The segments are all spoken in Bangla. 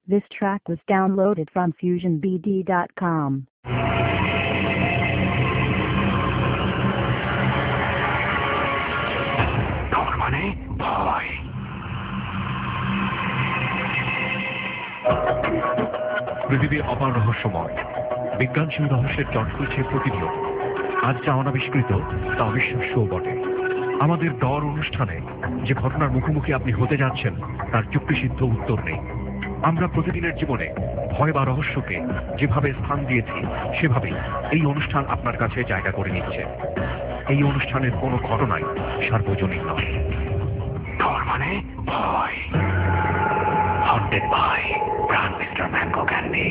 This track was downloaded from FusionBD.com. মানে ভয়। পৃথিবী অপার রহস্যময়, বিজ্ঞান সেই রহস্যের জট খুলছে প্রতিনিয়ত। আজ যা অনাবিষ্কৃত তা অবিশ্বাস্যও বটে। আমাদের ডর অনুষ্ঠানে যে ঘটনার মুখোমুখি আপনি হতে যাচ্ছেন তার যুক্তিসিদ্ধ উত্তর নেই। আমরা প্রতিদিনের জীবনে ভয় বা রহস্যকে যেভাবে স্থান দিয়েছি সেভাবেই এই অনুষ্ঠান আপনার কাছে জায়গা করে নিচ্ছে। এই অনুষ্ঠানের কোনো ঘটনাই সার্বজনীন নয়। ডর মানে ভয়। Haunted by Pran mister mango candy.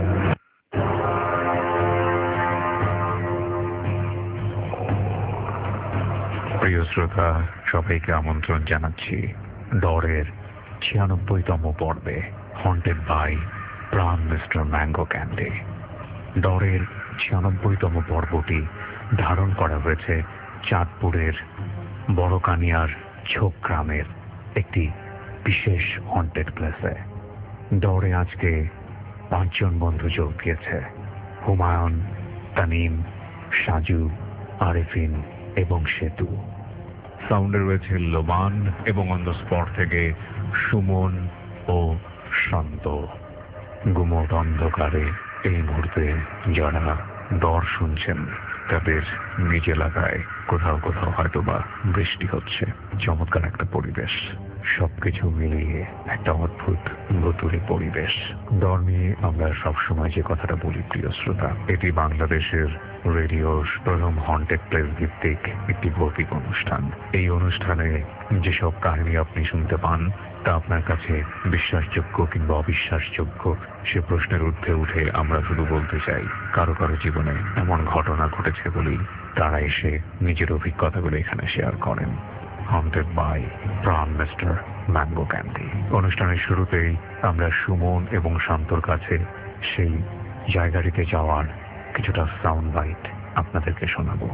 প্রিয় শ্রোতা, সবাইকে আমন্ত্রণ জানাচ্ছি ডরের 96তম পর্বে, haunted by Pran mister mango Candy. ডরের 96তম পর্বটি ধারণ করা হয়েছে চাঁদপুরের বড়কানিয়ার ঝোক গ্রামের একটি বিশেষ হন্টেড প্লেসে। ডরে আজকে 5 জন বন্ধু যোগ দিয়েছে: হুমায়ুন, তানিম, সাজু, আরেফিন এবং সেতু। সাউন্ডে রয়েছে লোমান এবং অন দ্য স্পট থেকে সুমন ও শান্ত। গুমট অন্ধকারে এই মুহূর্তে যারা ডর শুনছেন তাদের নিজ এলাকায় কোথাও কোথাও হয়তো বা বৃষ্টি হচ্ছে। চমৎকার একটা পরিবেশ, সবকিছু মিলিয়ে একটা অদ্ভুত ভুতুড়ে পরিবেশ। ডর নিয়ে আমরা সবসময় যে কথাটা বলি প্রিয় শ্রোতা, এটি বাংলাদেশের রেডিওর প্রথম হন্টেড প্লেস ভিত্তিক একটি ভৌতিক অনুষ্ঠান। এই অনুষ্ঠানে যেসব কাহিনী আপনি শুনতে পান তা আপনার কাছে বিশ্বাসযোগ্য কিংবা অবিশ্বাসযোগ্য সে প্রশ্নের ঊর্ধ্বে উঠে আমরা শুধু বলতে চাই, কারো কারো জীবনে এমন ঘটনা ঘটেছে বলেই তারা এসে নিজের অভিজ্ঞতাগুলো এখানে শেয়ার করেন। Haunted by Pran mister mango Candy. অনুষ্ঠানের শুরুতেই আমরা সুমন এবং শান্তর কাছে সেই জায়গাটিতে যাওয়ার কিছুটা সাউন্ড বাইট আপনাদেরকে শোনাবো।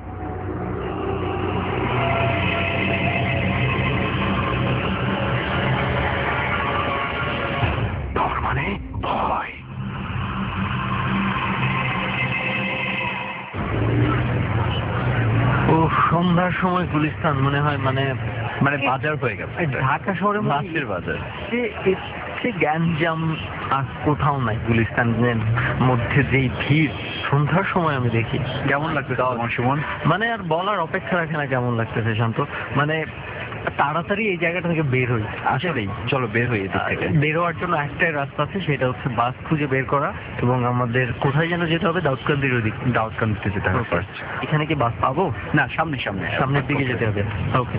ডর মানে ভয়। ও সন্ধ্যার সময় গুলিস্তান মনে হয় মানে মানে বাজার হয়ে গেছে। ঢাকা শহরে মাছের বাজার, সে গ্যাঞ্জাম আর কোথাও নাই। গুলিস্তানের মধ্যে যেই ভিড় সন্ধ্যার সময় আমি দেখি। কেমন লাগতেছে তোমার সুমন? মানে আর বলার অপেক্ষা রাখে না কেমন লাগতেছে শান্ত। মানে তাড়াতাড়ি এই জায়গাটা থেকে বের হই। আসলেই চলো বের হই এদিক থেকে। বের হওয়ার জন্য একটাই রাস্তা আছে, সেটা হচ্ছে বাস খুঁজে বের করা। এবং আমাদের কোথায় যেন যেতে হবে? দাউদকান্দির ওদিক। দাউদকান্দিতে যেতে হবে ফার্স্ট। এখানে কি বাস পাবো? না, সামনে সামনের দিকে যেতে হবে। ওকে।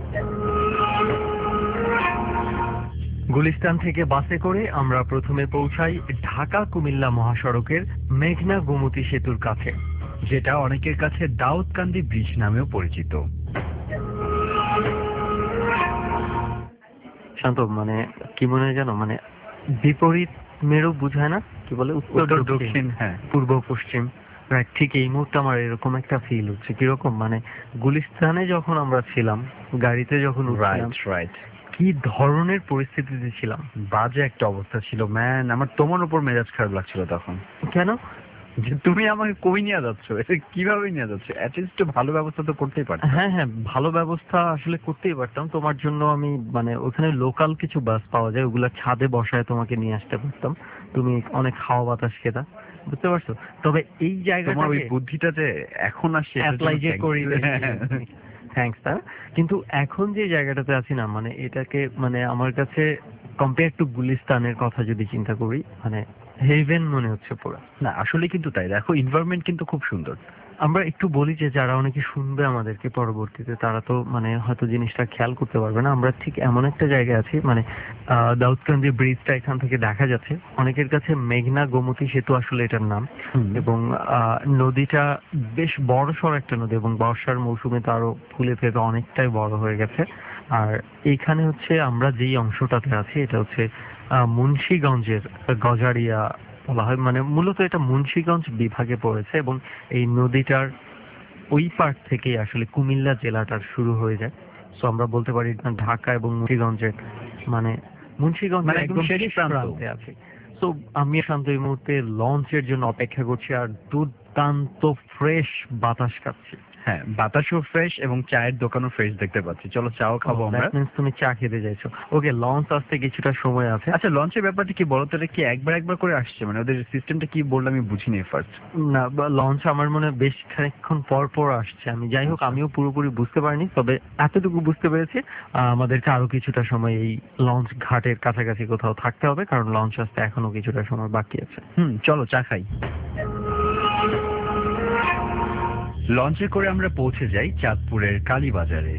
গুলিস্তান থেকে বাসে করে আমরা প্রথমে পৌঁছাই ঢাকা কুমিল্লা মহাসড়কের মেঘনা গোমতী সেতুর কাছে, যেটা অনেকের কাছে দাউদকান্দি ব্রিজ নামেও পরিচিত। শান্ত, মানে কি মনে হয় জানো, মানে বিপরীত মেরু বুঝায় না, কি বলে উত্তর দক্ষিণ, হ্যাঁ, পূর্ব পশ্চিম। ঠিক এই মুহূর্তে আমার এরকম একটা ফিল হচ্ছে। কিরকম মানে গুলিস্তানে যখন আমরা ছিলাম গাড়িতে, যখন রাইট, কি ধরনের পরিস্থিতিতে ছিলাম, বাজে একটা অবস্থা ছিল ম্যান। আমার তোমার উপর মেজাজ খারাপ লাগছিল তখন। কেন যে তুমি আমাকে কই নিয়ে যাচ্ছ, এটা কিভাবে নিয়ে যাচ্ছ? অ্যাটলিস্ট ভালো ব্যবস্থা তো করতেই পারতাম। হ্যাঁ, ভালো ব্যবস্থা আসলে করতেই পারতাম। তোমার জন্য আমি মানে ওখানে লোকাল কিছু বাস পাওয়া যায়, ওগুলা ছাদে বসায় তোমাকে নিয়ে আসতে পারতাম। তুমি অনেক হাওয়া বাতাস খেতা, বুঝতে পারছো? তবে এই জায়গাটা তোমার ওই বুদ্ধিটা যে এখন আসছে অ্যাপ্লাই যে করি, থ্যাঙ্কস। কিন্তু এখন যে জায়গাটাতে আছি না, মানে এটাকে মানে আমার কাছে কম্পেয়ার টু গুলিস্তানের কথা যদি চিন্তা করি, মানে হেভেন মনে হচ্ছে পুরো। না আসলে কিন্তু তাই, দেখো এনভায়রনমেন্ট কিন্তু খুব সুন্দর। আমরা একটু বলি যে যারা অনেকে শুনবে আমাদেরকে পরবর্তীতে, তারা তো মানে হয়তো জিনিসটা খেয়াল করতে পারবে না। আমরা ঠিক এমন একটা জায়গায় আছি, মানে দাউদকান্দি ব্রিজটা এখান থেকে দেখা যাচ্ছে। অনেকের কাছে মেঘনা গোমতী সেতু আসলে এটার নাম। এবং নদীটা বেশ বড়সড় একটা নদী, এবং বর্ষার মৌসুমে তো আরো ফুলে ফেপে অনেকটাই বড় হয়ে গেছে। আর এইখানে হচ্ছে আমরা যেই অংশটাতে আছি, এটা হচ্ছে মুন্সিগঞ্জের গজারিয়া বলা হয়। মানে মূলত এটা মুন্সিগঞ্জ বিভাগে পড়েছে, এবং এই নদীটার ওই পার থেকেই আসলে কুমিল্লা জেলাটার শুরু হয়ে যায়। সো আমরা বলতে পারি ঢাকা এবং মুন্সিগঞ্জের মানে মুন্সিগঞ্জ মানে একদম একদম শেষ শেষ প্রান্ত। প্রান্তে আছে। তো আমি শান্ত এই মুহূর্তে লঞ্চের জন্য অপেক্ষা করছি আর দুর্দান্ত ফ্রেশ বাতাস খাচ্ছি। হ্যাঁ, বাতাসও ফ্রেশ এবং চায়ের দোকানও ফ্রেশ দেখতে পাচ্ছি। চলো চাও খাবো আমরা। দ্যাট মিন্স তুমি চা খেতে চাইছো। ওকে, লঞ্চ আসতে কিছুটা সময় আছে। আচ্ছা, লঞ্চের ব্যাপারটা কি বলো তো? এটা কি একবার করে আসছে? মানে ওদের সিস্টেমটা কি বললো আমি বুঝিনি ফার্স্ট। না, লঞ্চ আমার মনে হয় বেশ খানিকক্ষণ পর পর আসছে। আমি যাই হোক, আমিও পুরোপুরি বুঝতে পারিনি, তবে এতটুকু বুঝতে পেরেছি আমাদেরকে আরো কিছুটা সময় এই লঞ্চ ঘাটের কাছাকাছি কোথাও থাকতে হবে, কারণ লঞ্চ আসতে এখনো কিছুটা সময় বাকি আছে। চলো চা খাই। লঞ্চে করে আমরা পৌঁছে যাই চাঁদপুরের কালীবাজারে।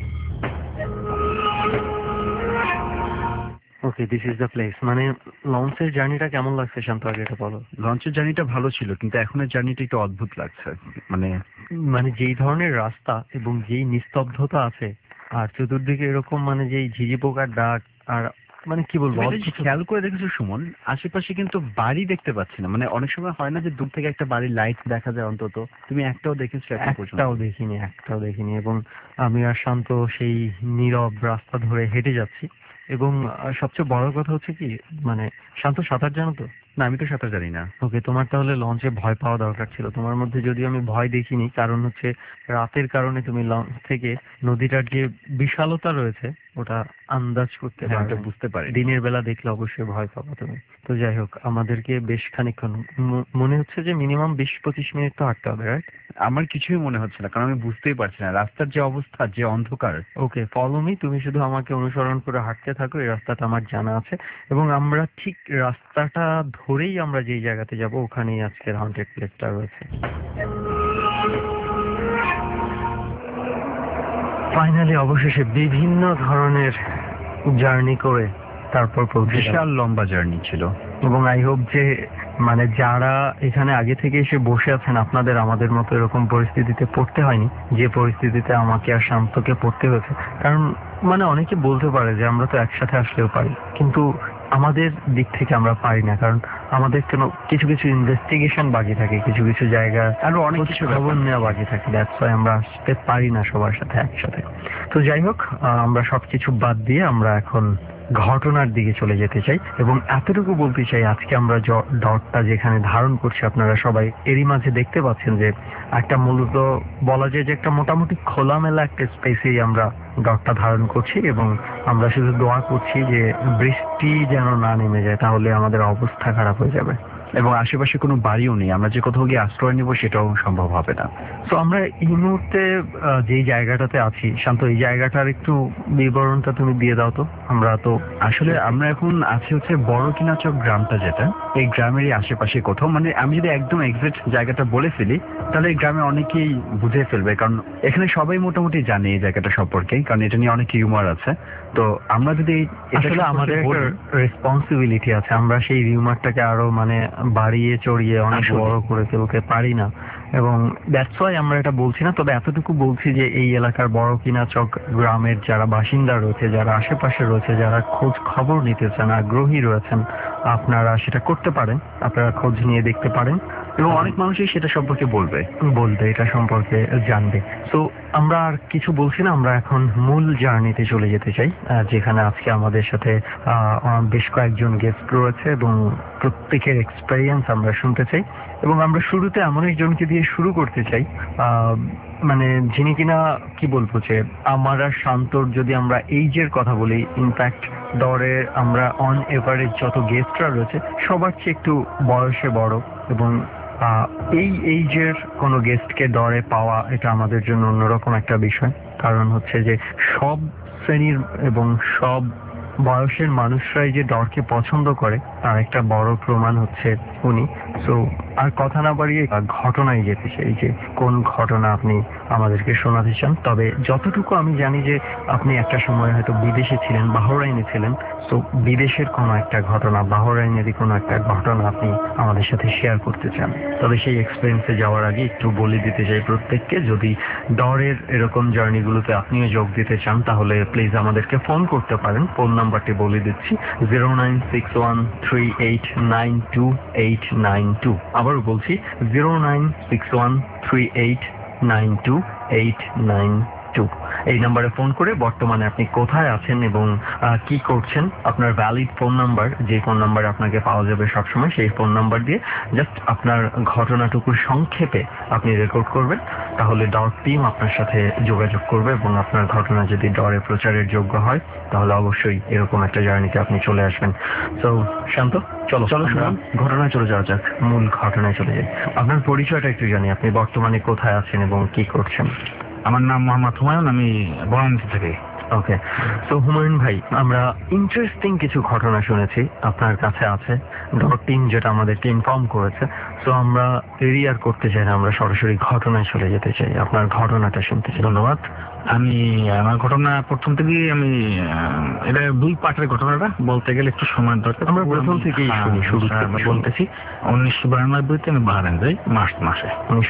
Okay, this is the place. মানে লঞ্চের জার্নিটা কেমন লাগছে শান্ত, আগে এটা বলো। লঞ্চের জার্নিটা ভালো ছিল, কিন্তু এখনের জার্নিটা একটু অদ্ভুত লাগছে। মানে যেই ধরনের রাস্তা এবং যেই নিস্তব্ধতা আছে, আর চতুর্দিকে এরকম মানে যেই ঝিঝি পোকার ডাক, আর মানে কি বলবো, খেয়াল করে দেখেছো সুমন, আশেপাশে কিন্তু বাড়ি দেখতে পাচ্ছি না। মানে অনেক সময় হয় না যে দূর থেকে একটা বাড়ির লাইট দেখা যায়, অন্তত তুমি একটাও দেখেছো? একটাও দেখিনি। এবং আমি আর শান্ত সেই নীরব রাস্তা ধরে হেঁটে যাচ্ছি। এবং সবচেয়ে বড় কথা হচ্ছে কি, মানে শান্ত সাঁতার জানো তো? না, আমি তো সাঁতার জানি না। ওকে, তোমার তাহলে লঞ্চে ভয় পাওয়া দরকার ছিল। তোমার মধ্যে যদিও আমি ভয় দেখিনি, কারণ হচ্ছে রাতের কারণে তুমি লঞ্চ থেকে নদীটার যে বিশালতা রয়েছে ওটা আন্দাজ করতে পারবে, বুঝতে পারি। দিনের বেলা দেখলে অবশ্যই ভয় পাবো তুমি। তো যাই হোক, আমাদেরকে বেশ খানিকক্ষণ, মনে হচ্ছে যে মিনিমাম 20-25 মিনিট তো হাঁটতে হবে, রাইট? আমার কিছুই মনে হচ্ছে না, কারণ আমি বুঝতেই পারছি না রাস্তার যে অবস্থা, যে অন্ধকার। Okay, follow me. তুমি শুধু আমাকে অনুসরণ করে হাঁটতে থাকো, এই রাস্তাটা আমার জানা আছে, এবং আমরা ঠিক রাস্তাটা ধরেই আমরা যেই জায়গাতে যাব ওখানেই আজকের হন্টেড প্লেসটা রয়েছে। ফাইনালি অবশেষে বিভিন্ন ধরনের জার্নি করে তারপর বিশাল লম্বা জার্নি ছিল। এবং আই হোপ যে মানে যারা এখানে আগে থেকে এসে বসে আছেন, আপনাদের আমাদের মতো এরকম পরিস্থিতিতে পড়তে হয়নি যে পরিস্থিতিতে আমাকে আর শান্তকে পড়তে হয়েছে। কারণ মানে অনেকে বলতে পারে যে আমরা তো একসাথে আসলেও পারি, কিন্তু আমাদের দিক থেকে আমরা পারি না, কারণ আমাদের কেন কিছু কিছু ইনভেস্টিগেশন বাকি থাকে, কিছু কিছু জায়গায় আরো অনেক কিছু খবর নেওয়া বাকি থাকে। দ্যাটস ওয়াই আমরা আসতে পারি না সবার সাথে একসাথে। তো যাই হোক, আমরা সবকিছু বাদ দিয়ে আমরা এখন ঘটনার দিকে চলে যেতে চাই, এবং এতটুকু বলতে চাই, আজকে আমরা ডটটা যেখানে ধারণ করছি আপনারা সবাই এরই মাঝে দেখতে পাচ্ছেন যে একটা মূলত বলা যায় যে একটা মোটামুটি খোলামেলা একটা স্পেসেই আমরা ডটটা ধারণ করছি, এবং আমরা শুধু দোয়া করছি যে বৃষ্টি যেন না নেমে যায়, তাহলে আমাদের অবস্থা খারাপ হয়ে যাবে। এবং আশেপাশে কোনো বাড়িও নেই, আমরা যে কোথাও গিয়ে আশ্রয় নেবো সেটাও সম্ভব হবে না। তো আমরা এই মুহূর্তে যেই জায়গাটাতে আছি, শান্ত, এই জায়গাটার একটু বিবরণটা তুমি দিয়ে দাও তো। আমরা এখন আছি হচ্ছে বড় কিনাচক গ্রামটা, যেটা এই গ্রামেরই আশেপাশে কোথাও। মানে আমি যদি একদম এক্সাক্ট জায়গাটা বলে ফেলি তাহলে এই গ্রামে অনেকেই বুঝে ফেলবে, কারণ এখানে সবাই মোটামুটি জানে এই জায়গাটা সম্পর্কে, কারণ এটা নিয়ে অনেক হিউমার আছে। তো আমরা যদি আসলে আমাদের একটা রেসপন্সিবিলিটি আছে, আমরা সেই রিউমারটাকে আরো মানে বাড়িয়ে চড়িয়ে অনেক বড় করে ফেলতে পারি না, এবং দ্যাটস ওয়াই আমরা এটা বলছি না। তবে এতটুকু বলছি যে এই এলাকার বড় কিনাচক গ্রামের যারা বাসিন্দা রয়েছে, যারা আশেপাশে রয়েছে, যারা খোঁজ খবর নিতে চান, আগ্রহী রয়েছেন, আপনারা সেটা করতে পারেন, আপনারা খোঁজ নিয়ে দেখতে পারেন, এবং অনেক মানুষই সেটা সম্পর্কে বলবে, এটা সম্পর্কে জানবে। তো আমরা আর কিছু বলছি না, আমরা এখন মূল জার্নিতে চলে যেতে চাই, যেখানে আজকে আমাদের সাথে বেশ কয়েকজন গেস্ট রয়েছে এবং প্রত্যেকের এক্সপেরিয়েন্স আমরা শুনতে চাই। এবং আমরা শুরুতে এমন একজনকে দিয়ে শুরু করতে চাই, মানে যিনি কিনা কি বলবো, যে আমার আর শান্তর যদি আমরা এইজের কথা বলি, ইনফ্যাক্ট দরে আমরা অন এভারেজ যত গেস্টরা রয়েছে সবার চেয়ে একটু বয়সে বড়, এবং এই এইজের কোনো গেস্টকে দরে পাওয়া এটা আমাদের জন্য অন্যরকম একটা বিষয়। কারণ হচ্ছে যে সব শ্রেণীর এবং সব বয়সের মানুষরাই যে ডরকে পছন্দ করে তার একটা বড় প্রমাণ হচ্ছে উনি। সো আর কথা না বাড়িয়ে ঘটনায় যেতে চাই, যে কোন ঘটনা আপনি আমাদেরকে শোনাতে চান। তবে যতটুকু আমি জানি যে আপনি একটা সময় হয়তো বিদেশে ছিলেন, বাহরাইনে ছিলেন, তো বিদেশের কোনো একটা ঘটনা, বাহরাইনেরই কোনো একটা ঘটনা আপনি আমাদের সাথে শেয়ার করতে চান। তবে সেই এক্সপিরিয়েন্সে যাওয়ার আগে একটু বলে দিতে চাই প্রত্যেককে, যদি ডরের এরকম জার্নিগুলোতে আপনিও যোগ দিতে চান তাহলে প্লিজ আমাদেরকে ফোন করতে পারেন। ফোন নাম্বারটি বলে দিচ্ছি, 09613892892। আবারও বলছি, 09613892892। এই নাম্বারে ফোন করে বর্তমানে আপনি কোথায় আছেন এবং কি করছেন, আপনার ভ্যালিড ফোন নাম্বার, যে ফোন নাম্বারে আপনাকে পাওয়া যাবে সবসময়, সেই ফোন নাম্বার দিয়ে জাস্ট আপনার ঘটনাটুকু সংক্ষেপে আপনি রেকর্ড করবেন। তাহলে ডর টিম আপনার সাথে যোগাযোগ করবে এবং আপনার ঘটনা যদি ডরে প্রচারের যোগ্য হয় তাহলে অবশ্যই এরকম একটা জার্নিতে আপনি চলে আসবেন। তো শান্ত, চলো ঘটনায় চলে যাওয়া যাক, মূল ঘটনায় চলে যাই। আপনার পরিচয়টা একটু জানি, আপনি বর্তমানে কোথায় আছেন এবং কি করছেন? আমার নাম মোহাম্মদ হুমায়ুন, আমি বনানী থেকে। ওকে, তো হুমায়ুন ভাই, আমরা ইন্টারেস্টিং কিছু ঘটনা শুনেছি আপনার কাছে আছে, ডর টিম যেটা আমাদেরকে ইনফর্ম করেছে। তো আমরা দেরি আর করতে চাই না, আমরা সরাসরি ঘটনায় চলে যেতে চাই, আপনার ঘটনাটা শুনতে চাই। ধন্যবাদ। আমার ঘটনা প্রথম থেকেই এটা 2 পার্টের ঘটনাটা, বলতে গেলে একটু সময় দরকার। আমরা প্রথম থেকেই শুনি, শুরু থেকে বলতেছি। 1992-তে আমি বাহারাইন যাই মার্চ মাসে।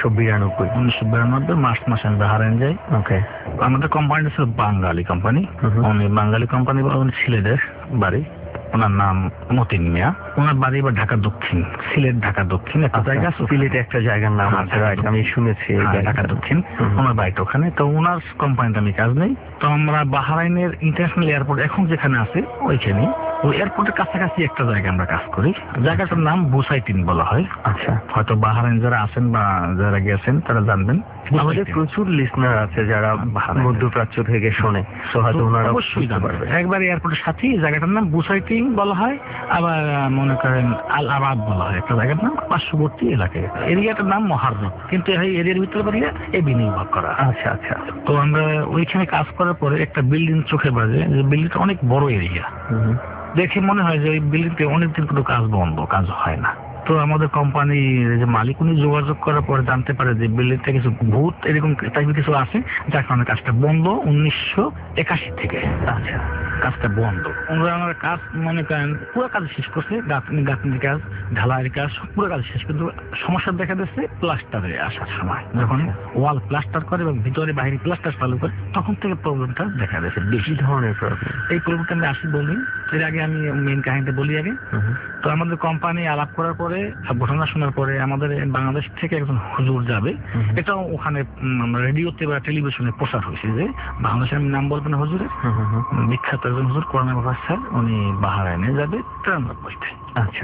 1992 মার্চ মাসে আমি বাহারাইন যাই। ওকে, আমাদের কোম্পানিটা ছিল বাঙালি কোম্পানি। উনি বাঙালি কোম্পানি, উনি ছেলেদের বাড়ি। ওনার নাম মতিন মিয়া। ওনার বাড়ি এবার ঢাকা দক্ষিণ, সিলেট ঢাকা দক্ষিণ একটা জায়গা। সিলেটে একটা জায়গার নাম আছে, আমি শুনেছি, ঢাকা দক্ষিণ। ওনার বাড়িটা ওখানে। তো ওনার কোম্পানিতে আমি কাজ নেই। তো আমরা বাহারাইনের ইন্টারন্যাশনাল এয়ারপোর্ট এখন যেখানে আছে ওইখানে, ওই এয়ারপোর্টের কাছাকাছি একটা জায়গায় আমরা কাজ করি। জায়গাটার নাম বুসাইটিন বলা হয়। আচ্ছা, হয়তো বাহারাইন যারা আছেন বা যারা গেছেন তারা জানবেন। আমাদের প্রচুর লিসনার আছে যারা মধ্যপ্রাচ্য থেকে শোনে, তো হয়তো ওনারা অবশ্যই জানবে। একবার এয়ারপোর্টের সাথে জায়গাটার নাম বুসাইটিন বলা হয়, আবার মনে করেন আল আবাদ বলা হয় একটা জায়গার নাম, পার্শ্ববর্তী এলাকায়। এরিয়াটার নাম মহারম, কিন্তু এই এরিয়ার ভিতরে বাড়িয়ে এই বিনিয়োগ করা। আচ্ছা আচ্ছা। তো আমরা ওইখানে কাজ করার পরে একটা বিল্ডিং চোখে বাজে, যে বিল্ডিংটা অনেক বড় এরিয়া। দেখে মনে হয় যে ওই বিল্ডিংতে অনেকদিন কোনো কাজ বন্ধ, কাজ হয় না। তো আমাদের কোম্পানির যে মালিক, উনি যোগাযোগ করার পরে জানতে পারে যে বিল্ডিংটা কিছু ভূত এরকম টাইপের কিছু আছে, যার কারণে কাজটা বন্ধ 1981 থেকে। আচ্ছা, কাজটা বন্ধ। ওনারা আমার কাজ মনে করেন পুরো কাজ শেষ করছে, গাঁথনির কাজ, ঢালাইয়ের কাজ, পুরো কাজ শেষ। কিন্তু সমস্যা দেখা দিচ্ছে প্লাস্টারে আসার সময়, যখন ওয়াল প্লাস্টার করে এবং ভিতরে বাইরে প্লাস্টার চালু করে, তখন থেকে প্রবলেমটা দেখা দিচ্ছে। বেশি ধরনের প্রবলেম। এই প্রবলেমটা আমি আসি বলি, এর আগে আমি মেইন কাহিনীটা বলি আগে। তো আমাদের কোম্পানি আলাপ করার পরে, ঘটনা শোনার পরে, আমাদের বাংলাদেশ থেকে একজন হুজুর যাবে। এটা ওখানে রেডিওতে বা টেলিভিশনে প্রচার হয়েছে যে বাংলাদেশের, আমি নাম বলবো না হুজুরের, বিখ্যাত একজন হুজুর কোরআনের প্রফেসর, উনি বাহারাইনে যাবে 93-তে। আচ্ছা,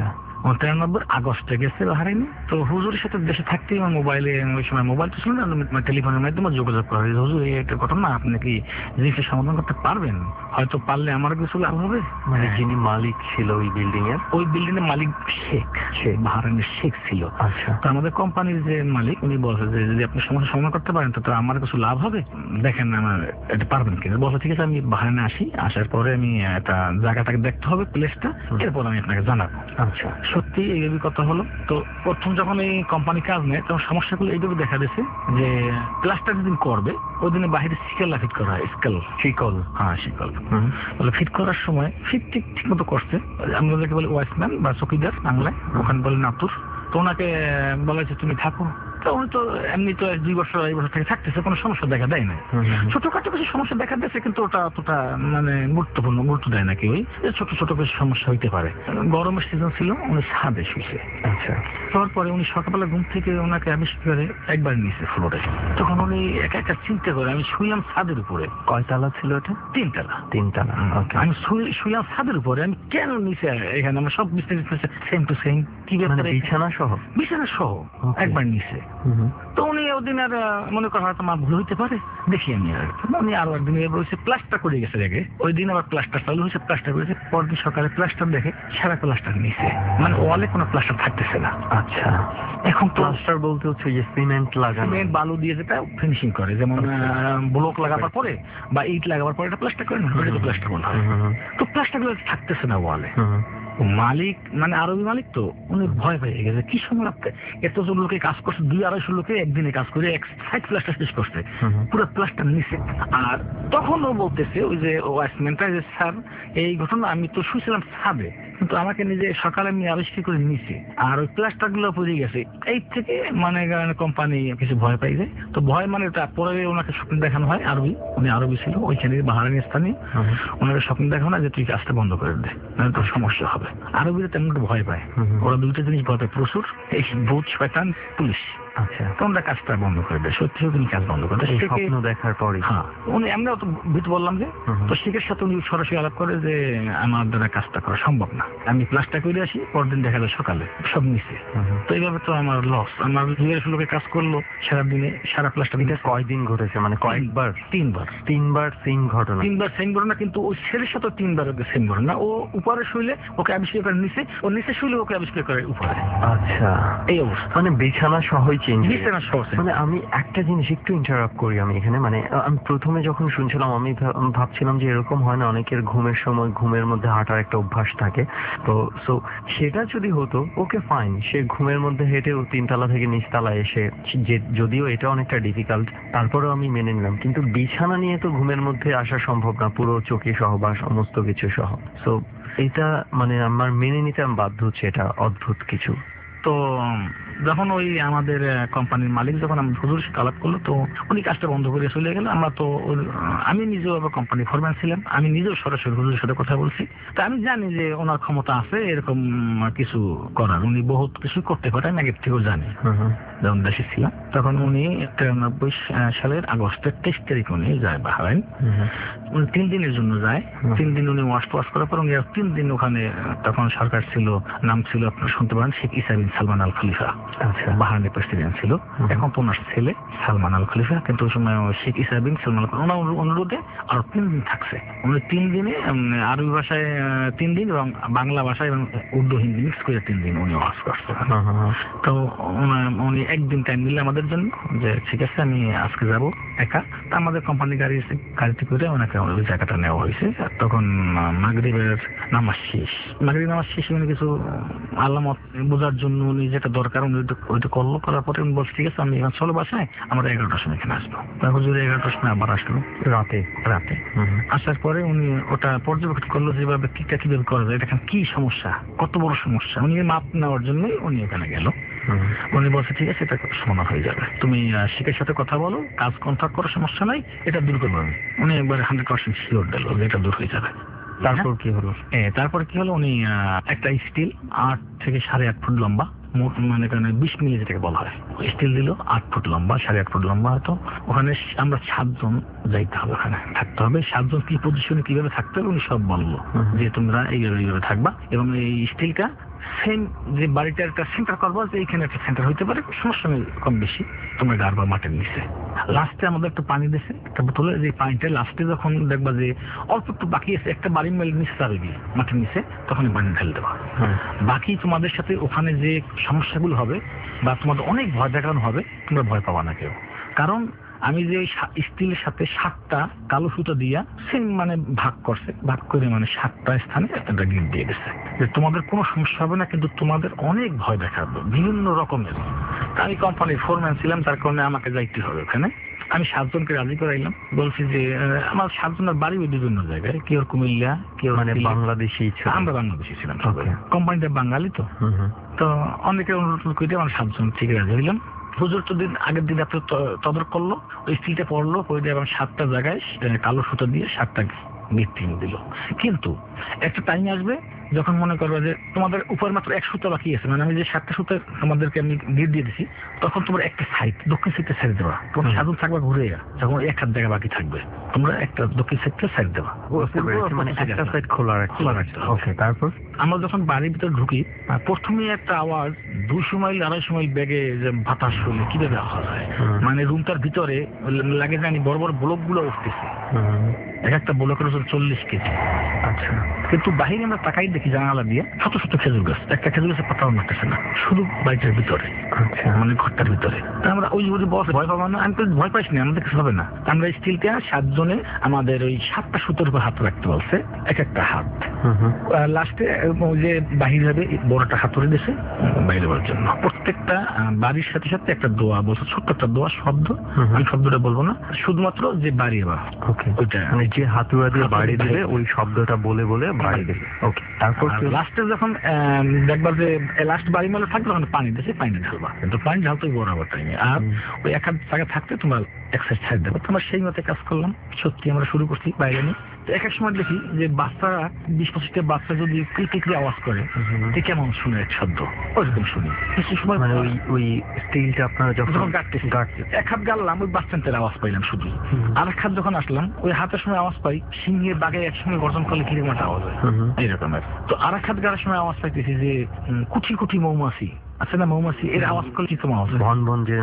93 আগস্টে গেছে বাহারাইনে। তো হুজুরের সাথে দেশে থাকতেই আমার মোবাইলে, ওই সময় মোবাইল তো ছিল না, টেলিফোনের মাধ্যমে যোগাযোগ করা হয়েছে। হুজুর, এই একটা ঘটনা, আপনি কি জিনিসের সমাধান করতে পারবেন? হয়তো পারলে আমার কিছু লাভ হবে। মানে যিনি মালিক ছিল ওই বিল্ডিং এর, ওই বিল্ডিং এর মালিক শেখ বাহারাইনের শেখ ছিল। আচ্ছা। তো আমাদের কোম্পানির যে মালিক, উনি বলছে যে যদি আপনি সমস্যার সমাধান করতে পারেন তো আমার কিছু লাভ হবে, দেখেন আমার এটা পারবেন কিনা। বলছে ঠিক আছে, আমি বাহারাইনে আসি, আসার পরে আমি একটা জায়গাটাকে দেখতে হবে, প্লেসটা, এরপর আমি আপনাকে জানাবো। আচ্ছা, সত্যি এইভাবে কথা হলো। তো প্রথম যখন এই কোম্পানি কাজ নেয়, তখন সমস্যাগুলো এইভাবে দেখা দিয়েছে যে প্লাস্টার যেদিন করবে ওই দিনে বাহিরে শিকল ফিট করা হয়। শিকল, হ্যাঁ শিকল। বলে ফিট করার সময় ফিট ঠিক মতো করছে। আমরা যাকে বলি ওয়াইসম্যান বা চকিদার বাংলায়, ওখানে বলে নাতুর। তো ওনাকে বলা হয়েছে তুমি থাকো। উনি তো এমনি তো 2 বছর 2 বছর থেকে থাকতেছে, কোনো সমস্যা দেখা দেয় না। ছোটখাটো কিছু সমস্যা দেখা দিচ্ছে, কিন্তু ওটা অতটা মানে গুরুত্ব দেয় না কেউ। ছোট ছোট কিছু সমস্যা হইতে পারে। গরমের সিজন ছিল, উনি ছাদে শুয়েছে। আচ্ছা, শোয়ার পরে উনি সকালবেলা ঘুম থেকে ওনাকে আবিষ্কার করে একবার নিচে ফ্লোরে। তখন উনি একা একা চিন্তা করে, আমি শুইলাম ছাদের উপরে। কয়তলা ছিল ওটা? 3 তলা। আমি শুইলাম ছাদের উপরে, আমি কেন নিচে? এখানে আমরা সব বিস্তারিত সেম টু সেম, কি ব্যাপারে, বিছানা সহ একবার নিচে। তো উনি ওদিন আর মনে করা হয়তো মা ভুল হইতে পারে, দেখি আমি আর উনি আরো একদিন প্লাস্টার করে গেছে দেখে। ওই দিন আবার প্লাস্টার চালু হয়েছে, প্লাস্টার করেছে। পরদিন সকালে প্লাস্টার দেখে সারা প্লাস্টার নিচে, মানে ওয়ালে কোনো প্লাস্টার থাকতেছে না। আচ্ছা, এখন প্লাস্টার বলতে হচ্ছে যে সিমেন্ট লাগানো, সিমেন্ট বালু দিয়ে যেটা ফিনিশিং করে, যেমন ব্লক লাগাবার পরে বা ইট লাগাবার পরে এটা প্লাস্টার করে না, এটা প্লাস্টার বলা হয়। তো প্লাস্টার গুলো থাকতেছে না ওয়ালে। মালিক মানে আরবি মালিক, তো উনি ভয় পেয়ে গেছে। কি সময় এতজন লোকে কাজ করছে, 200-250 লোকে একদিনে কাজ করে 1 সাইড প্লাস্টার শেষ করছে, পুরো প্লাস্টার নিচে। আর তখন ও বলতেছে ওই যে ওয়াইসম্যানটা, যে স্যার এই ঘটনা আমি তো শুয়েছিলাম ছাদে, কিন্তু আমাকে নিজে সকালে আমি আবিষ্কার করে নিচে, আর ওই প্লাস্টার গুলো পড়ে গেছে। এই থেকে মানে কোম্পানি কিছু ভয় পাই যায়। তো ভয় মানে ওটা পরে ওনাকে স্বপ্ন দেখানো হয়, আরবি, উনি আরবি ছিল, ওইখানে বাহারাইন স্থানে ওনাকে স্বপ্ন দেখানো হয় যে তুই কাজটা বন্ধ করে দে, নাহলে তোর সমস্যা হবে। আরবিরা তেমন ভয় পায়, ওরা 2টা জিনিস ভয় পায় প্রচুর, এই ভূত, শয়তান, পুলিশ। আচ্ছা, তো আমরা কাজটা বন্ধ করে দেয়, সত্যি তিনি কাজ বন্ধ করে দেয়। স্বপ্ন দেখার পরে হ্যাঁ, উনি এমনি অত ভীত বললাম যে, তো শেখের সাথে উনি সরাসরি আলাপ করে যে আমার দ্বারা কাজটা করা সম্ভব না, আমি প্লাসটা করে আসি, পরদিন দেখা যায় সকালে সব নিচে। তো এইভাবে তো আমার লস, আমার 2000 লোকে কাজ করলো সারাদিনে, সারা প্লাসটা। এটা কয়দিন ঘটেছে, মানে কয়েকবার? 3বার সেম ঘটনা। 3বার সেম ঘটনা, কিন্তু ওই ছেলের সাথে 3বার সেম ঘটনা। ও উপরে শুইলে ওকে আবিষ্কার করে নিচে, ও নিচে শুইলে ওকে আবিষ্কার করে উপরে। আচ্ছা, এই অবস্থা, মানে বিছানা সহই চেঞ্জ। বিছানা সহ। মানে আমি একটা জিনিস একটু ইন্টারাপ্ট করি আমি এখানে, মানে আমি প্রথমে যখন শুনছিলাম আমি ভাবছিলাম যে এরকম হয় না, অনেকের ঘুমের সময় ঘুমের মধ্যে হাঁটার একটা অভ্যাস থাকে, তো সো সেটা যদি হতো ওকে ফাইন, সে ঘুমের মধ্যে হেঁটে 3 তলা থেকে নিচ তলায় এসে, যদিও এটা অনেকটা ডিফিকাল্ট, তারপরেও আমি মেনে নিলাম। কিন্তু বিছানা নিয়ে তো ঘুমের মধ্যে আসা সম্ভব না, পুরো চোখে সহ বা সমস্ত কিছু সহ। সো এটা মানে আমার মেনে নিতে আমি বাধ্য হচ্ছে, এটা অদ্ভুত কিছু। তো যখন ওই আমাদের কোম্পানির মালিক যখন আমি হুজুর সাথে আলাপ করলো, তো উনি কাজটা বন্ধ করে চলে গেল। আমরা তো আমি নিজেও আবার কোম্পানি ফরম্যান ছিলাম, আমি নিজেও সরাসরি হুজুরের সাথে কথা বলছি। তো আমি জানি যে ওনার ক্ষমতা আছে এরকম কিছু করার, উনি বহুত কিছু করতে পারেন, আগের থেকেও জানি। যখন দেশে ছিলাম তখন উনি 93 সালের আগস্টের 23 তারিখ উনি যায় বাহরাইন। উনি 3 দিনের জন্য যায়। 3 দিন উনি ওয়াশ করার পর উনি 3 দিন ওখানে, তখন সরকার ছিল, নাম ছিল আপনার শুনতে পারেন শেখ ঈসা বিন সালমান আল খলিফা। আচ্ছা, বাহরাইনের প্রেসিডেন্ট ছিল। এখন তো ওনার ছেলে সালমান আল খলিফা, কিন্তু ওই সময় শেখ ঈসা বিন সালমান আল খলিফা ওনার অনুরোধে আরো 3 দিন থাকছে। উনি 3 দিনে আরবি ভাষায় 3 দিন এবং বাংলা ভাষায় এবং উর্দু হিন্দি মিক্স করে 3 দিন উনি ওয়াজ করছে। তো উনি একদিন টাইম দিলে আমাদের জন্য, যে ঠিক আছে আমি আজকে যাব একা। তা আমাদের কোম্পানি গাড়িতে করে ওনাকে ওই জায়গাটা নেওয়া হয়েছে। তখন মাগরিবের নামাজ শেষ, মাগরিব নামাজ শেষে উনি কিছু আলামত বোঝার জন্য উনি যেটা দরকার উনি ওইটা করলো। করার পরে উনি বলছে ঠিক আছে আমি এখন চলো বাসায়, আমরা 11টার সময় এখানে আসবো। হুজুর 11টার সময় আবার আসলো রাতে। আসার পরে উনি ওটা পর্যবেক্ষণ করলো যেভাবে কিভাবে করা যায়, এটা কি সমস্যা, কত বড় সমস্যা। উনি মাপ নেওয়ার জন্যই উনি এখানে গেল। উনি বলছে ঠিক আছে এটা সমাধান হয়ে যাবে, তুমি শেখের সাথে কথা বলো, কাজ কন্ট্রাক্ট করার সমস্যা নাই, এটা দূর করবো। উনি একবার 100% শিওর দিল যে এটা দূর হয়ে যাবে। তারপর কি হলো? তারপর কি হলো, উনি একটা স্টিল 8 থেকে 8.5 ফুট লম্বা, মানে 20 মিলি যেটাকে বলা হয়, স্টিল দিল 8 ফুট লম্বা, 8.5 ফুট লম্বা। হয়তো ওখানে আমরা 7 জন যাইতে হবে, ওখানে থাকতে হবে। 7 জন কি পজিশনে কিভাবে থাকতে হবে উনি সব বললো, যে তোমরা এইভাবে থাকবা। এবং এই স্টিলটা সেম যে বাড়িটার একটা সেন্টার করবো, যে এইখানে একটা সেন্টার হইতে পারে, সমস্যা নেই, কম বেশি তোমরা গাড়বা মাটির নিচে। লাস্টে আমাদের একটু পানি দিছে একটা বোতলে, যে পানিটা লাস্টে যখন দেখবা যে অল্প একটু বাকি আছে, একটা বাড়ির মেল নিচে যাবে গিয়ে মাটির নিচে, তখন পানি ঢেলে দেবা। বাকি তোমাদের সাথে ওখানে যে সমস্যাগুলো হবে বা তোমাদের অনেক ভয় দেখানো হবে, তোমরা ভয় পাবা না কেউ। কারণ আমি যে স্টিলের সাথে 7টা কালো সুতো দিয়া সেম মানে ভাগ করে মানে 7টা স্থানে একটা গিট দিয়ে দিচ্ছে, যে তোমাদের কোনো সমস্যা হবে না, কিন্তু তোমাদের অনেক ভয় দেখাবে বিভিন্ন রকমের। আমি কোম্পানির ফোরম্যান ছিলাম, তার কারণে আমাকে যাইতে হবে ওখানে। আমি 7 জনকে রাজি করাইলাম, বলছি যে আমার 7 জনের বাড়ি ওই বিভিন্ন জায়গায়, কেউ কুমিল্লা, কেউ মানে বাংলাদেশি। আমরা বাংলাদেশি ছিলাম, কোম্পানিটা বাঙালি। তো অনেকে অনুরোধ করে আমার 7 জন ঠিক রাজি হইলাম। হুজুর তো আগের দিন এত তদারক করলো, ওই স্টিলটা পড়লো, পড়ে দিয়ে এবং 7টা জায়গায় কালো সুতো দিয়ে 7টা গিট দিল। কিন্তু একটা টাইম আসবে যখন মনে করবে যে তোমাদের উপর মাত্র 1 সুতো বাকি আছে, মানে আমি যে 7টা সুতো আমাদেরকে আমি গিট দিয়ে দিছি, তখন তোমার একটা সাইড দক্ষিণ সাইডে সাইড দেওয়া, তোমার 7 জন থাকবে ঘুরে, যখন এক হাত জায়গা বাকি থাকবে তোমরা একটা দক্ষিণ সাইডে সাইড দেওয়া, মানে একটা সাইড খোলা রাখতে। ওকে, তারপর আমরা যখন বাড়ির ভিতরে ঢুকি, প্রথমে একটা আওয়াজ 200 মাইল 250 মাইল বেগে যে বাতাস শুনলে কিভাবে আওয়াজ হয়, মানে রুমটার ভিতরে লাগে জানি বড় বড় ব্লক গুলো উঠতেছে, এক একটা ব্লকের 40 কেজি। আচ্ছা, কিন্তু বাহিরে আমরা তাকাই দেখি জানালা দিয়ে শত শত খেজুর গাছ, একটা খেজুর গাছে পাতাও মারতেছে না, শুধু বাড়িটার ভিতরে, মানে ঘরটার ভিতরে। আমরা ওই যদি বসে ভয় পাবো না, আমি তো ভয় পাইছি না, আমাদের কিছু হবে না। আমরা স্টিলটা 7 জনে আমাদের ওই 7টা সুতোর উপর হাত রাখতে বলছে, এক একটা হাত। লাস্টে যে বাহির হবে বড়টা হাতুড়ে দিয়েছে বাইরে হওয়ার জন্য। প্রত্যেকটা বাড়ির সাথে সাথে একটা দোয়া বলছে, ছোট্ট একটা দোয়া শব্দ, আমি শব্দটা বলবো না, শুধুমাত্র যে বাড়ি বা ওইটা, মানে যে হাতুড়া দিয়ে বাড়ি দেবে ওই শব্দটা বলে বলে বাড়ি দেবে। ওকে, তারপর লাস্টে যখন দেখবা যে লাস্ট বাড়ি মেলে থাকবে তখন পানি দিয়েছে, পানি ঢালবা, কিন্তু পানি ঢালতেই বরাবর টাইমে। আর ওই এক হাত জায়গা থাকতে তোমার এক্সারসাইজ ছাড় দেবে। তোমার সেই মতে কাজ করলাম, সত্যি আমরা শুরু করছি বাইরে নিয়ে। এক এক সময় দেখি যে বাচ্চারা 20-25টা বাচ্চা যদি ক্রিকেট আওয়াজ করে কেমন শুনে এক শব্দ ওইরকম শুনি। কিছু সময় মানে ওই স্টিলটা আপনারা যখন গাড়তেছি, এক হাত গাড়লাম ওই বাচ্চাদের আওয়াজ পাইলাম শুধু, আর এক হাত যখন আসলাম ওই হাতের সময় আওয়াজ পাই সিংহে বাঘে একসঙ্গে গর্জন করলে কিরকম একটা আওয়াজ হয় এইরকমের। তো আর এক হাত গাড়ার সময় আওয়াজ পাইতেছি যে কুচি কুচি মৌমাছি আছে না, মৌমাছি এর আওয়াজ করলে কি তোমার ভন ভন যে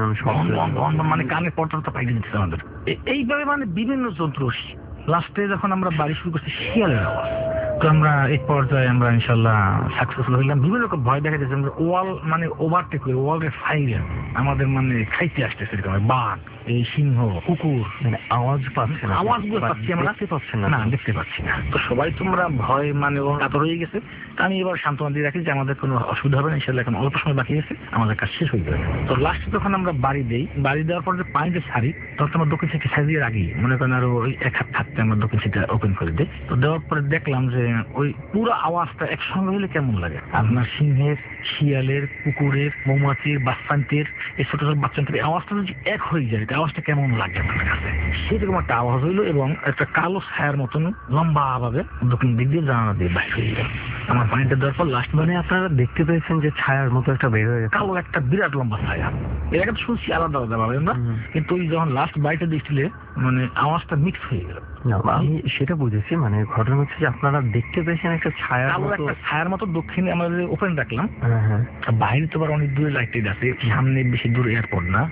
মানে কানে পর্দা পাইতে দিচ্ছে আমাদের। এইভাবে মানে বিভিন্ন জন্তু। লাস্টে যখন আমরা বাড়ি শুরু করছি শিয়ালের আওয়াজ। তো আমরা এই পর্যায়ে আমরা ইনশাল্লাহ সাকসেসফুল হইলাম। বিভিন্ন রকম ভয় দেখা যাচ্ছে, আমরা ওয়াল মানে ওভারটেক করে ওয়ালের ফাইরে আমাদের মানে খাইতে আসতেছে বাঘ, এই সিংহ, কুকুর, মানে আওয়াজ পাচ্ছে না, আওয়াজ পাচ্ছি আমরা, দেখতে পাচ্ছি না, দেখতে পাচ্ছি না। তো সবাই তোমরা ভয় মানে কাতর হয়ে গেছে। আমি এবার সান্ত্বনা দিয়ে রাখি যে আমাদের কোনো অসুবিধা হবে না ইনশাল্লাহ, এখন অল্প সময় বাকি আছে, আমাদের কাজ শেষ হয়ে যাবে। তো লাস্টে যখন আমরা বাড়ি দেই, বাড়ি দেওয়ার পর যে পানিতে ছাড়ি তখন আমার দক্ষিণ সাইডে সাজিয়ে রাখি, মনে করেন আরো ওই এক হাত থাকতে আমরা দক্ষিণ সাইডে ওপেন করে দিই। তো দেওয়ার পরে দেখলাম যে ওই পুরো আওয়াজটা একসঙ্গে হলে কেমন লাগে। আপনার সিংহের, শিয়ালের, কুকুরের, মৌমাছির, বাচ্চান্তের, এই ছোট ছোট বাচ্চান্তের আওয়াজটা যদি এক হয়ে যায় আওয়াজটা কেমন লাগে আপনার কাছে, সেরকম একটা আওয়াজ হইলো। এবং একটা কালো ছায়ার মতন লম্বা ভাবে দক্ষিণ দিক দিয়ে জানালা দিয়ে বাইরে হয়ে গেল। আমার পানিটা দেওয়ার পর লাস্ট মানে আপনারা দেখতে পেয়েছেন যে ছায়ার মতো একটা বের হয়ে গেছে, কালো একটা বিরাট লম্বা ছায়া। এর আগে তো শুনছি আলাদা আলাদা ভাবে আমরা, কিন্তু ওই যখন লাস্ট বাইটে দিচ্ছিলে মানে আওয়াজটা মিক্স হয়ে গেল। আমি সেটা বুঝেছি, মানে ঘটনা হচ্ছে যে আপনারা দেখতে পেয়েছেন একটা ছায়ার মতো দক্ষিণে আমরা ওপেন রাখলাম। বাইরে তো অনেক দূরে লাইট আছে, সামনে বেশি দূরে এয়ারপোর্ট না,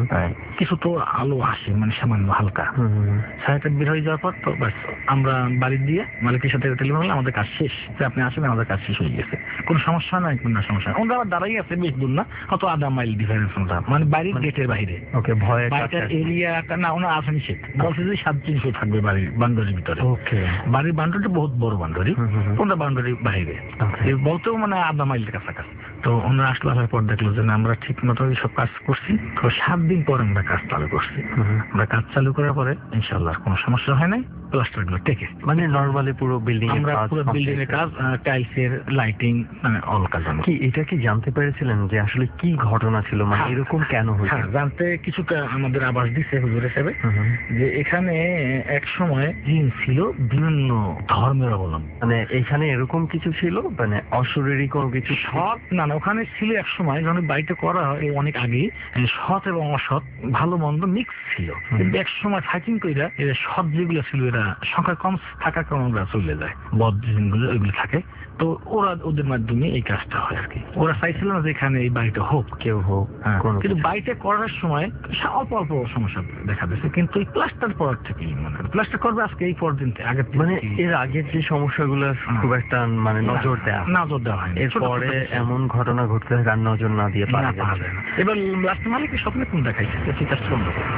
কিছু তো আলো আসে মানে সামান্য হালকা। ছায়াটা বের হয়ে যাওয়ার পর তো ব্যাস আমরা বাড়ি দিয়ে মালিকের সাথে টেলিফোন করলাম, আমাদের কাজ শেষ, আপনি আসেন, আমাদের কাজ শেষ হয়ে গেছে, কোনো সমস্যা নাই, কোনো সমস্যা। ওরা আবার দাঁড়াই আছে বেশ দূর না, হয়তো আধা মাইল ডিফারেন্স, মানে বাড়ির গেটের বাইরে। ওকে, ভয় এরিয়াটা না ওনার আসেনি, সে বলছে যে 7-300 থাকবে বাড়ির বাউন্ডারির ভিতরে। ওকে, বাড়ির বাউন্ডারিটা বহুত বড় বাউন্ডারি, ওনার বাউন্ডারির বাইরে বলতেও মানে আধা মাইলের কাছাকাছি। তো ওনারা আসলো, আসার পর দেখলো যে আমরা ঠিক মতো সব কাজ করছি। তো 7 দিন পর আমরা কাজ চালু করছি। আমরা কাজ চালু করার পরে ইনশাল্লাহ কোনো সমস্যা হয় নাই, প্লাস্টার গুলো টেকে মানে নরমালি পুরো বিল্ডিং আমরা পুরো বিল্ডিং এর কাজ, টাইলসের, লাইটিং, মানে অল কাজ। কি এটা কি জানতে পেরেছিলেন যে আসলে কি ঘটনা ছিল, মানে এরকম কেন হয়েছে? জানতে কিছুটা আমাদের আভাস দিচ্ছে হুজুর হিসেবে, যে এখানে এক সময় জিন ছিল বিভিন্ন ধর্মের অবলম্বন। মানে এখানে এরকম কিছু ছিল, মানে অশরীরী কোনো কিছু সৎ না, ওখানে ছিল এক সময় যখন বাড়িতে করা হয় অনেক আগে, সৎ এবং অসৎ, ভালো মন্দ মিক্স ছিল। কিন্তু এক সময় ফাইটিং কইরা এরা সৎ যেগুলো ছিল এরা সংখ্যা কম থাকার কারণে ওরা চলে যায়, বদ জিনগুলো ওইগুলো থাকে। তো ওরা ওদের মাধ্যমে এই কাজটা হয় আর কি। ওরা চাইছিল না যে এখানে এই বাড়িটা হোক, কেউ হোক, কিন্তু বাড়িটা করার সময় অল্প অল্প সমস্যা দেখা দিচ্ছে। কিন্তু এই প্লাস্টার পড়ার থেকে মানে প্লাস্টার করবে আজকে এই পর্যন্ত, আগে মানে এর আগের যে সমস্যাগুলো খুব একটা মানে নজর দেওয়া হয়, এরপরে এমন ঘটনা ঘটতে থাকে আর নজর না দিয়ে পারা যায় না। এবার লাস্ট মালিক স্বপ্নে কোন দেখাইছে সেটা বন্ধ করে।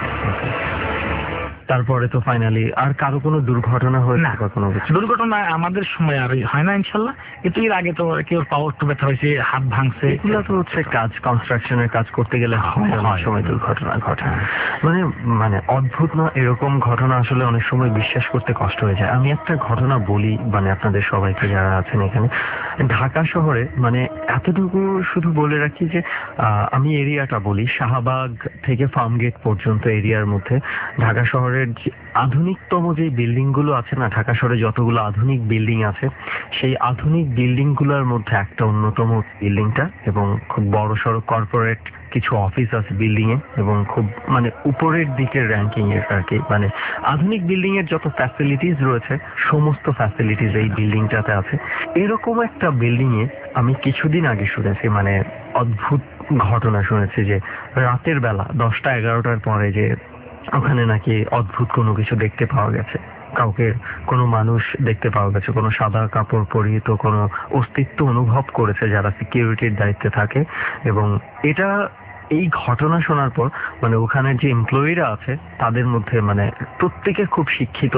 তারপরে তো ফাইনালি আর কারো কোনো দুর্ঘটনা হয় না? কোনো দুর্ঘটনা আমাদের সময় আর হয় না ইনশাল্লাহ, কিন্তু এর আগে তো কেউ পাওয়ার টু ব্যথা হয়েছে, হাত ভাঙছে, এগুলো তো হচ্ছে কাজ, কনস্ট্রাকশনের কাজ করতে গেলে অনেক সময় দুর্ঘটনা ঘটে। মানে অদ্ভুত না, এরকম ঘটনা আসলে অনেক সময় বিশ্বাস করতে কষ্ট হয়ে যায়। আমি একটা ঘটনা বলি মানে আপনাদের সবাইকে যারা আছেন এখানে। ঢাকা শহরে মানে এতটুকু শুধু বলে রাখি যে আমি এরিয়াটা বলি, শাহবাগ থেকে ফার্মগেট পর্যন্ত এরিয়ার মধ্যে ঢাকা শহরের আধুনিকতম যে বিল্ডিং গুলো আছে না, ঢাকা শহরে যতগুলো আধুনিক বিল্ডিং আছে সেই আধুনিক বিল্ডিং গুলোর মধ্যে একটা অন্যতম বিল্ডিংটা, এবং খুব বড় সড়ো কর্পোরেট কিছু অফিস আছে বিল্ডিং এ, এবং খুব মানে উপরের দিকের র্যাঙ্কিং এর আর কি। মানে আধুনিক বিল্ডিং এর যত ফ্যাসিলিটিস রয়েছে সমস্ত ফ্যাসিলিটিস এই বিল্ডিংটাতে আছে। এরকম একটা বিল্ডিং এ আমি কিছুদিন আগে শুনেছি, মানে অদ্ভুত ঘটনা শুনেছি যে রাতের বেলা 10টা-11টার পরে যে ওখানে নাকি অদ্ভুত কোনো কিছু দেখতে পাওয়া গেছে, কাউকে কোনো মানুষ দেখতে পাওয়া গেছে, কোনো সাদা কাপড় পরিহিত কোনো অস্তিত্ব অনুভব করেছে যারা সিকিউরিটির দায়িত্বে থাকে। এবং এটা এই ঘটনা শোনার পর মানে ওখানে যে এমপ্লয়িরা আছে তাদের মধ্যে মানে প্রত্যেকে খুব শিক্ষিত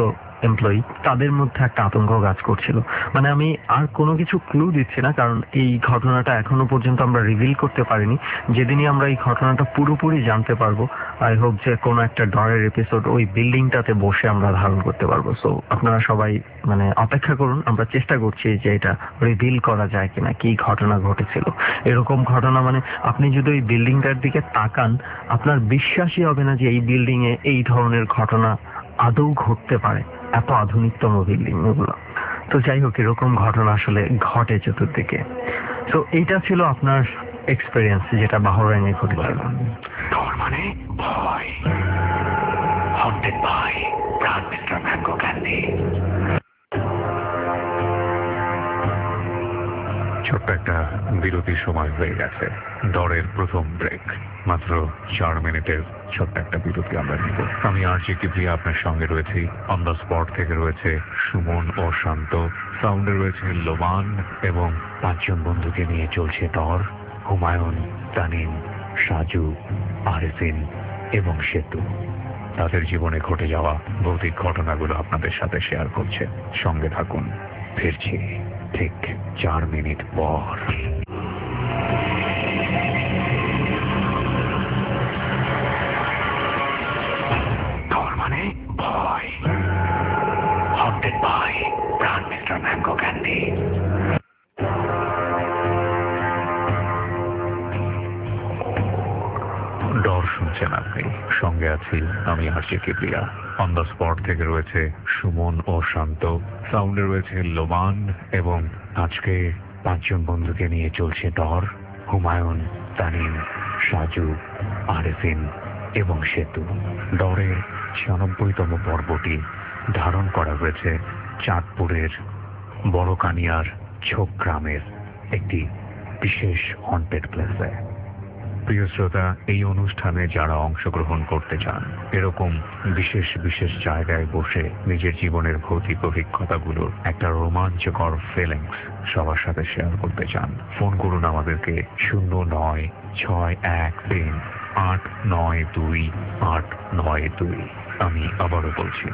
এমপ্লয়ি, তাদের মধ্যে একটা আতঙ্ক কাজ করছিল। মানে আমি আর কোনো কিছু ক্লু দিচ্ছি না, কারণ এই ঘটনাটা এখনো পর্যন্ত আমরা রিভিল করতে পারিনি। যেদিনই আমরা এই ঘটনাটা পুরোপুরি জানতে পারবো, আই হোপ যে কোনো একটা ডরের এপিসোড ওই বিল্ডিংটাতে বসে আমরা ধারণ করতে পারবো। সো আপনারা সবাই মানে অপেক্ষা করুন, আমরা চেষ্টা করছি যে এটা রিভিল করা যায় কিনা, কি ঘটনা ঘটেছিল। এরকম ঘটনা মানে আপনি যদি ওই বিল্ডিংটার দিকে তাকান, আপনার বিশ্বাসই হবে না যে এই বিল্ডিং এ এই ধরনের ঘটনা আদৌ ঘটতে পারে। এত আধুনিকতম বিল্ডিং এগুলো। তো যাই হোক, এরকম ঘটনা আসলে ঘটে চতুর্দিকে। তো এইটা ছিল আপনার এক্সপেরিয়েন্স যেটা বাহরাইনে ঘটেছিল। ডর মানে ভয়, haunted by Pran mister mango candy. ছোট্ট একটা বিরতির সময় হয়ে গেছে, ডরের প্রথম ব্রেক। মাত্র 4 মিনিটের ছোট্ট একটা বিরতি আমরা নিব। আমি আরজি কিপ্রিয়া আপনার সঙ্গে রয়েছি। অন দ্য স্পট থেকে রয়েছে সুমন ও শান্ত, সাউন্ডে রয়েছে লোমান, এবং 5 জন বন্ধুকে নিয়ে চলছে ডর। হুমায়ুন, তানিম, সাজু, আরেফিন এবং সেতু তাদের জীবনে ঘটে যাওয়া ভৌতিক ঘটনাগুলো আপনাদের সাথে শেয়ার করছে। সঙ্গে থাকুন, ফিরছি ঠিক 4 মিনিট পর। ডর মানে ভয়, haunted by Pran mister mango Candy. ডর শুনছেন আপনি, সঙ্গে আছি আমি RJ Kipriya. On the spot থেকে রয়েছে সুমন ও শান্ত, সাউন্ডে রয়েছে লোমান, এবং আজকে 5 জন বন্ধুকে নিয়ে চলছে ডর। হুমায়ুন, তানিম, সাজু, আরেফিন এবং সেতু। ডরের 96তম পর্বটি ধারণ করা হয়েছে চাঁদপুরের বড় কানিয়ার ছোক গ্রামের একটি বিশেষ হন্টেড প্লেসে। প্রিয় শ্রোতা, এই অনুষ্ঠানে যারা অংশগ্রহণ করতে চান, এরকম বিশেষ বিশেষ জায়গায় বসে নিজের জীবনের ভৌতিক অভিজ্ঞতাগুলোর একটা রোমাঞ্চকর ফিলিংস সবার সাথে শেয়ার করতে চান, ফোন করুন আমাদেরকে 09613892 আমি আবারও বলছি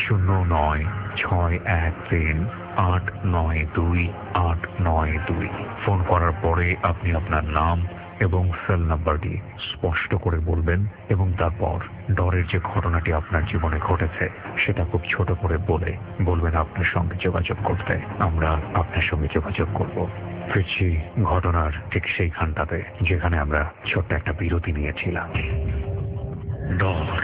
09613892 ফোন করার পরে আপনি আপনার নাম এবং সেল নাম্বারটি স্পষ্ট করে বলবেন, এবং তারপর ডরের যে ঘটনাটি আপনার জীবনে ঘটেছে সেটা খুব ছোট করে বলবেন আপনার সঙ্গে যোগাযোগ করতে। আমরা আপনার সঙ্গে যোগাযোগ করব। ফিরছি ঘটনার ঠিক সেইখানটাতে যেখানে আমরা ছোট্ট একটা বিরতি নিয়েছিলাম। ডর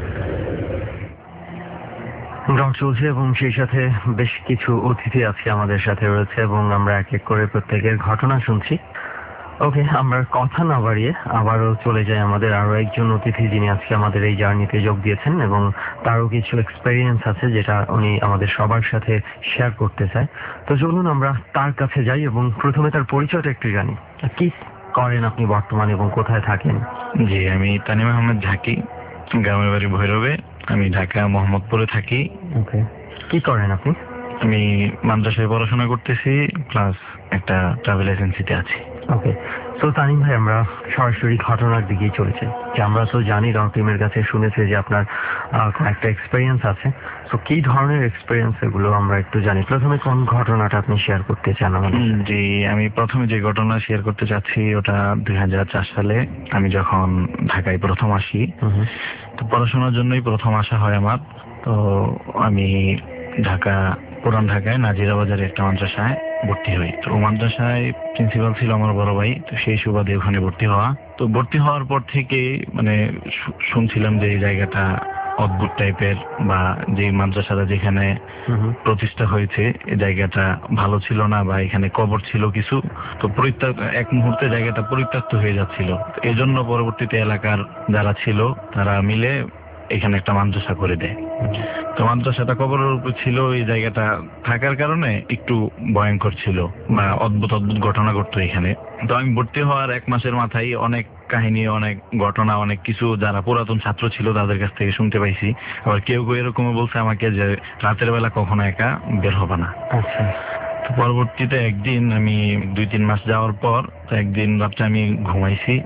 চলছে, এবং সেই সাথে বেশ কিছু অতিথি আজকে আমাদের সাথে রয়েছে, এবং আমরা এক এক করে প্রত্যেকের ঘটনা শুনছি। ওকে, আমরা কথা না বাড়িয়ে আবারও চলে যাই আমাদের আরো একজন অতিথি, যিনি আজকে আমাদের এই জার্নিতে যোগ দিয়েছেন, এবং তারও কিছু এক্সপেরিয়েন্স আছে যেটা উনি আমাদের সবার সাথে শেয়ার করতে চায়। তো চলুন আমরা তার কাছে যাই, এবং প্রথমে তার পরিচয়টা একটু জানি। কি করেন আপনি বর্তমানে এবং কোথায় থাকেন? জি, আমি তানিম আহমেদ ঝাঁকি, গ্রামের বাড়ি ভৈরবে। আমি ঢাকা মোহাম্মদপুরে থাকি। ওকে, কি করেন আপনি? আমি মাদ্রাসায় পড়াশোনা করতেছি, প্লাস একটা ট্রাভেল এজেন্সিতে আছি। ওকে, তো তানিম ভাই, আমরা সরাসরি ঘটনার দিকেই চলেছে। যে আমরা তো জানি ডর টিমের কাছে শুনেছে যে আপনার একটা এক্সপেরিয়েন্স আছে। তো কি ধরনের এক্সপেরিয়েন্স এগুলো আমরা একটু জানি। প্রথমে কোন ঘটনাটা আপনি শেয়ার করতে চান আমাদের? জি, আমি প্রথমে যে ঘটনা শেয়ার করতে চাচ্ছি ওটা 2004 সালে আমি যখন ঢাকায় প্রথম আসি। তো পড়াশোনার জন্যই প্রথম আসা হয় আমার। তো আমি পুরান ঢাকায় নাজিরা বাজারে একটা মাদ্রাসায় ভর্তি হই। তো মাদ্রাসায় প্রিন্সিপাল ছিল আমার বড় ভাই, তো সেই সুবাদে ওখানে ভর্তি হওয়া। তো ভর্তি হওয়ার পর থেকে মানে শুনছিলাম যে এই জায়গাটা অদ্ভুত টাইপের, বা যে মাদ্রাসাটা যেখানে প্রতিষ্ঠা হয়েছে এই জায়গাটা ভালো ছিল না, বা এখানে কবর ছিল কিছু। তো এক মুহূর্তে জায়গাটা পরিত্যক্ত হয়ে যাচ্ছিল। এই জন্য পরবর্তীতে এলাকার যারা ছিল তারা মিলে এখানে একটা মাদ্রাসা করে দেয়। তো মাদ্রাসাটা কবরের উপর ছিল, এই জায়গাটা থাকার কারণে একটু ভয়ঙ্কর ছিল, বা অদ্ভুত অদ্ভুত ঘটনা ঘটতো এখানে। তো আমি ভর্তি হওয়ার 1 মাসের মাথায় অনেক কাহিনী, অনেক ঘটনা, অনেক কিছু যারা পুরাতন ছাত্র ছিল তাদের কাছ থেকে শুনতে পাইছি। আবার কেউ কেউ এরকম বলছে আমাকে যে রাতের বেলা কখনো একা বের হবে না। আচ্ছা। তো পরবর্তীতে একদিন আমি 2-3 মাস যাওয়ার পর একদিন রাত্রে আমি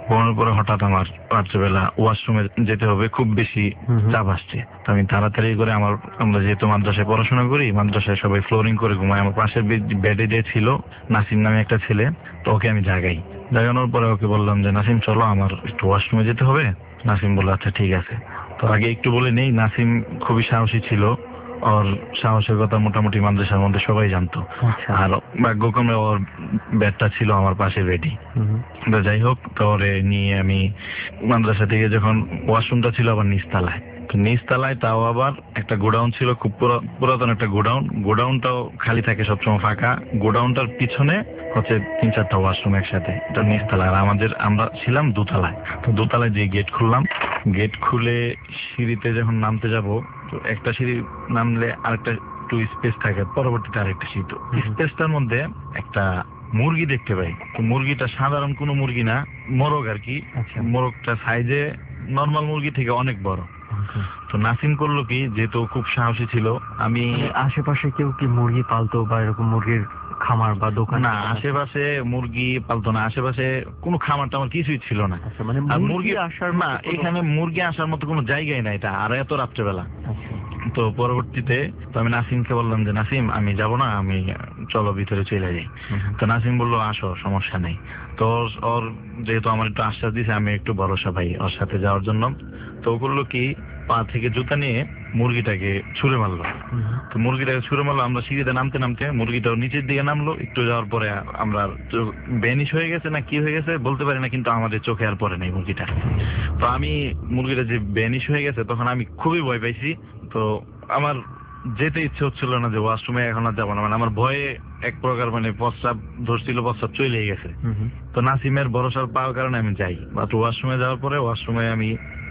ঘুমানোর পরে হঠাৎ আমার রাত্রেবেলা ওয়াশরুমে যেতে হবে, খুব বেশি চাপ আসছে। তো আমি তাড়াতাড়ি করে আমরা যেহেতু মাদ্রাসায় পড়াশোনা করি, মাদ্রাসায় সবাই ফ্লোরিং করে ঘুমায়, আমার পাশের বেডে যে ছিল নাসিম নামে একটা ছেলে, তো ওকে আমি জাগানোর পরে ওকে বললাম যে নাসিম চলো আমার একটু ওয়াশরুমে যেতে হবে। নাসিম বলল আচ্ছা ঠিক আছে। তো আগে একটু বলে নেই, নাসিম খুবই সাহসী ছিল, ওর সাহসের কথা মোটামুটি মাদ্রাসার মধ্যে সবাই জানতো। আর ভাগ্যক্রমে ওর ব্যাটটা ছিল আমার পাশে বেডি। তো যাই হোক, তো ওরে নিয়ে আমি মাদ্রাসা থেকে যখন ওয়াশরুমটা ছিল আবার নিচতলায়, তো নিচতলায় তাও আবার একটা গোডাউন ছিল, খুব পুরাতন একটা গোডাউনটাও খালি থাকে সবসময় ফাঁকা। গোডাউনটার পিছনে হচ্ছে 3-4টা ওয়াশরুম একসাথে, এটা নিচতলায়। আর আমরা ছিলাম দোতলায়। তো দোতলায় যে গেট খুললাম, গেট খুলে সিঁড়িতে যখন নামতে যাব, তো একটা সিঁড়ি নামলে আরেকটা একটু স্পেস থাকে, পরবর্তীতে আরেকটা সিঁড়ি। তো স্পেসটার মধ্যে একটা মুরগি দেখতে পাই। তো মুরগিটা সাধারণ কোনো মুরগি না, মোরগ আর কি। মোরগটা সাইজে নর্মাল মুরগি থেকে অনেক বড়। তো নাসিম করলো কি, যেহেতু খুব সাহসী ছিল, আমি আশেপাশে কেউ কি মুরগি পালতো বা এরকম মুরগির খামার বা দোকান? না, আশেপাশে মুরগি পালতো না, আশেপাশে কোনো খামার টামার কিছুই ছিল না। মানে মুরগি আসার না, এখানে মুরগি আসার মতো কোনো জায়গায় না এটা, আর এত রাত্রেবেলা। তো পরবর্তীতে তো আমি নাসিমকে বললাম যে নাসিম আমি যাব না, আমি চলো ভিতরে চলে যাই। তো নাসিম বললো আসো, সমস্যা নেই। তো ওর যেহেতু আমার একটু আশ্বাস দিয়েছে, আমি একটু ভরসা পাই ওর সাথে যাওয়ার জন্য। তো ও করলো কি, পা থেকে জুতা নিয়ে মুরগিটাকে ছুঁড়ে মারলো। তো মুরগিটাকে ছুঁড়ে মারলো, আমরা সিঁড়িতে নামতে নামতে মুরগিটাও নিচের দিকে নামলো। একটু যাওয়ার পরে আমরা বেনিশ হয়ে গেছে না কি হয়ে গেছে বলতে পারি না, কিন্তু আমাদের চোখে আর পড়ে নাই মুরগিটা। তো আমি মুরগিটা যে বেনিশ হয়ে গেছে, তখন আমি খুবই ভয় পাইছি। তো আমার যেতে ইচ্ছে হচ্ছিল না যে ওয়াশরুমে এখন আর যাবো না, মানে আমার ভয়ে এক প্রকার মানে প্রস্রাব ধরছিল, প্রস্রাব চলে গেছে। তো নাসিমের ভরসার পাওয়ার কারণে আমি যাই। ওয়াশরুমে যাওয়ার পরে ওয়াশরুমে আমি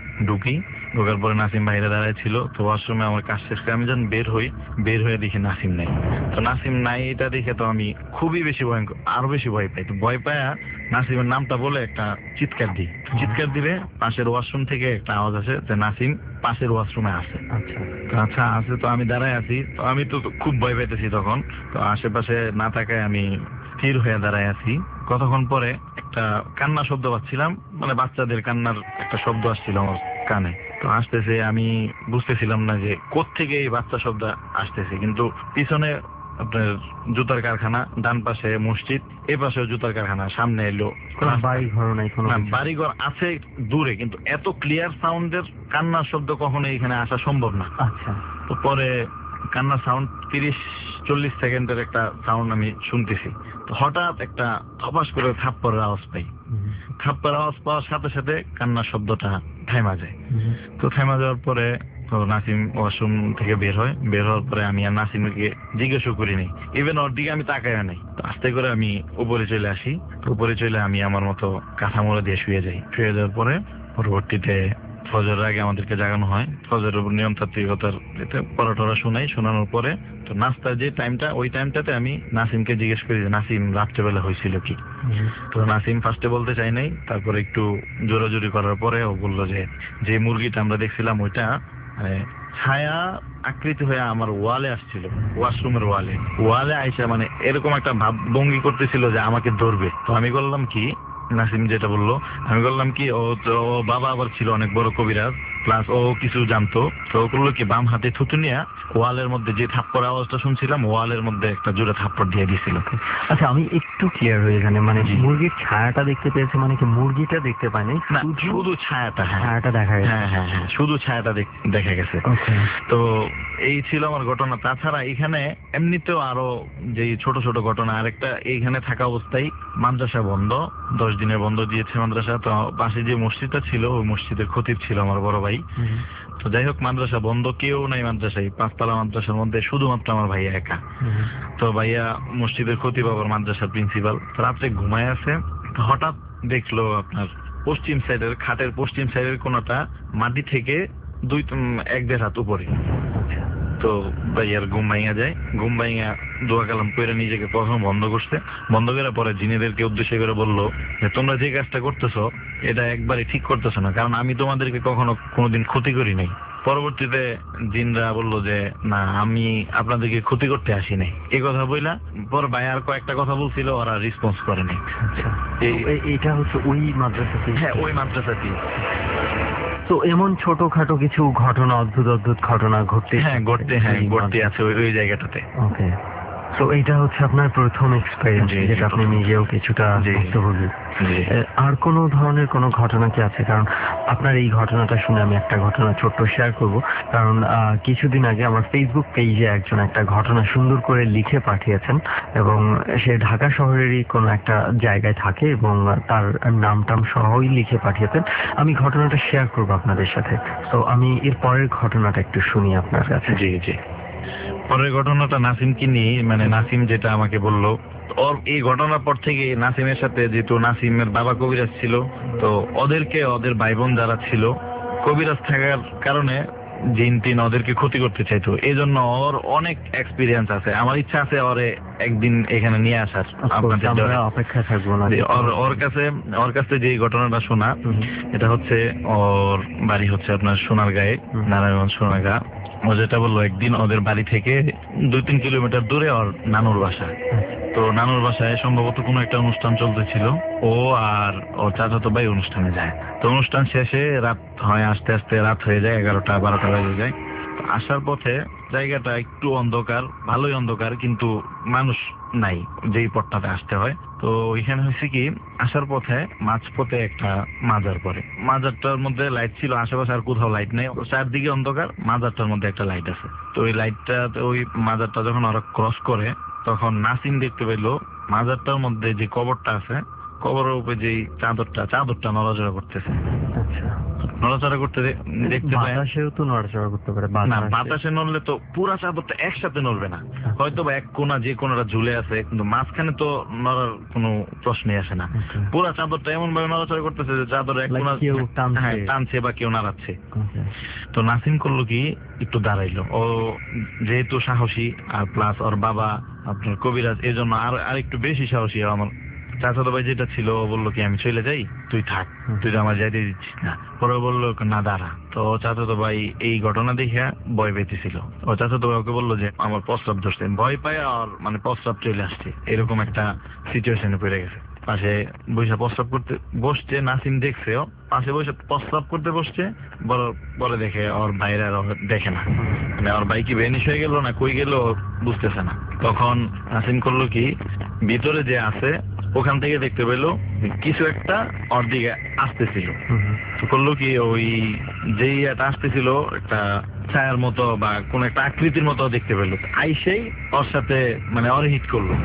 ঢোকার পরে নাসিম বাইরে দাঁড়ায় ছিল। তো ওয়াশরুমে আমার কাজ শেষ করে আমি যখন বের হয়ে দেখি নাসিম নাই। তো নাসিম নাই এটা দেখে তো আমি খুবই বেশি আরো বেশি ভয় পাই। তো ভয় পায়া নাসিমের নামটা বলে একটা চিৎকার দিই। চিৎকার দিলে পাশের ওয়াশরুম থেকে একটা আওয়াজ আসে যে নাসিম পাশের ওয়াশরুমে আছে। আচ্ছা আছে। তো আমি দাঁড়ায় আছি, তো আমি তো খুব ভয় পাইতেছি তখন। তো আশেপাশে না তাকায় আমি স্থির হয়ে দাঁড়ায় আছি। কতক্ষণ পরে একটা কান্না শব্দ পাচ্ছিলাম, মানে বাচ্চাদের কান্নার একটা শব্দ আসছিল আমার কানে। তো আসতেছে, আমি বুঝতেছিলাম না যে কোত্থেকে এই বাচ্চা শব্দ আসতেছে, কিন্তু পিছনে আপনার জুতার কারখানা, ডান পাশে মসজিদ, এ পাশেও জুতার কারখানা, সামনে এলো বাড়িঘর আছে দূরে, কিন্তু এত ক্লিয়ার সাউন্ডের কান্নার শব্দ কখনো এখানে আসা সম্ভব না। আচ্ছা। তো পরে কান্নার সাউন্ড 30-40 সেকেন্ডের একটা সাউন্ড আমি শুনতেছি। তো হঠাৎ একটা ধপাস করে থাপ্পড়ের আওয়াজ পাই। থাপ্পড়ের আওয়াজ পাওয়ার সাথে সাথে কান্নার শব্দটা থেমা যায়। তো থেমা যাওয়ার পরে তো নাসিম ওয়াশরুম থেকে বের হওয়ার পরে আমি আর নাসিমকে জিজ্ঞেসও করিনি, ইভেন ওর দিকে আমি তাকাইও নাই। তো আস্তে করে আমি উপরে চলে আসি। উপরে চলে আমি আমার মতো কাঁথা মোড়া দিয়ে শুয়ে যাই। শুয়ে যাওয়ার পরে পরবর্তীতে ফজরের আগে আমাদেরকে জাগানো হয়। ফজরের উপর নিয়মতান্ত্রিকতার পড়াটরা শোনানোর পরে তো নাস্তার যে টাইমটা, ওই টাইমটাতে আমি নাসিমকে জিজ্ঞেস করি যে নাসিম রাত্রেবেলা হয়েছিল কি। তো নাসিম ফার্স্টে বলতে চাই নাই, তারপরে একটু জোরাজুরি করার পরে ও বললো যে মুরগিটা আমরা দেখছিলাম ওইটা মানে ছায়া আকৃতি হয়ে আমার ওয়ালে আসছিল, ওয়াশরুমের ওয়ালে আইসা মানে এরকম একটা ভাব ভঙ্গি করতেছিল যে আমাকে ধরবে। তো আমি বললাম কি, নাসিম যেটা বললো, আমি বললাম কি ও বাবা আবার ছিল অনেক বড় কবিরাজ, প্লাস ও কিছু জানতো। তো ও করলো কি, বাম হাতে থুতু নিয়ে ওয়ালের মধ্যে যে থাপ্পড় আওয়াজটা শুনছিলাম, ওয়ালের মধ্যে একটা জোরে থাপ্পড় দিয়ে দিছিল। আচ্ছা, আমি একটু ক্লিয়ার হয়ে এখানে, মানে মুরগির ছায়াটা দেখতে পেয়েছে, মানে কি মুরগিটা দেখতে পায়নি, শুধু ছায়াটা? ছায়াটা দেখা গেছে। হ্যাঁ, শুধু ছায়াটা দেখা গেছে। তো এই ছিল আমার ঘটনা। তাছাড়া এখানে এমনিতেও আরো যে ছোট ছোট ঘটনা, আরেকটা এইখানে থাকা অবস্থায় মাদ্রাসা বন্ধ, 10 দিনের বন্ধ দিয়েছে মাদ্রাসা। তো পাশে যে মসজিদটা ছিল, ওই মসজিদের খতিব ছিল আমার বড় ভাই। তো যাই হোক, মাদ্রাসা বন্ধ, কেউ নাই মাদ্রাসায়, 5তলা মাদ্রাসার মধ্যে শুধুমাত্র আমার ভাইয়া একা। তো ভাইয়া মসজিদের খতিব, আবার মাদ্রাসার প্রিন্সিপাল। তো রাত্রে ঘুমায় আছে, হঠাৎ দেখলো আপনার পশ্চিম সাইডের খাটের পশ্চিম সাইডের কোনটা মাটি থেকে 1-1.5 হাত উপরে। তো ভাইয়ার ঘুম ভাঙা যায়, ঘুম ভাঙা দোয়া কালাম করে নিজেকে প্রথম বন্ধ করছে। বন্ধ করার পরে জিনেদেরকে উদ্দেশ্য করে বললো যে তোমরা যে কাজটা করতেছো এটা একবারে ঠিক করতেছো না, কারণ আমি তোমাদেরকে কোনোদিন ক্ষতি করি নাই। পরবর্তীতে জিনরা বললো যে না, আমি আপনাদেরকে ক্ষতি করতে আসি নাই, এই কথা বইলা পর ভাই আর কয়েকটা কথা বলছিল, ওরা রেসপন্স করে নাই। আচ্ছা, এটা হচ্ছে ওই মাদ্রাসাতে? হ্যাঁ, ওই মাদ্রাসাতেই। তো এমন ছোটখাটো কিছু ঘটনা, অদ্ভুত অদ্ভুত ঘটনা ঘটতে আছে ওই জায়গাটাতে। ওকে, তো এটা হচ্ছে আপনার প্রথম এক্সপেরিয়েন্স, যেটা আপনি নিজেও কিছুটা ভুক্তভোগী। আর কোনো ধরনের কোনো ঘটনা কি আছে? কারণ আপনার এই ঘটনাটা শুনে আমি একটা ঘটনা ছোট্ট শেয়ার করব। কারণ কিছুদিন আগে আমার ফেসবুক পেজে একজন একটা ঘটনা সুন্দর করে লিখে পাঠিয়েছেন, এবং সে ঢাকা শহরেরই কোনো একটা জায়গায় থাকে এবং তার নামটাম সহই লিখে পাঠিয়েছেন। আমি ঘটনাটা শেয়ার করব আপনাদের সাথে। তো আমি এর পরের ঘটনাটা একটু শুনি আপনার কাছে। জি জি। পরের ঘটনাটা নাসিমকে নিয়ে, মানে নাসিম যেটা আমাকে বললো, ওর এই ঘটনার পর থেকে নাসিমের সাথে, যেহেতু নাসিমের বাবা কবিরাজ ছিল, তো ওদের ভাই বোন যারা ছিল কবিরাজ থাকার কারণে জিন টিন ওদেরকে ক্ষতি করতে চাইতো। এই জন্য ওর অনেক এক্সপিরিয়েন্স আছে। আমার ইচ্ছা আছে ওরে একদিন এখানে নিয়ে আসার। অপেক্ষা থাকবো না। ওর কাছে যে ঘটনাটা শোনা, এটা হচ্ছে ওর বাড়ি হচ্ছে আপনার সোনারগাঁয়ে, নারায়ণগঞ্জ সোনারগাঁ। ও যেটা বললো, একদিন ওদের বাড়ি থেকে 2-3 কিলোমিটার দূরে ওর নানুর বাসা। তো নানুর বাসায় সম্ভবত কোনো একটা অনুষ্ঠান চলতেছিল, ও আর ওর চাচাতো ভাই অনুষ্ঠানে যায়। তো অনুষ্ঠান শেষে রাত হয়, আস্তে আস্তে রাত হয়ে যায়, 11টা-12টা বেজে যায়। আসার পথে জায়গাটা একটু অন্ধকার, ভালোই অন্ধকার, কিন্তু মানুষ নাই যেই পথটাতে আসতে হয়। তো ওইখানে হয়েছে কি, আসার পথে মাঝপথে একটা মাজার পড়ে। মাজারটার মধ্যে লাইট ছিল, আশেপাশে আর কোথাও লাইট নেই, চারদিকে অন্ধকার, মাজারটার মধ্যে একটা লাইট আছে। তো ওই লাইটটা, ওই মাজারটা যখন ওরা ক্রস করে, তখন নাসিম দেখতে পেলো মাজারটার মধ্যে যে কবরটা আছে, কবরের উপরে যে চাদরটা নড়াচড়া করতেছে। আচ্ছা, নড়াচড়া করতে দেখতে পায়। বাতাসেও তো নড়াচড়া করতে পারে না, বাতাসে নড়লে তো পুরা চাদরটা একসাথে নড়বে না, হয়তো বা এক কোনা যে কোনাটা ঝুলে আছে, কিন্তু মাঝখানে তো নড়ার কোনো প্রশ্নই আসে না। পুরা চাদরটা এমন ভাবে নড়াচড়া করতেছে যে চাদর এক কোনা টানছে বা কেউ নাড়াচ্ছে। তো নাসিম করলো কি, একটু দাঁড়াইলো। ও যেহেতু সাহসী, আর প্লাস ওর বাবা আপনার কবিরাজ, এই জন্য আর একটু বেশি সাহসী। আমার চাচাতো ভাই যেটা ছিল, ও বললো কি, আমি চলে যাই, তুই থাক, তুই তো আমার যাইতে দিচ্ছিস না। পরে বললো না, দাঁড়া। তো চাচাতো ভাই এই ঘটনা দেখে ভয় পেতেছিল। ও চাচাতো ভাই ওকে বললো যে আমার প্রস্রাব ধরছে, ভয় পায় আর মানে প্রস্রাব চলে আসছে, এরকম একটা সিচুয়েশনে পড়ে গেছে। পাশে বসে প্রস্রাব করতে বসছে, নাসিম দেখছে ও পাশে বসে প্রস্রাব করতে বসছে। পরে দেখে ওর ভাইরা দেখে না, মানে ওর ভাই কি বেনিশ হয়ে গেল না কই গেল বুঝতেছে না। তখন নাসিম করলো কি, ভিতরে যে আছে ওখান থেকে দেখতে পেলো কিছু একটা ওর দিকে আসতেছিল। তো করলো কি, ওই যেই একটা আসতেছিল একটা ছায়ার মতো বা কোন একটা আকৃতির মতো দেখতে পেলো, আইসেই ওর সাথে মানে ওর হিট করলো।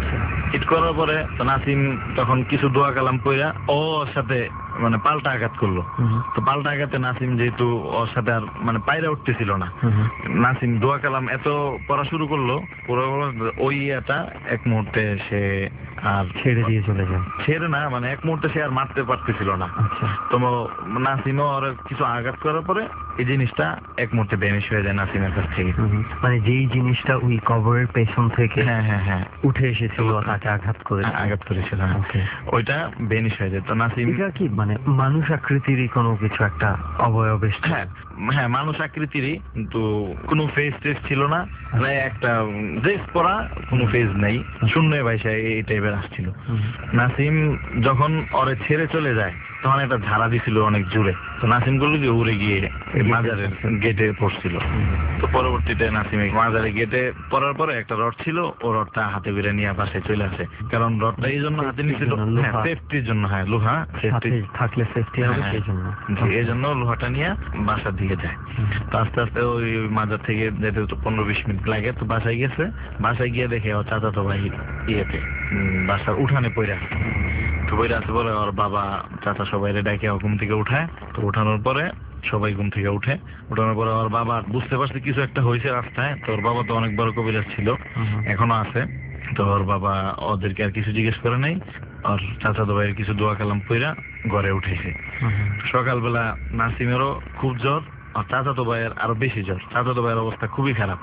হিট করার পরে তো নাসিম তখন কিছু দোয়া কালাম কইরা ওর সাথে মানে পাল্টা আঘাত করলো। তো পাল্টা আঘাতে নাসিম যেহেতু ওর সাথে আর মানে পায়রা উঠতেছিল না, নাসিম দোয়া কালাম এত পড়া শুরু করলো, পুরো ওই এটা এক মুহূর্তে সে আর ছেড়ে দিয়ে চলে যায়। ছেড়ে না, মানে এক মুহূর্তে সে আর মারতে পারতেছিল না। তো নাসিমও আর কিছু আঘাত করার পরে এই জিনিসটা এক মুহূর্তে বেনিশ হয়ে যায় নাসিমের কাছ থেকে। মানে যেই জিনিসটা ওই কবরের পেছন থেকে হ্যাঁ উঠে এসেছিল, তাকে আঘাত করেছিল, ওইটা বেনিশ হয়ে যায়। তো নাসিম কি মানে মানুষ আকৃতিরই কোনো কিছু একটা অবয়ব? হ্যাঁ, মানুষ আকৃতিরই, কিন্তু কোনো ফেস টেস ছিল না, মানে একটা ড্রেস পরা, কোনো ফেস নেই, শূন্য ভাইসা এই টাইপের আসছিল। নাসিম যখন ওরে ছেড়ে চলে যায়, তখন একটা ঝাড়া দিছিল অনেক জোরে। তো নাসিম গুলো যে উড়ে গিয়ে মাজারের গেটে পড়ছিল। তো পরবর্তীতে নাসিম মাজারের গেটে পড়ার পরে একটা রড ছিল, ও রডটা হাতে করে নিয়ে বাসায় চলে আসে। কারণ রডটা এই জন্য হাতে নিয়েছিল সেফটির জন্য। হ্যাঁ, লোহা থাকলে সেফটি হবে, সেই জন্য এই জন্য লোহাটা নিয়ে বাসার দিকে যায়। তো আস্তে আস্তে ওই মাজার থেকে যেতে 15-20 মিনিট লাগে। তো বাসায় গেছে, বাসায় গিয়ে দেখে ওর চাচাতো ভাই ইয়েতে বাসার উঠানে পড়ে আছে। তো বইরা আছে পরে ওর বাবা চাচা সবাই ডাকে ঘুম থেকে উঠায়। তো উঠানোর পরে সবাই ঘুম থেকে উঠানোর পরে ওর বাবা বুঝতে পারছে কিছু একটা হয়েছে রাস্তায়। তো ওর বাবা তো অনেক বড় কবিরাজ ছিল, এখনো আছে। তো ওর বাবা ওদেরকে আর কিছু জিজ্ঞেস করে নাই, আর চাচাতো ভাইয়ের কিছু দোয়া কালাম কইরা ঘরে উঠেছে। সকালবেলা নাসিমেরও খুব জ্বর, আর চাচাতো ভাইয়ের আরো বেশি জ্বর। চাচাতো ভাইয়ের অবস্থা খুবই খারাপ।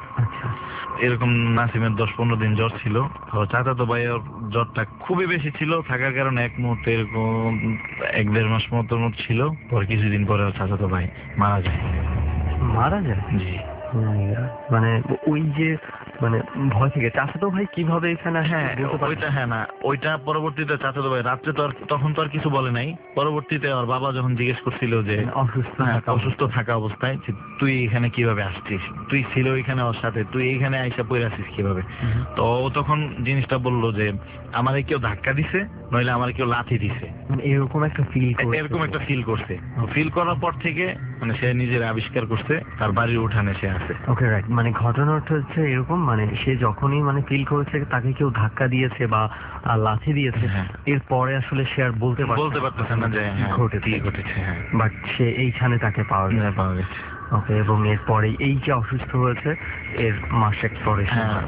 এরকম নাসিমের 10-15 দিন জ্বর ছিল। চাচাতো ভাইয়ের জ্বরটা খুবই বেশি ছিল, থাকার কারণে এক মুহূর্তে এরকম 1-1.5 মাস মতো ছিল। পরে কিছুদিন পরে চাচাতো ভাই মারা যায়। মারা যায়? জি। মানে ওই যে মানে ভয় থেকে চাচাতো ভাই কিভাবে এখানে? হ্যাঁ ওইটা, হ্যাঁ না ওইটা পরবর্তীতে চাচাতো ভাই রাত্রে তো আর তখন তো আর কিছু বলে নাই। পরবর্তীতে ওর বাবা যখন জিজ্ঞেস করছিল যে অসুস্থ থাকা অবস্থায় তুই এখানে কিভাবে আসছিস, তুই ছিল এখানে ওর সাথে, তুই এইখানে আইসা পড়ে আসিস কিভাবে? তো ও তখন জিনিসটা বললো যে আমারে কেউ ধাক্কা দিছে, নইলে আমার কেউ লাথি দিছে, এরকম একটা ফিল করছে। ফিল করার পর থেকে মানে সে নিজের আবিষ্কার করছে তার বাড়ির উঠানে সে আছে। ওকে রাইট, মানে ঘটনাটা হচ্ছে এরকম, মানে সে যখনই মানে ফিল করেছে তাকে কেউ ধাক্কা দিয়েছে বা লাথি দিয়েছে, এরপরে আসলে সে আর বলতে পারতেছে না যে ঘটেছে। হ্যাঁ, বাট সে এইখানে তাকে পাওয়া গেছে। ওকে, এবং এরপরে এই যে অসুস্থ হয়েছে এর মাস এক পরে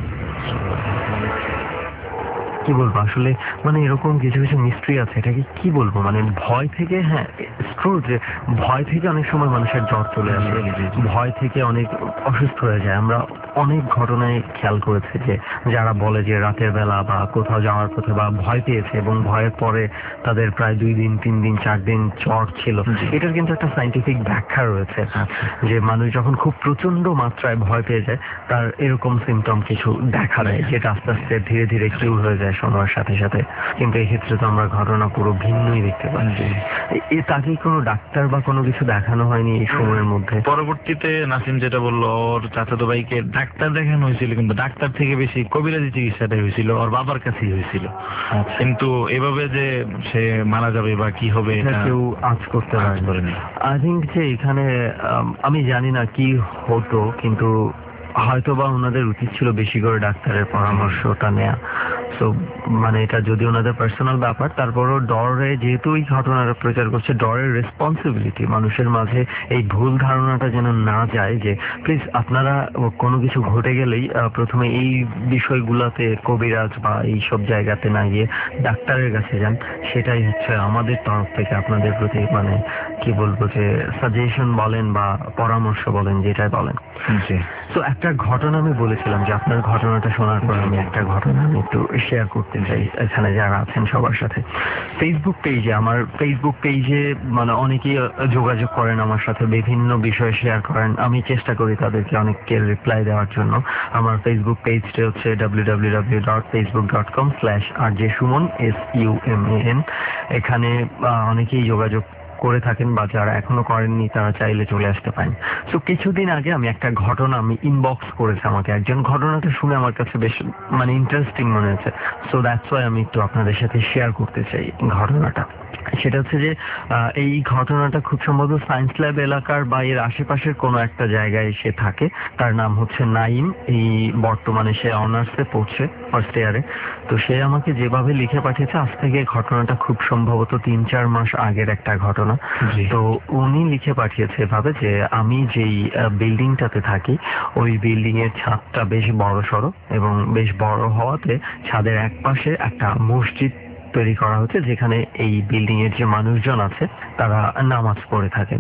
কি বলবো আসলে, মানে এরকম কিছু কিছু মিস্ট্রি আছে, এটাকে কি বলবো, মানে ভয় থেকে, হ্যাঁ যে ভয় থেকে অনেক সময় মানুষের জ্বর চলে আসে, ভয় থেকে অনেক অসুস্থ হয়ে যায়। আমরা অনেক ঘটনায় খেয়াল করেছি যে যারা বলে যে রাতের বেলা বা কোথাও যাওয়ার পথে বা ভয় পেয়েছে এবং ভয়ের পরে তাদের প্রায় 2 দিন 3 দিন 4 দিন জ্বর ছিল, এটার কিন্তু একটা সায়েন্টিফিক ব্যাখ্যা রয়েছে যে মানুষ যখন খুব প্রচন্ড মাত্রায় ভয় পেয়ে যায় তার এরকম সিমটম কিছু দেখা দেয়, যেটা আস্তে আস্তে ধীরে ধীরে কিউর হয়ে যায় সময়ের সাথে সাথে। কিন্তু এই ক্ষেত্রে তো আমরা ঘটনা পুরো ভিন্নই দেখতে পাচ্ছি। তাকে কোনো ডাক্তার বা কোনো কিছু দেখানো হয়নি এই সময়ের মধ্যে? পরবর্তীতে নাসিম যেটা বললো, ওর চাচাতো ভাইকে ডাক্তার দেখানো হয়েছিল, কিন্তু ডাক্তার থেকে বেশি কবিরাজি চিকিৎসাটা হয়েছিল, ওর বাবার কাছেই হয়েছিল। কিন্তু এভাবে যে সে মারা যাবে বা কি হবে কেউ আজ করতে পারেনি। আই থিঙ্ক যে এখানে আমি জানি না কি হতো, কিন্তু হয়তো বা ওনাদের উচিত ছিল বেশি করে ডাক্তারের পরামর্শটা নেওয়া। তো মানে এটা যদি ওনাদের পার্সোনাল ব্যাপার, তারপরও ডরে যেহেতু এই ঘটনাটা প্রচার করছে, ডরের রেসপন্সিবিলিটি মানুষের মাঝে এই ভুল ধারণাটা যেন না যায় যে প্লিজ আপনারা কোনো কিছু ঘটে গেলেই প্রথমে এই বিষয়গুলোতে কবিরাজ বা এইসব জায়গাতে না গিয়ে ডাক্তারের কাছে যান। সেটাই হচ্ছে আমাদের তরফ থেকে আপনাদের প্রতি মানে কি বলবো যে সাজেশন বলেন বা পরামর্শ বলেন, যেটাই বলেন। তো একটা ঘটনা আমি বলেছিলাম যে আপনার ঘটনাটা শোনার পর আমি একটা ঘটনা আমি একটু শেয়ার করতে চাই এখানে যারা আছেন সবার সাথে। আমার ফেসবুক পেজে মানে অনেকেই যোগাযোগ করেন আমার সাথে, বিভিন্ন বিষয় শেয়ার করেন, আমি চেষ্টা করি তাদেরকে অনেককে রিপ্লাই দেওয়ার জন্য। আমার ফেসবুক পেজটা হচ্ছে www.facebook.com/rjsuman SUMAN। এখানে অনেকেই যোগাযোগ করে থাকেন বা যারা এখনো করেননি তারা চাইলে চলে আসতে পারেন। তো কিছুদিন আগে আমি একটা ঘটনা আমি ইনবক্স করেছে আমাকে একজন, ঘটনাটা শুনে আমার কাছে বেশ মানে ইন্টারেস্টিং মনে হয়েছে। সো দ্যাটস ওয়াই আমি একটু আপনাদের সাথে শেয়ার করতে চাই ঘটনাটা। সেটা হচ্ছে যে এই ঘটনাটা খুব সম্ভবত সায়েন্স ল্যাব এলাকার বা এর আশেপাশের কোনো একটা জায়গায় সে থাকে। তার নাম হচ্ছে নাইম। এই বর্তমানে সে অনার্সে পড়ছে, ফার্স্ট ইয়ারে। তো সে আমাকে যেভাবে লিখে পাঠিয়েছে, আজ থেকে ঘটনাটা খুব সম্ভবত 3-4 মাস আগের একটা ঘটনা। তো উনি লিখে পাঠিয়েছে এভাবে যে আমি যেই বিল্ডিংটাতে থাকি ওই বিল্ডিং এর ছাদটা বেশ বড় সড়ো, এবং বেশ বড় হওয়াতে ছাদের এক পাশে একটা মসজিদ তৈরি করা হচ্ছে, যেখানে এই বিল্ডিং এর যে মানুষজন আছে তারা নামাজ পড়ে থাকেন।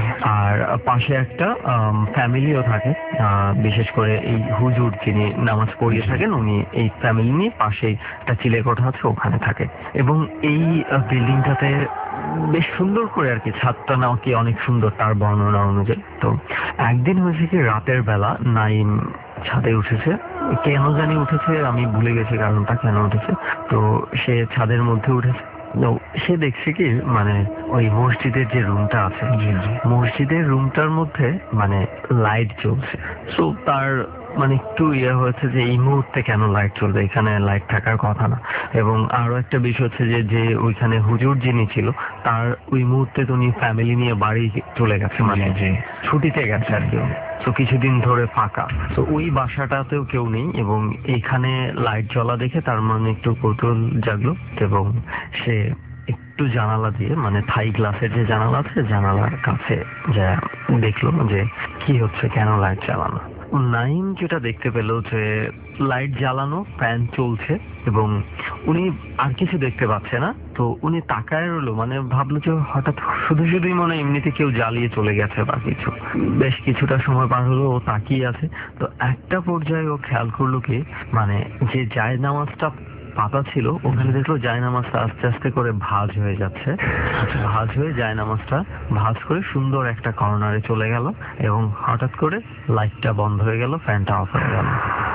আর পাশে একটা ফ্যামিলিও থাকে, বিশেষ করে এই হুজুর যিনি নামাজ পড়িয়ে থাকেন উনি এই ফ্যামিলি নিয়ে পাশেই একটা চিলে কোঠা আছে ওখানে থাকে। এবং এই বিল্ডিংটাতে বেশ সুন্দর করে আর কি ছাদটা নাকি অনেক সুন্দর তার বর্ণনা অনুযায়ী। তো একদিন হয়েছে কি রাতের বেলা নাইম ছাদে উঠেছে, কেন জানি উঠেছে, আমি ভুলে গেছি কারণটা কেন উঠেছে। তো সে ছাদের মধ্যে উঠেছে, সে দেখছে কি মানে ওই মসজিদের যে রুমটা আছে, মসজিদের রুমটার মধ্যে মানে লাইট জ্বলছে। সো তার মানে একটু হয়েছে যে এই মুহূর্তে কেন লাইট চলবে, এখানে লাইট থাকার কথা না। এবং আরো একটা বিষয় হচ্ছে যে ওইখানে হুজুর যিনি ছিল তার ওই মুহূর্তে উনি ফ্যামিলি নিয়ে বাড়ি চলে গেছে, মানে যে ছুটিতে গেছে আর কি। তো কিছুদিন ধরে ফাঁকা, তো ওই বাসাটাতেও কেউ নেই এবং এখানে লাইট জ্বলা দেখে তার মানে একটু কৌতূহল জাগলো এবং সে একটু জানালা দিয়ে মানে থাই গ্লাসের যে জানালা আছে জানালার কাছে যা দেখলো যে কি হচ্ছে, কেন লাইট জ্বালানো। নাইম যেটা দেখতে পেল যে লাইট জ্বালানো, ফ্যান চলছে এবং উনি আর কিছু দেখতে পাচ্ছে না। তো উনি তাকায় রইলো, মানে ভাবলো যে হঠাৎ শুধুই মনে এমনিতে কেউ জ্বালিয়ে চলে গেছে বা কিছু। বেশ কিছুটা সময় পার হলো ও তাকিয়ে আছে। তো একটা পর্যায়ে ও খেয়াল করলো কি মানে যে জায়েনামাজটা পাতা ছিল, ওখানে দেখলো জায়নামাজটা আস্তে আস্তে করে ভাঁজ হয়ে যাচ্ছে। ভাঁজ হয়ে জায়নামাজটা ভাঁজ করে সুন্দর একটা কর্নারে চলে গেল এবং হঠাৎ করে লাইটটা বন্ধ হয়ে গেল, ফ্যানটা অফ হয়ে গেল।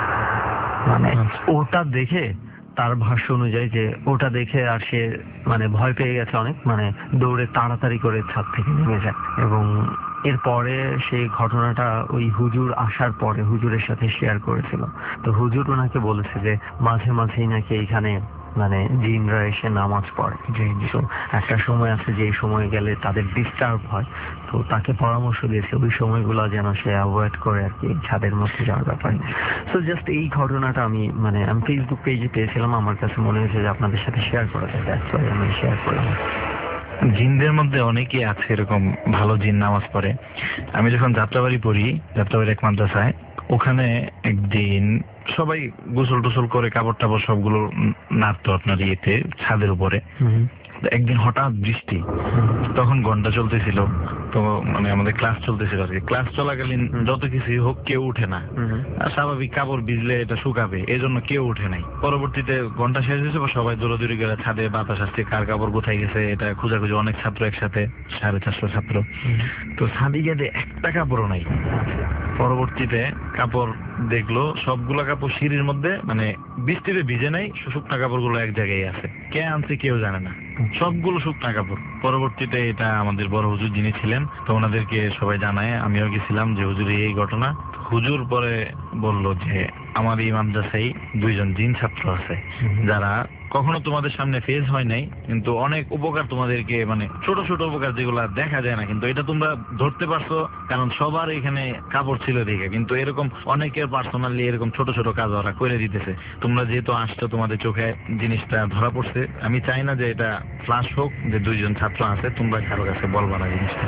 মানে ওটা দেখে, তার ভাষ্য অনুযায়ী যে ওটা দেখে আর সে মানে ভয় পেয়ে গেছে অনেক, মানে দৌড়ে তাড়াতাড়ি করে ছাদ থেকে নেমে যায়। এবং এরপরে সেই ঘটনাটা ওই হুজুর আসার পরে হুজুরের সাথে শেয়ার করেছিল। তো হুজুর ওনাকে বলেছে যে মাঝে মাঝেই নাকি এইখানে মানে জিনরা এসে নামাজ পড়ে, তো একটা সময় আছে যে সময় গেলে তাদের ডিস্টার্ব হয়। তো তাকে পরামর্শ দিয়েছে ওই সময়গুলো যেন সে অ্যাভয়েড করে আর কি, ছাদের মধ্যে যাওয়ার ব্যাপারে। তো জাস্ট এই ঘটনাটা আমি ফেসবুক পেজে পেয়েছিলাম, আমার কাছে মনে হয়েছে যে আপনাদের সাথে শেয়ার করা যায়, আমি শেয়ার করলাম। জিনদের মধ্যে অনেকেই আছে এরকম ভালো জিন নামাজ পড়ে। আমি যখন যাত্রাবাড়ি পড়ি, যাত্রাবাড়ি এক মাদ্রাসায়, ওখানে একদিন সবাই গোসল টোসল করে কাপড় টাপড় সবগুলো নাড়তো আপনার ইয়েতে ছাদের উপরে। একদিন হঠাৎ বৃষ্টি, তখন ঘন্টা চলতেছিল, তো মানে আমাদের ক্লাস চলতেছিল আর কি। ক্লাস চলাকালীন যত কিছুই হোক কেউ উঠে না, আর স্বাভাবিক কাপড় ভিজলে এটা শুকাবে, এই জন্য কেউ উঠে নাই। পরবর্তীতে ঘন্টা শেষ হয়েছে, সবাই দৌড়াদৌড়ি করে ছাদে বাতাস আসছে, কার কাপড় কোথায় গেছে এটা খোঁজাখুঁজি, অনেক ছাত্র একসাথে, 450 ছাত্র। তো ছাদি গেদে একটা কাপড়ও নাই। পরবর্তীতে কাপড় দেখলো সবগুলা কাপড় সিঁড়ির মধ্যে, মানে বৃষ্টিতে ভিজে নাই, শুকনা কাপড়গুলো এক জায়গায় আছে, কে আনছে কেউ জানে না, সবগুলো শুকনা কাপড়। পরবর্তীতে এটা আমাদের বড় হুজুর যিনি ছিলেন, তো ওনাদেরকে সবাই জানায়, আমিও গেছিলাম যে হুজুর এই ঘটনা। হুজুর পরে বলল যে আমার এই মাদ্রাসায় 2 জন জিন ছাত্র আছে যারা কখনো তোমাদের সামনে ফেস হয় নাই, কিন্তু অনেক উপকার তোমাদেরকে, মানে ছোট ছোট উপকার যেগুলা দেখা যায় না, কিন্তু এটা তোমরা ধরতে পারছো কারণ সবার এখানে কাপড় ছিল দেখে, কিন্তু এরকম অনেকের পার্সোনালি এরকম ছোট ছোট কাজ ওরা করে দিতেছে। তোমরা যেহেতু আসছো, তোমাদের চোখে জিনিসটা ধরা পড়ছে, আমি চাই না যে এটা ফ্লাশ হোক যে 2 জন ছাত্র আছে, তোমরা কারো কাছে বলবা না জিনিসটা।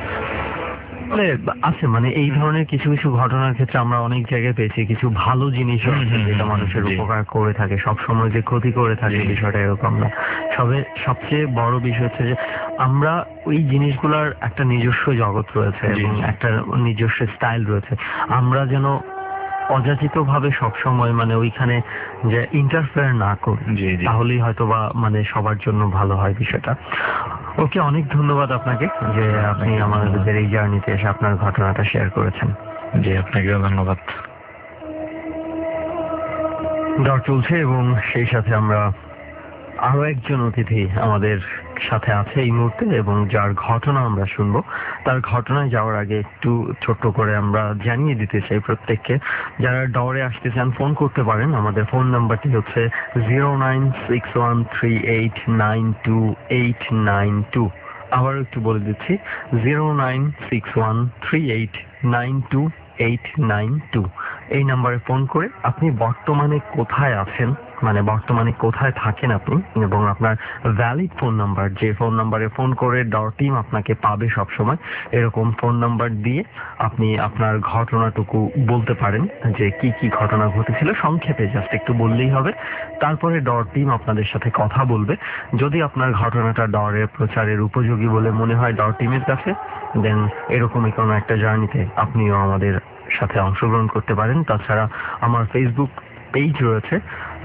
আছে মানে এই ধরনের কিছু কিছু ঘটনার ক্ষেত্রে আমরা অনেক জায়গায় পেয়েছি কিছু ভালো জিনিসও আছে যেটা মানুষের উপকার করে থাকে, সব সময় যে ক্ষতি করে থাকে বিষয়টা এরকম না। সবচেয়ে বড় বিষয় হচ্ছে যে আমরা ওই জিনিসগুলোর একটা নিজস্ব জগৎ রয়েছে এবং একটা নিজস্ব স্টাইল রয়েছে, আমরা যেন অযাচিত ভাবে সবসময় মানে ওইখানে যে ইন্টারফেয়ার না করি, তাহলেই হয়তো বা মানে সবার জন্য ভালো হয় বিষয়টা। ওকে, অনেক ধন্যবাদ আপনাকে যে আপনি আমাদের এই জার্নিতে এসে আপনার ঘটনাটা শেয়ার করেছেন। জি, আপনাকেও ধন্যবাদ। দর চলছে এবং সেই সাথে আমরা আরো একজন অতিথি আমাদের সাথে আছে এই মুহূর্তে এবং যার ঘটনা আমরা শুনবো। তার ঘটনায় যাওয়ার আগে একটু ছোট্ট করে আমরা জানিয়ে দিতে চাই প্রত্যেককে, যারা ডরে আসতে চান ফোন করতে পারেন। আমাদের ফোন নাম্বারটি হচ্ছে 09613892892। আবার একটু বলে দিচ্ছি, 09613892892। এই নাম্বারে ফোন করে আপনি বর্তমানে কোথায় আছেন, মানে বর্তমানে কোথায় থাকেন আপনি, এবং আপনার ভ্যালিড ফোন নাম্বার, যে ফোন নাম্বারে ফোন করে ডর টিম আপনাকে পাবে সবসময়, এরকম ফোন নাম্বার দিয়ে আপনি আপনার ঘটনাটুকু বলতে পারেন যে কি কি ঘটনা ঘটেছিল, সংক্ষেপে জাস্ট একটু বললেই হবে। তারপরে ডর টিম আপনাদের সাথে কথা বলবে। যদি আপনার ঘটনাটা ডরের প্রচারের উপযোগী বলে মনে হয় ডর টিমের কাছে, দেন এরকমই কোনো একটা জার্নিতে আপনিও আমাদের সাথে অংশগ্রহণ করতে পারেন। তাছাড়া আমার ফেসবুক পেজ রয়েছে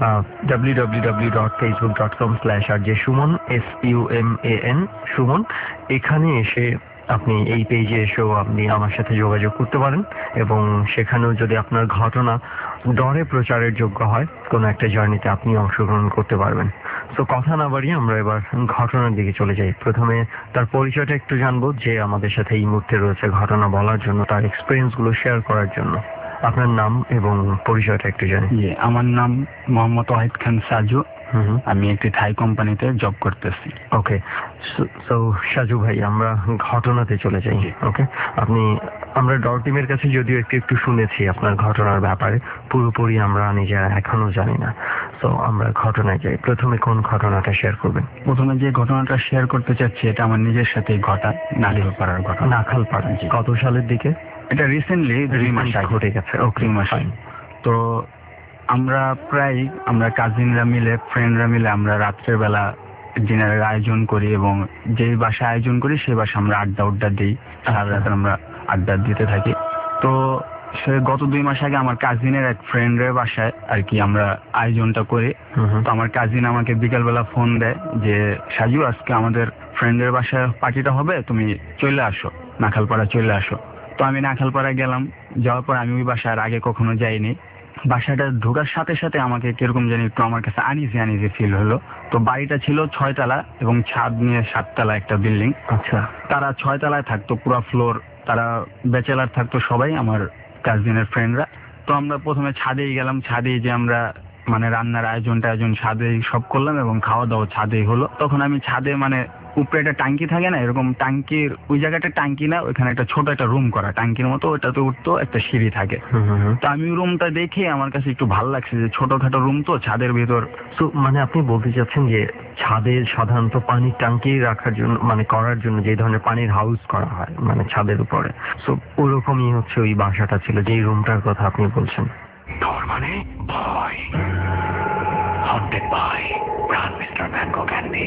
www.facebook.com/rjsuman SUMAN সুমন। এখানে এসে আপনি এই পেজে এসেও আপনি আমার সাথে যোগাযোগ করতে পারেন এবং সেখানেও যদি আপনার ঘটনা ডরে প্রচারের যোগ্য হয়, কোনো একটা জার্নিতে আপনি অংশগ্রহণ করতে পারবেন। তো কথা না বাড়িয়ে আমরা এবার ঘটনার দিকে চলে যাই। প্রথমে তার পরিচয়টা একটু জানবো, যে আমাদের সাথে এই মুহূর্তে রয়েছে ঘটনা বলার জন্য, তার এক্সপিরিয়েন্স গুলো শেয়ার করার জন্য। আপনার নাম এবং পরিচয়টা একটু জানি। আমার নাম মোহাম্মদ ওয়াহিদ খান সাজু, আমি একটি থাই কোম্পানিতে জব করতেছি। ওকে, সো সাজু ভাই, আমরা ঘটনাতে চলে যাই। ওকে, আমরা ডর টিমের কাছে যদিও একটু শুনেছি আপনার ঘটনার ব্যাপারে, পুরোপুরি আমরা নিজেরা এখনো জানি না। তো আমরা ঘটনায় যাই। প্রথমে কোন ঘটনাটা শেয়ার করবেন? প্রথমে যে ঘটনাটা শেয়ার করতে চাচ্ছি এটা আমার নিজের সাথে ঘটা, নালিপাড়ার ঘটনা। নাখালপাড়া। কত সালের দিকে? এটা রিসেন্টলি 2 মাস ঘটে গেছে। ওকে, 2 মাস। তো আমরা কাজিনরা মিলে, ফ্রেন্ডরা মিলে আমরা রাত্রের বেলা ডিনারের আয়োজন করি এবং যেই বাসায় আয়োজন করি সেই বাসায় আমরা আড্ডা দিই। সারা রাত আমরা আড্ডা দিতে থাকি। তো সে গত 2 মাস আগে আমার কাজিনের এক ফ্রেন্ডের বাসায় আর কি আমরা আয়োজনটা করি। তো আমার কাজিন আমাকে বিকালবেলা ফোন দেয় যে সাজু আজকে আমাদের ফ্রেন্ডের বাসায় পার্টিটা হবে, তুমি চলে আসো, নাখালপাড়া চলে আসো। তো আমি নাখালপাড়া গেলাম, যাওয়ার পর আমি ওই বাসার আগে কখনো যাইনি। বাসাটা ঢোকার সাথে সাথে আমাকে কিরকম জানি একটু আমার কাছে আনইজি ফিল হলো। তো বাড়িটা ছিল 6 তলা এবং ছাদ নিয়ে 7 তলা একটা বিল্ডিং। আচ্ছা, তারা 6 তলায় থাকতো, পুরো ফ্লোর, তারা ব্যাচেলার থাকতো সবাই, আমার কাজিনের ফ্রেন্ডরা। তো আমরা প্রথমে ছাদেই গেলাম, ছাদেই যে আমরা মানে রান্নার আয়োজন ছাদেই সব করলাম এবং খাওয়া দাওয়া ছাদেই হলো। তখন আমি ছাদে মানে উপরে একটা টাঙ্কি থাকে না, এরকম টাঙ্কির ওই জায়গাটা টাঙ্কি না, ওইখানে একটা ছোট একটা রুম করা টাঙ্কির মতো, ওটাতে উঠতো একটা সিঁড়ি থাকে। তো আমি রুমটা দেখে আমার কাছে একটু ভালো লাগছে যে ছোটখাটো রুম তো ছাদের ভিতর। তো মানে আপনি বলতে চাচ্ছেন যে ছাদে সাধারণত পানির ট্যাঙ্কি রাখার জন্য মানে করার জন্য যে ধরনের পানির হাউস করা হয় মানে ছাদের উপরে, তো ওরকমই হচ্ছে ওই বাসাটা ছিল, যে রুমটার কথা আপনি বলছেন। ডর মানে ভয়, haunted by Pran mister mango Candy.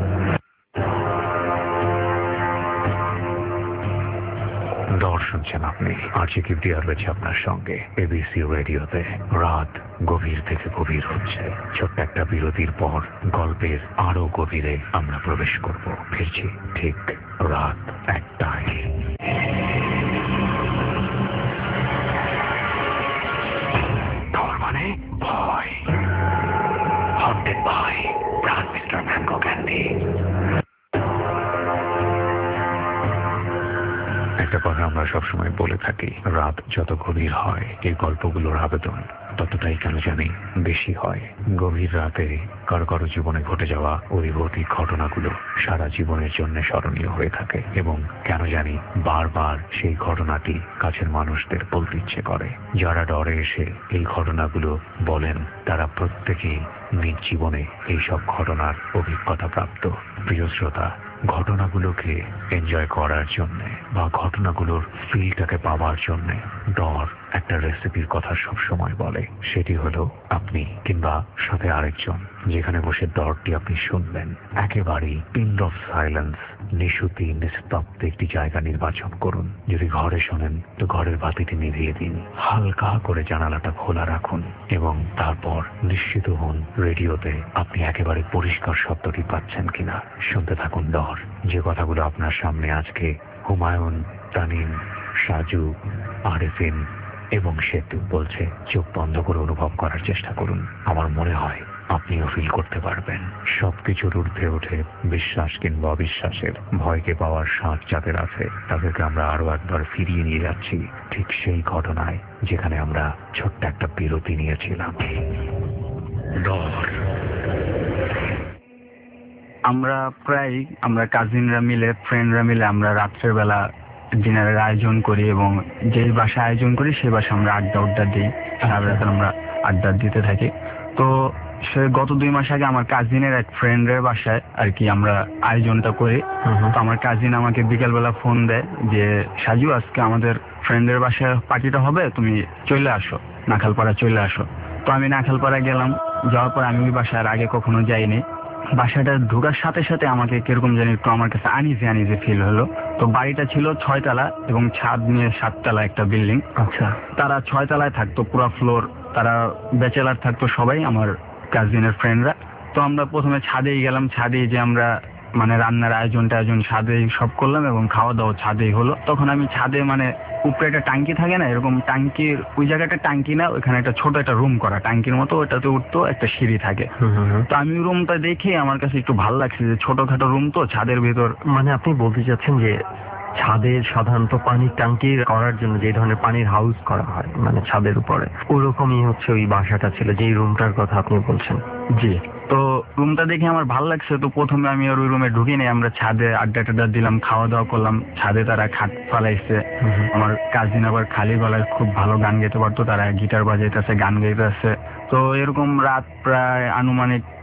ডর শুনছেন আপনি, আর্চিকিপ ডিয়ার রয়েছে আপনার সঙ্গে এবিসি রেডিওতে। রাত গভীর থেকে গভীর হচ্ছে। ছোট্ট একটা বিরতির পর গল্পের আরো গভীরে আমরা প্রবেশ করব। ফিরছি ঠিক রাত 1টায়। ডর মানে ভয়, haunted by Pran mister mango candy. একটা কথা আমরা সবসময় বলে থাকি, রাত যত গভীর হয় এই গল্পগুলোর আবেদন ততটাই কেন জানি বেশি হয়। গভীর রাতে কারো কারো জীবনে ঘটে যাওয়া অভিভূতিক ঘটনাগুলো সারা জীবনের জন্য স্মরণীয় হয়ে থাকে এবং কেন জানি বারবার সেই ঘটনাটি কাছের মানুষদের বলতে ইচ্ছে করে। যারা ডরে এসে এই ঘটনাগুলো বলেন তারা প্রত্যেকেই নিজ জীবনে এইসব ঘটনার অভিজ্ঞতা প্রাপ্ত। প্রিয় শ্রোতা, ঘটনাগুলোকে এনজয় করার জন্যে বা ঘটনাগুলোর ফিলটাকে পাওয়ার জন্যে ডর একটা রেসিপির কথা সব সময় বলে। সেটি হলো আপনি কিংবা সাথে আরেকজন যেখানে বসে ডরটি আপনি শুনবেন, একেবারেই পিন অফ সাইলেন্স, নিশুতি নিস্তব্ধ একটি জায়গা নির্বাচন করুন। যদি ঘরে শোনেন তো ঘরের বাতিটি নিভিয়ে দিন, হালকা করে জানালাটা খোলা রাখুন এবং তারপর নিশ্চিত হন রেডিওতে আপনি একেবারে পরিষ্কার শব্দটি পাচ্ছেন কিনা। শুনতে থাকুন ডর। যে কথাগুলো আপনার সামনে আজকে হুমায়ুন, তানিম, সাজু, আরেফিন এবং সেতু বলছে, চোখ বন্ধ করে অনুভব করার চেষ্টা করুন। আমার মনে হয় আপনিও ফিল করতে পারবেন। সবকিছুর ঊর্ধ্বে উঠে বিশ্বাস কিংবা অবিশ্বাসের ভয়কে পাওয়ার সাথ যাদের আছে তাদেরকে আমরা আরো একবার ফিরিয়ে নিয়ে যাচ্ছি ঠিক সেই ঘটনায় যেখানে আমরা ছোট্ট একটা বিরতি নিয়েছিলাম। ডর। আমরা কাজিনরা মিলে, ফ্রেন্ডরা মিলে আমরা রাত্রের বেলা ডিনারের আয়োজন করি এবং যেই বাসায় আয়োজন করি সেই বাসায় আমরা আড্ডা দিই। সারা রাত আমরা আড্ডা দিতে থাকি। তো সে গত 2 মাস আগে আমার কাজিনের এক ফ্রেন্ডের বাসায় আর কি আমরা আয়োজনটা করি। তো আমার কাজিন আমাকে বিকালবেলা ফোন দেয় যে সাজু আজকে আমাদের ফ্রেন্ডের বাসায় পার্টিটা হবে, তুমি চলে আসো, নাখালপাড়া চলে আসো। তো আমি নাখালপাড়া গেলাম, যাওয়ার পর আমি ওই বাসার আগে কখনো যাইনি। বাসাটা ঢোকার সাথে সাথে আমাকে কিরকম জানি একটু আমার কাছে আনইজি ফিল হলো। তো বাড়িটা ছিল 6 তলা এবং ছাদ নিয়ে 7 তলা একটা বিল্ডিং। আচ্ছা, তারা 6 তলায় থাকতো, পুরো ফ্লোর, তারা ব্যাচেলার থাকতো সবাই, আমার কাজিনের ফ্রেন্ডরা। তো আমরা প্রথমে ছাদেই গেলাম, ছাদেই যে আমরা মানে রান্নার আয়োজন ছাদেই সব করলাম এবং খাওয়া দাওয়া ছাদেই হলো। তখন আমি ছাদে মানে উপরে একটা টাঙ্কি থাকে না, এরকম টাঙ্কির ওই জায়গাটা টাঙ্কি না, ওইখানে একটা ছোট একটা রুম করা টাঙ্কির মতো, ওটাতে উঠতো একটা সিঁড়ি থাকে। তো আমি রুমটা দেখে আমার কাছে একটু ভালো লাগছে যে ছোটখাটো রুম তো ছাদের ভিতর। মানে আপনি বলতে চাচ্ছেন যে ছাদে সাধারণত পানির ট্যাঙ্কি করার জন্য যে ধরনের পানির হাউস করা হয় মানে ছাদের উপরে, ওরকমই হচ্ছে ওই বাসাটা ছিল, যে রুমটার কথা আপনি বলছেন। জি। তো রুমটা দেখে আমার ভালো লাগছে। তো প্রথমে আমি আর ওই রুমে ঢুকি নাই, আমরা ছাদে আড্ডা দিলাম, খাওয়া দাওয়া করলাম। ছাদে তারা খাট ফালাইছে। আমার কাজিন আবার খালি গলায় খুব ভালো গান গাইতে পারতো, তারা গিটার বাজাইতেছে, গান গাইতেছে। তো এরকম রাত প্রায় আনুমানিক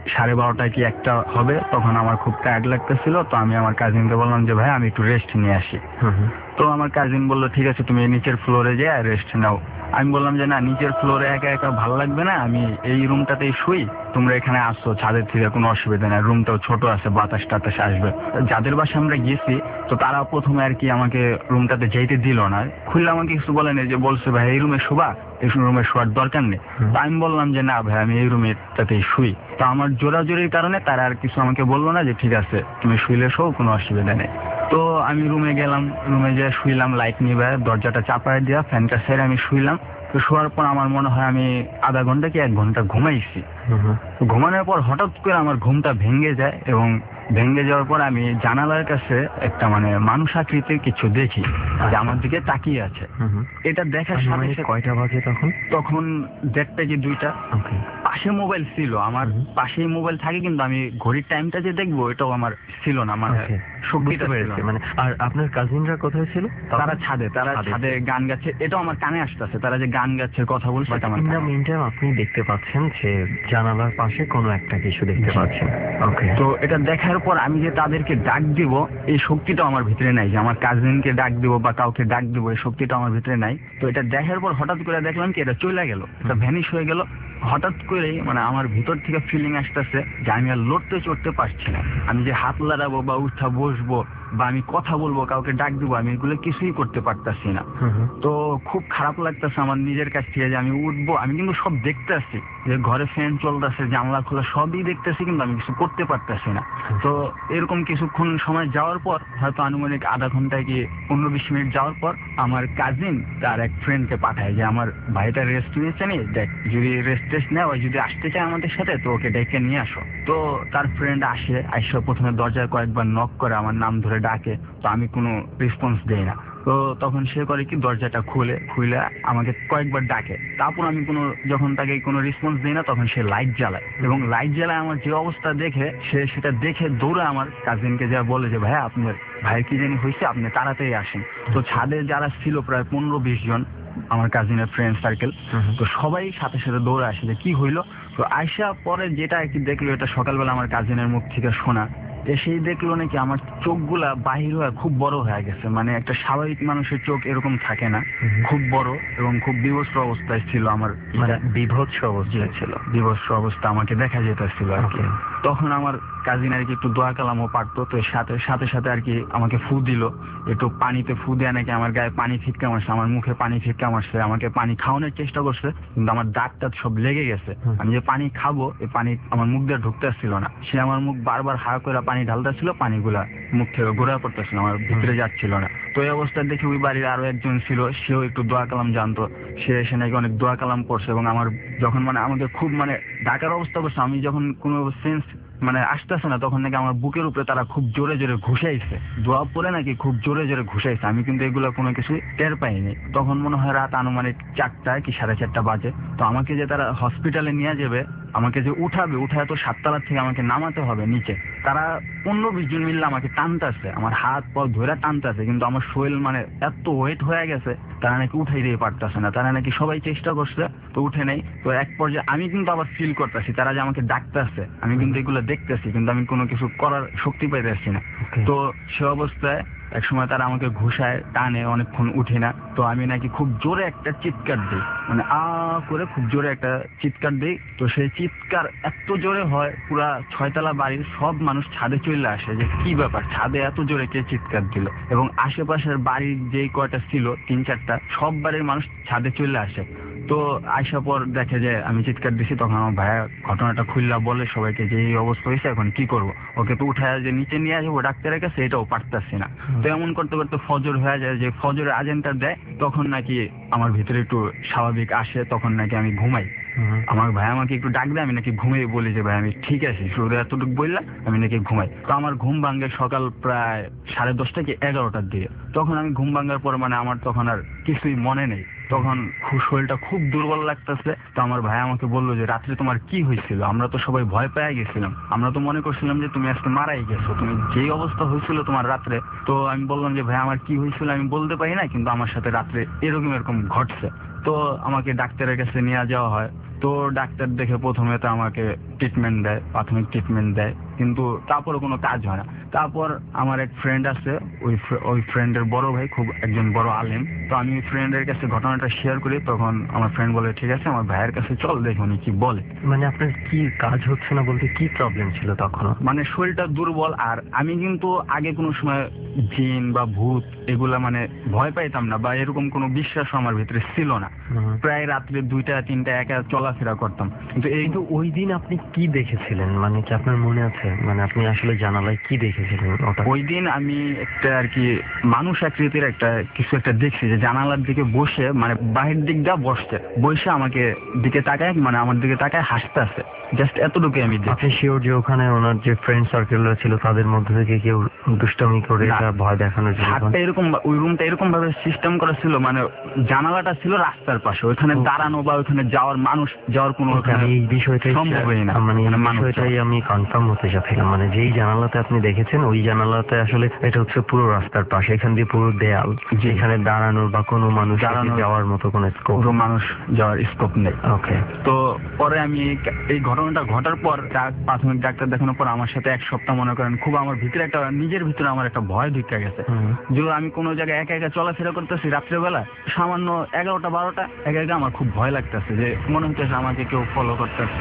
12:30 কি 1টা হবে, তখন আমার খুব টায়ার্ড লাগতেছিল। তো আমি আমার কাজিনকে বললাম যে ভাই আমি একটু রেস্ট নিয়ে আসি। তো আমার কাজিন বললো ঠিক আছে তুমি নিচের ফ্লোরে যেয়ে রেস্ট নাও। আমি বললাম যে না, নিচের ফ্লোরে একা একা ভালো লাগবে না, আমি এই রুমটাতেই শুই, তোমরা এখানে আসছো ছাদের থেকে কোনো অসুবিধা নেই, রুমটাও ছোট আছে, বাতাস টাতাস আসবে। যাদের বাসায় আমরা গেছি তো তারা প্রথমে আর কি আমাকে রুমটাতে যেতে দিল না, খুললে আমাকে কিছু বলেনি, যে বলছে ভাই এই রুমে শোবা, এই রুমে শোয়ার দরকার নেই। তো আমি বললাম যে না ভাই আমি এই রুমেটাতেই শুই। তো আমার জোরাজোরির কারণে তারা আর কিছু আমাকে বললো না, যে ঠিক আছে তুমি শুইলে শো, কোনো অসুবিধা নেই। তো আমি রুমে গেলাম, রুমে যেয়ে শুইলাম, লাইট নিবে, দরজাটা চাপায় দিয়া ফ্যানটা ছেড়ে আমি শুইলাম। তো শোয়ার পর আমার মনে হয় আমি আধা ঘন্টা কি 1 ঘন্টা ঘুমাইছি। তো ঘুমানোর পর হঠাৎ করে আমার ঘুমটা ভেঙে যায়, এবং ভেঙে যাওয়ার পর আমি জানালার কাছে একটা মানে মানুষ আকৃতির কিছু দেখি যে আমার দিকে তাকিয়ে আছে। এটা দেখার সাথে সাথে কয়টা বাজে তখন? তখন 1:30 কি 2টা। পাশে মোবাইল ছিল, আমার পাশেই মোবাইল থাকে, কিন্তু আমি ঘড়ির টাইমটা যে দেখবো এটাও আমার ছিল না, আমার শক্তিটা পেরেছে। মানে আর আপনার কাজিনরা কোথায় ছিল? তারা ছাদে গান গাচ্ছে, এটাও আমার কানে আসতেছে, তারা যে গান গাচ্ছে কথা বলছে এটা আমার কানে। মিনটাইম আপনি দেখতে পাচ্ছেন যে জানালার পাশে কোনো একটা কিছু দেখতে পাচ্ছেন। ওকে। তো এটা দেখার পর আমি যে তাদেরকে ডাক দিব এই শক্তিটা আমার ভিতরে নাই, যে আমার কাজিনকে ডাক দিব বা কাউকে ডাক দিব এই শক্তিটা আমার ভিতরে নাই। তো এটা দেখার পর হঠাৎ করে দেখলাম কি এটা চলে গেল, এটা ভ্যানিশ হয়ে গেল। হঠাৎ করেই মানে আমার ভিতর থেকে ফিলিং আসতেছে যে আমি আর লড়তে চড়তে পারছি না, আমি যে হাত লাড়াবো বা উঠা বসবো বা আমি কথা বলবো কাউকে ডাক দিব, আমি এগুলো কিছুই করতে পারতাছি না। তো খুব খারাপ লাগতেছে আমার নিজের কাছ থেকে যে আমি উঠবো, আমি কিন্তু সব দেখতে আসছি, যে ঘরে ফ্যান চলতেছে, জানলা খোলা, সবই দেখতেছি, কিন্তু আমি কিছু করতে পারতেছি না। তো এরকম কিছুক্ষণ সময় যাওয়ার পর, হয়তো আনুমানিক আধা ঘন্টায় কি 15-20 মিনিট যাওয়ার পর, আমার কাজিন তার এক ফ্রেন্ডকে পাঠায় যে আমার ভাইটা রেস্ট নিয়েছে নি, দেখ যদি রেস্ট টেস্ট নেয়, যদি আসতে চায় আমাদের সাথে তো ওকে ডেকে নিয়ে আসো। তো তার ফ্রেন্ড আসে, প্রথমে দরজায় কয়েকবার নক করে, আমার নাম ধরে ডাকে, তো আমি কোনো রেসপন্স দেই না। তো তখন সে করে কি দরজাটা খুলে আমাকে কয়েকবার ডাকে, তারপর আমি যখন তাকে কোনো রেসপন্স দিই না, তখন সে লাইট জ্বালায়, এবং লাইট জ্বালায় আমার যে অবস্থা দেখে সে সেটা দেখে দৌড়ে আমার কাজিনকে যা বলে যে ভাইয়া আপনার ভাইয়ের কি জানি হয়েছে, আপনি তাড়াতাড়ি আসেন। তো ছাদে যারা ছিল প্রায় 15-20 জন আমার কাজিনের ফ্রেন্ড সার্কেল, তো সবাই সাথে সাথে দৌড়ে আসে যে কি হইলো। তো আয়সা পরে যেটা আর কি দেখলো, এটা সকালবেলা আমার কাজিনের মুখ থেকে শোনা, এসেই দেখলো নাকি আমার চোখগুলা বাহির হয়ে খুব বড় হয়ে গেছে, মানে একটা স্বাভাবিক মানুষের চোখ এরকম থাকে না, খুব বড় এবং খুব বিভৎস অবস্থায় ছিল আমার, মানে বিভৎস অবস্থায় ছিল, বিভৎস অবস্থা আমাকে দেখা যেতেছিল আর কি। তখন আমার কাজিন আর কি একটু দোয়া কালামও পারতো, তো সাথে সাথে আর কি আমাকে ফু দিল, একটু পানিতে ফু দেয় নাকি আমার গায়ে পানি ফিটকা মারছে, আমার মুখে পানি ফিটকা মারছে, আমাকে পানি খাওয়ানোর চেষ্টা করছে, কিন্তু আমার দাঁত টাত সব লেগে গেছে। আমি যে পানি খাবো এই পানি আমার মুখ দিয়ে ঢুকতে আসছিল না, সে আমার মুখ বারবার হা করে পানি ঢালতেছিল, পানিগুলা মুখ থেকে ঘোরা পড়তেছিল, আমার ভিতরে যাচ্ছিল না। তো এই অবস্থা দেখে ওই বাড়ির আরো একজন ছিল, সেও একটু দোয়া কালাম জানতো, সে এসে নাকি অনেক দোয়া কালাম পড়ছে, এবং আমার যখন মানে আমাকে খুব মানে ডাকার অবস্থা করছে, আমি যখন কোনো সেন্স মানে আসতেছে না, তখন নাকি আমার বুকের উপরে তারা খুব জোরে জোরে ঘুষাইছে, দোয়া পরে নাকি খুব জোরে জোরে ঘুষাইছে, আমি কিন্তু এগুলো কোনো কিছু টের পাইনি। তখন মনে হয় রাত আনুমানিক 4টা কি 4:30 বাজে। তো আমাকে যে তারা হসপিটালে নিয়ে যাবে, আমাকে যে উঠায় তো 7তলা থেকে আমাকে নামাতে হবে নিচে, তারা 15-20 জন মিললে আমাকে টানতেছে, আমার হাত পা ধরে টানতেছে, কিন্তু আমার শরীর মানে এত ওয়েট হয়ে গেছে, তারা নাকি উঠাই দিয়ে পারতেছে না, তারা নাকি সবাই চেষ্টা করছে তো উঠে নেই। তো এক পর্যায়ে আমি কিন্তু আবার ফিল করতেছি তারা যে আমাকে ডাকতেছে, আমি কিন্তু এগুলো দেখতেছি, কিন্তু আমি কোনো কিছু করার শক্তি পাইতেছি না। তো সে অবস্থায় এক সময় তারা আমাকে ঘুষায়, টানে, অনেকক্ষণ উঠে না। তো আমি নাকি খুব জোরে একটা চিৎকার দিই, মানে করে খুব জোরে একটা চিৎকার দিই। তো সেই চিৎকার এত জোরে হয়, পুরা 6তলা বাড়ির সব মানুষ ছাদে চলে আসে, যে কি ব্যাপার, ছাদে এত জোরে কে চিৎকার দিল। এবং আশেপাশের বাড়ির যেই কয়টা ছিল 3-4টা, সব বাড়ির মানুষ ছাদে চলে আসে। তো আইসা পর দেখে যে আমি চিৎকার দিছি, তখন আমার ভাইয়া ঘটনাটা খুললা বলে সবাইকে যে এই অবস্থা হয়েছে, এখন কি করবো, ওকে তো উঠায় যে নিচে নিয়ে আসবো ডাক্তারের কাছে, এটাও পারতাছি না। তো এমন করতে করতে ফজর হয়ে যায়, যে ফজরের আজানটা দেয়, তখন নাকি আমার ভিতরে একটু স্বাভাবিক আসে, তখন নাকি আমি ঘুমাই। আমার ভাই আমাকে একটু ডাক দেয়, আমি নাকি ঘুমিয়ে বলি যে ভাই আমি ঠিক আছি, শুরু এতটুকু বললাম, আমি নাকি ঘুমাই। তো আমার ঘুম ভাঙে সকাল প্রায় 10:30 কি 11টার দিকে। তখন আমি ঘুম ভাঙার পর মানে আমার তখন আর কিছুই মনে নেই, তখন শরীরটা খুব দুর্বল লাগতেছে। তো আমার ভাই আমাকে বললো যে রাত্রে তোমার কি হয়েছিল, আমরা তো সবাই ভয় পেয়ে গেছিলাম, আমরা তো মনে করছিলাম যে তুমি আজকে মারাই গেছো, তুমি যেই অবস্থা হয়েছিল তোমার রাত্রে। তো আমি বললাম যে ভাই আমার কি হয়েছিল আমি বলতে পারি না, কিন্তু আমার সাথে রাত্রে এরকম ঘটছে। তো আমাকে ডাক্তারের কাছে নিয়ে যাওয়া হয়। তো ডাক্তার দেখে প্রথমে তো আমাকে ট্রিটমেন্ট দেয়, প্রাথমিক ট্রিটমেন্ট দেয়, কিন্তু তারপরে কোনো কাজ হয় না। তারপর আমার এক ফ্রেন্ড আছে, ওই ফ্রেন্ডের বড় ভাই খুব একজন বড় আলেম, তো আমি ওই ফ্রেন্ডের কাছে ঘটনাটা শেয়ার করি। তখন আমার ফ্রেন্ড বলে ঠিক আছে আমার ভাইয়ের কাছে চল দেখি উনি কি বলে। মানে আপনার কি কাজ হচ্ছে না বলতে কি প্রবলেম ছিল তখন? মানে শরীরটা দুর্বল, আর আমি কিন্তু আগে কোনো সময় জিন বা ভূত এগুলা মানে ভয় পাইতাম না, বা এরকম কোনো বিশ্বাস আমার ভিতরে ছিল না। প্রায় রাত্রে 2টা-3টা একা চলাফেরা করতাম। কিন্তু ওই দিন আপনি কি দেখেছিলেন, মানে কি আপনার মনে আছে? মানে আপনি আসলে জানালায় কি দেখেছিলেন ওটা? ওই দিন আমি একটা আর কি মানুষ আকৃতির কিছু একটা দেখছি, যে জানালার দিকে বসে, মানে বাহির দিক দিয়ে বসে আমাকে দিকে তাকায়, মানে আমার দিকে তাকায় হাসতে আছে। জাস্ট এতটুকু আমি দেখি। আপনি শিওর যে ওখানে ওনার যে ফ্রেন্ড সার্কেলরা ছিল তাদের মধ্যে থেকে কেউ দুষ্টামি করে এটা ভয় দেখানোর জন্য? এরকম ওই রুমটা এরকম ভাবে সিস্টেম করা ছিল, মানে জানালাটা ছিল রাস্তার পাশে, ওইখানে দাঁড়ানো বা ওইখানে যাওয়ার মানুষ যাওয়ার কোনো এই বিষয়টাই সম্ভবই না। মানে বিষয়টাই আমি কনফার্ম হতে চাচ্ছিলাম, মানে যেই জানালাতে আপনি দেখেছেন ওই জানালাতে আসলে এটা হচ্ছে পুরো রাস্তার পাশে, এখান দিয়ে পুরো দেয়াল, যেখানে দাঁড়ানোর বা কোনো মানুষ যাওয়ার মতো কোনো স্কোপ, পুরো মানুষ যাওয়ার স্কোপ নেই। ওকে। তো পরে আমি এই ঘটনাটা ঘটার পর প্রাথমিক ডাক্তার দেখানোর পর আমার সাথে 1 সপ্তাহ মনে করেন খুব আমার ভিতরে নিজের ভিতরে আমার একটা ভয় ঢুকে গেছে, যে আমি কোনো জায়গায় একা একা চলাফেরা করতেছি রাত্রেবেলা, সামান্য 11টা-12টা একা আমার খুব ভয় লাগতেছে, যে মনে হচ্ছে আমাকে কেউ ফলো করতেছে।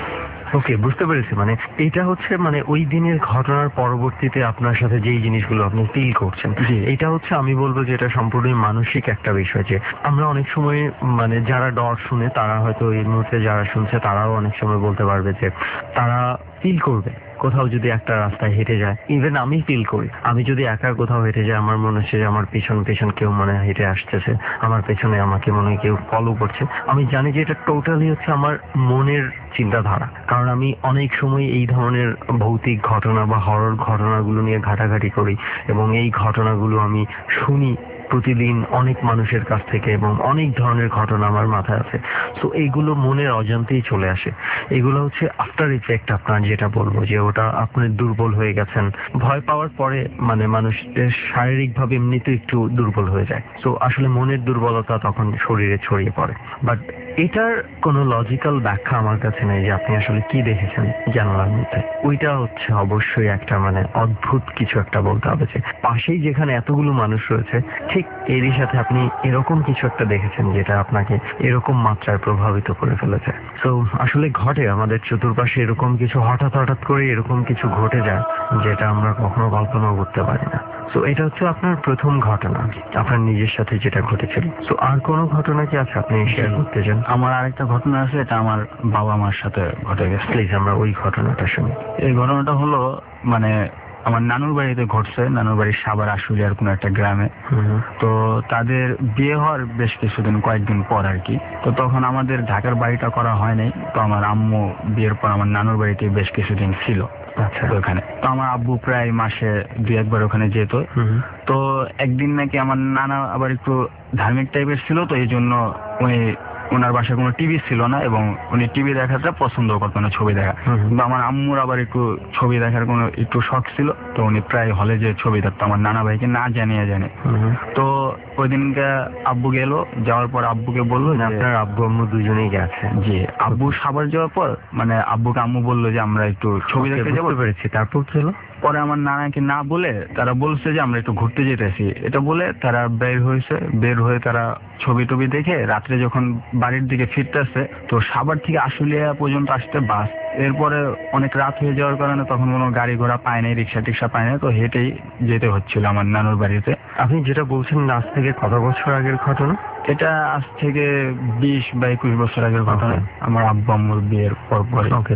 ওকে, বুঝতে পেরেছি। মানে এটা হচ্ছে মানে ওই দিনের ঘটনার পরবর্তীতে আপনার সাথে যেই জিনিসগুলো আপনি ফিল করছেন, এটা হচ্ছে আমি বলবো যে এটা সম্পূর্ণই মানসিক একটা বিষয়। যে আমরা অনেক সময় মানে যারা ডর শুনে তারা হয়তো এই মুহূর্তে যারা শুনছে তারাও অনেক সময় বলতে পারবে যে তারা ফিল করবে কোথাও যদি একটা রাস্তায় হেঁটে যায়। ইভেন আমি ফিল করি, আমি যদি একা কোথাও হেঁটে যাই আমার মনে হচ্ছে যে আমার পেছন কেউ মনে হেঁটে আসতেছে, আমার পেছনে আমাকে মনে হয় কেউ ফলো করছে। আমি জানি যে এটা টোটালি হচ্ছে আমার মনের চিন্তাধারা, কারণ আমি অনেক সময় এই ধরনের ভৌতিক ঘটনা বা হরর ঘটনাগুলো নিয়ে ঘাটাঘাটি করি, এবং এই ঘটনাগুলো আমি শুনি প্রতিদিন অনেক মানুষের কাছ থেকে, এবং অনেক ধরনের ঘটনা আমার মাথায় আছে। তো এইগুলো মনের অজান্তেই চলে আসে। এগুলো হচ্ছে আফটার ইফেক্ট, আপনার যেটা বলবো যে ওটা আপনি দুর্বল হয়ে গেছেন। ভয় পাওয়ার পরে মানে মানুষের শারীরিকভাবে এমনিতে একটু দুর্বল হয়ে যায়, তো আসলে মনের দুর্বলতা তখন শরীরে ছড়িয়ে পড়ে। বাট এটার কোনো লজিক্যাল ব্যাখ্যা আমার কাছে নেই যে আপনি আসলে কি দেখেছেন জানালার মধ্যে। ওইটা হচ্ছে অবশ্যই একটা মানে অদ্ভুত কিছু একটা বলতে হবে, যে পাশেই যেখানে এতগুলো মানুষ রয়েছে ঠিক এরই সাথে আপনি এরকম কিছু একটা দেখেছেন যেটা আপনাকে এরকম মাত্রায় প্রভাবিত করে ফেলেছে। তো আসলে ঘটে আমাদের চতুর্পাশে এরকম কিছু, হঠাৎ করে এরকম কিছু ঘটে যায় যেটা আমরা কখনো কল্পনাও করতে পারি না। তো এটা হচ্ছে আপনার প্রথম ঘটনা আপনার নিজের সাথে যেটা ঘটেছিল। তো আর কোনো ঘটনা কি আছে আপনি শেয়ার করতে চান? আমার আরেকটা ঘটনা আছে, এটা আমার বাবা মার সাথে ঘটে গেছে। প্লিজ আমরা ওই ঘটনাটা শুনি। এই ঘটনাটা হলো মানে আমার নানুর বাড়িতে ঘটছে, নানুর বাড়ির সাভার আশুলিয়ার কোনো একটা গ্রামে। তো তাদের বিয়ে হওয়ার বেশ কিছুদিন কয়েকদিন পর আর কি, তো তখন আমাদের ঢাকার বাড়িটা করা হয় নাই। তো আমার আম্মু বিয়ের পর আমার নানুর বাড়িতে বেশ কিছুদিন ছিল। আচ্ছা, ওখানে তো আমার আব্বু প্রায় মাসে 2-1 বার ওখানে যেত। তো একদিন নাকি আমার নানা আবার একটু ধার্মিক টাইপের ছিল, তো এই জন্য ওনার বাসায় কোনো টিভি ছিল না, এবং উনি টিভি দেখাটা পছন্দ করতেন না, ছবি দেখা। কিন্তু আমার আম্মুর আবার একটু ছবি দেখার কোনো একটু শখ ছিল, তো উনি প্রায় হলে যে ছবি দেখতো আমার নানা ভাইকে না জানিয়ে জানে। তো ওই দিনকে আব্বু গেল, যাওয়ার পর আব্বুকে বললো যে আপনার আব্বু আম্মু দুজনেই গেছে? জি, আব্বু সাভার যাওয়ার পর মানে আব্বুকে আম্মু বললো যে আমরা একটু ছবি দেখতে যাবো। পেরেছি, তারপর ছিল পরে আমার নানাকে না বলে তারা বলছে যে আমরা একটু ঘুরতে যেতেছি, এটা বলে তারা বের হয়ে তারা ছবি টবি দেখে রাত্রে যখন বাড়ির দিকে ফিরতেছে, তো সাভার থেকে আশুলিয়া পর্যন্ত আসতে বাস, এরপরে অনেক রাত হয়ে যাওয়ার কারণে তখন কোনো গাড়ি ঘোড়া পায় নাই, রিক্সা টিক্সা পায় না, তো হেঁটেই যেতে হচ্ছিল আমার নানুর বাড়িতে। আপনি যেটা বলছেন আজ থেকে কত বছর আগের ঘটনা? এটা আজ থেকে 20 বা 21 বছর আগের ঘটনা, আমার আব্বু আম্মুর বিয়ের পর পরে। ওকে,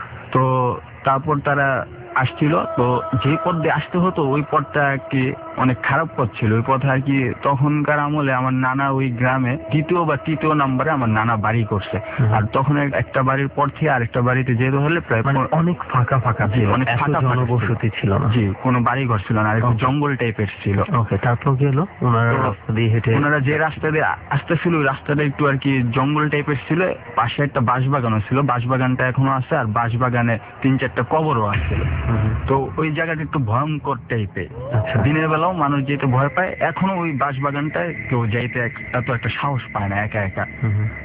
তারপর তারা আসছিল। তো যে পথ দিয়ে আসতে হতো ওই পথটা কি অনেক খারাপ পথ ছিল। ওই পথে আর কি তখনকার আমলে আমার নানা ওই গ্রামে 2য় বা 3য় নম্বরে আমার নানা বাড়ি করছে। আর তখন একটা বাড়ির পর থেকে আরেকটা বাড়িতে যেতে হলে প্রায় অনেক ফাঁকা ছিল, অনেক ফাঁকা জনবসতি ছিল না। জি, কোনো বাড়ি ঘর ছিল না, আর একটু জঙ্গল টাইপের ছিল। ওকে, তারপর কি হলো? ওনারা যে রাস্তা দিয়ে আসতেছিল ওই রাস্তাটা একটু আর কি জঙ্গল টাইপের ছিল, পাশে একটা বাঁশবাগানও ছিল, বাঁশবাগানটা এখনো আছে, আর বাঁশবাগানে 3-4টা কবরও আছে। তো ওই জায়গাটা একটু ভয়ঙ্কর টাইপের, দিনের বেলাও মানুষ যেতে ভয় পায়। এখনো ওই বাঁশবাগানটায় কেউ যাইতে এত একটা সাহস পায় না একা একা।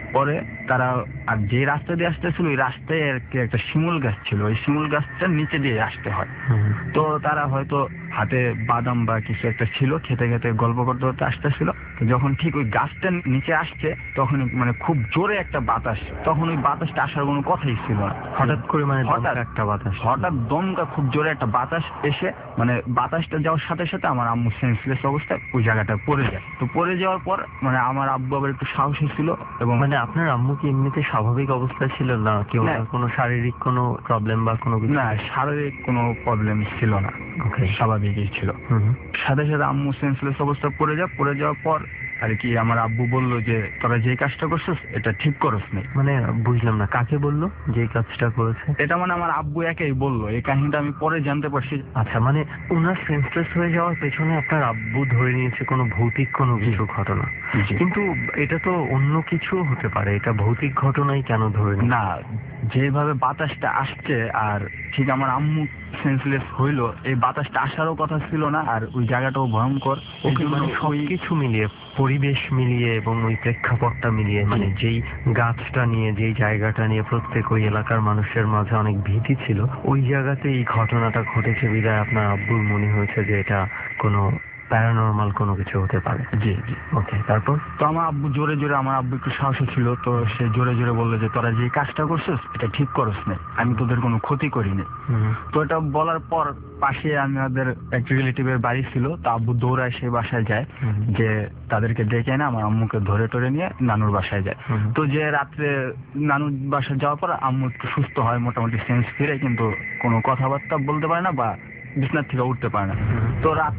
পরে তারা আর যে রাস্তা দিয়ে আসতেছিল ওই রাস্তায় আর কি একটা শিমুল গাছ ছিল, ওই শিমুল গাছটার নিচে দিয়ে আসতে হয়। তো তারা হয়তো হাতে বাদাম বা কিছু একটা ছিল, খেতে খেতে গল্প করতে করতে আসতেছিল। তো যখন ঠিক ওই গাছটার নিচে আসছে তখন মানে খুব জোরে একটা বাতাস, তখন ওই বাতাসটা আসার কোনো কথাই ছিল না। হঠাৎ করে মানে হঠাৎ একটা বাতাস, হঠাৎ দমকা খুব জোরে একটা বাতাস এসে মানে বাতাসটা যাওয়ার সাথে সাথে আমার আম্মু সেন্সলেস অবস্থায় ওই জায়গাটা পড়ে যায়। তো পড়ে যাওয়ার পর মানে আমার আব্বু আবার একটু সাহসী ছিল এবং মানে আপনার আম্মু কি এমনিতে স্বাভাবিক অবস্থায় ছিল না কি কোনো শারীরিক কোনো প্রবলেম বা কোনো কিছু? না, শারীরিক কোনো প্রবলেম ছিল না, স্বাভাবিকই ছিল। সাথে সাথে আম্মু সেন্সলেস অবস্থায় পড়ে যাওয়ার পর আর কি আমার আব্বু বললো যে তোরা যে কাজটা করছিস এটা ঠিক করস নি। মানে বুঝলাম না, কাকে বললো যে কাজটা করেছে? এটা মানে আমার আব্বু একাই বললো, এই কাহিনীটা আমি পরে জানতে পারছি। আচ্ছা, মানে ওনার সেন্সলেস হয়ে যাওয়ার পেছনে আপনার আব্বু ধরে নিয়েছে কোনো ভৌতিক কোনো কিছু ঘটনা, কিন্তু এটা তো অন্য কিছু হতে পারে, এটা ভৌতিক ঘটনাই কেন ধরে না? যেভাবে বাতাসটা আসছে আর ঠিক আমার আম্মু সেন্সলেস হইলো, এই বাতাসটা আসারও কথা ছিল না, আর ওই জায়গাটাও ভয়ঙ্কর। মানে সবকিছু মিলিয়ে, পরিবেশ মিলিয়ে এবং ওই প্রেক্ষাপটটা মিলিয়ে, মানে যেই গাছটা নিয়ে, যেই জায়গাটা নিয়ে প্রত্যেক ওই এলাকার মানুষের মাঝে অনেক ভীতি ছিল, ওই জায়গাতে এই ঘটনাটা ঘটেছে বিদায় আপনার আব্বুর মনে হয়েছে যে এটা কোনো প্যারানরমাল কোনো কিছু হতে পারে। জি জি। ওকে, তারপর? তো আমার আব্বু জোরে জোরে, আমার আব্বু একটু সাহসী ছিল, তো সে জোরে জোরে বললো যে তোরা যে কাজটা করছিস এটা ঠিক করস না, আমি তোদের কোনো ক্ষতি করিনি। তো এটা বলার পর পাশে আমাদের এক রিলেটিভের বাড়ি ছিল, তো আব্বু দৌড়ায় সে বাসায় যায়, যে তাদেরকে ডেকে না আমার আম্মুকে ধরে টরে নিয়ে নানুর বাসায় যায়। তো যে রাত্রে নানুর বাসায় যাওয়ার পর আম্মু একটু সুস্থ হয়, মোটামুটি সেন্স ফিরে, কিন্তু কোনো কথাবার্তা বলতে পারে না বা বিছনার থেকে উঠতে পারে না। তো রাত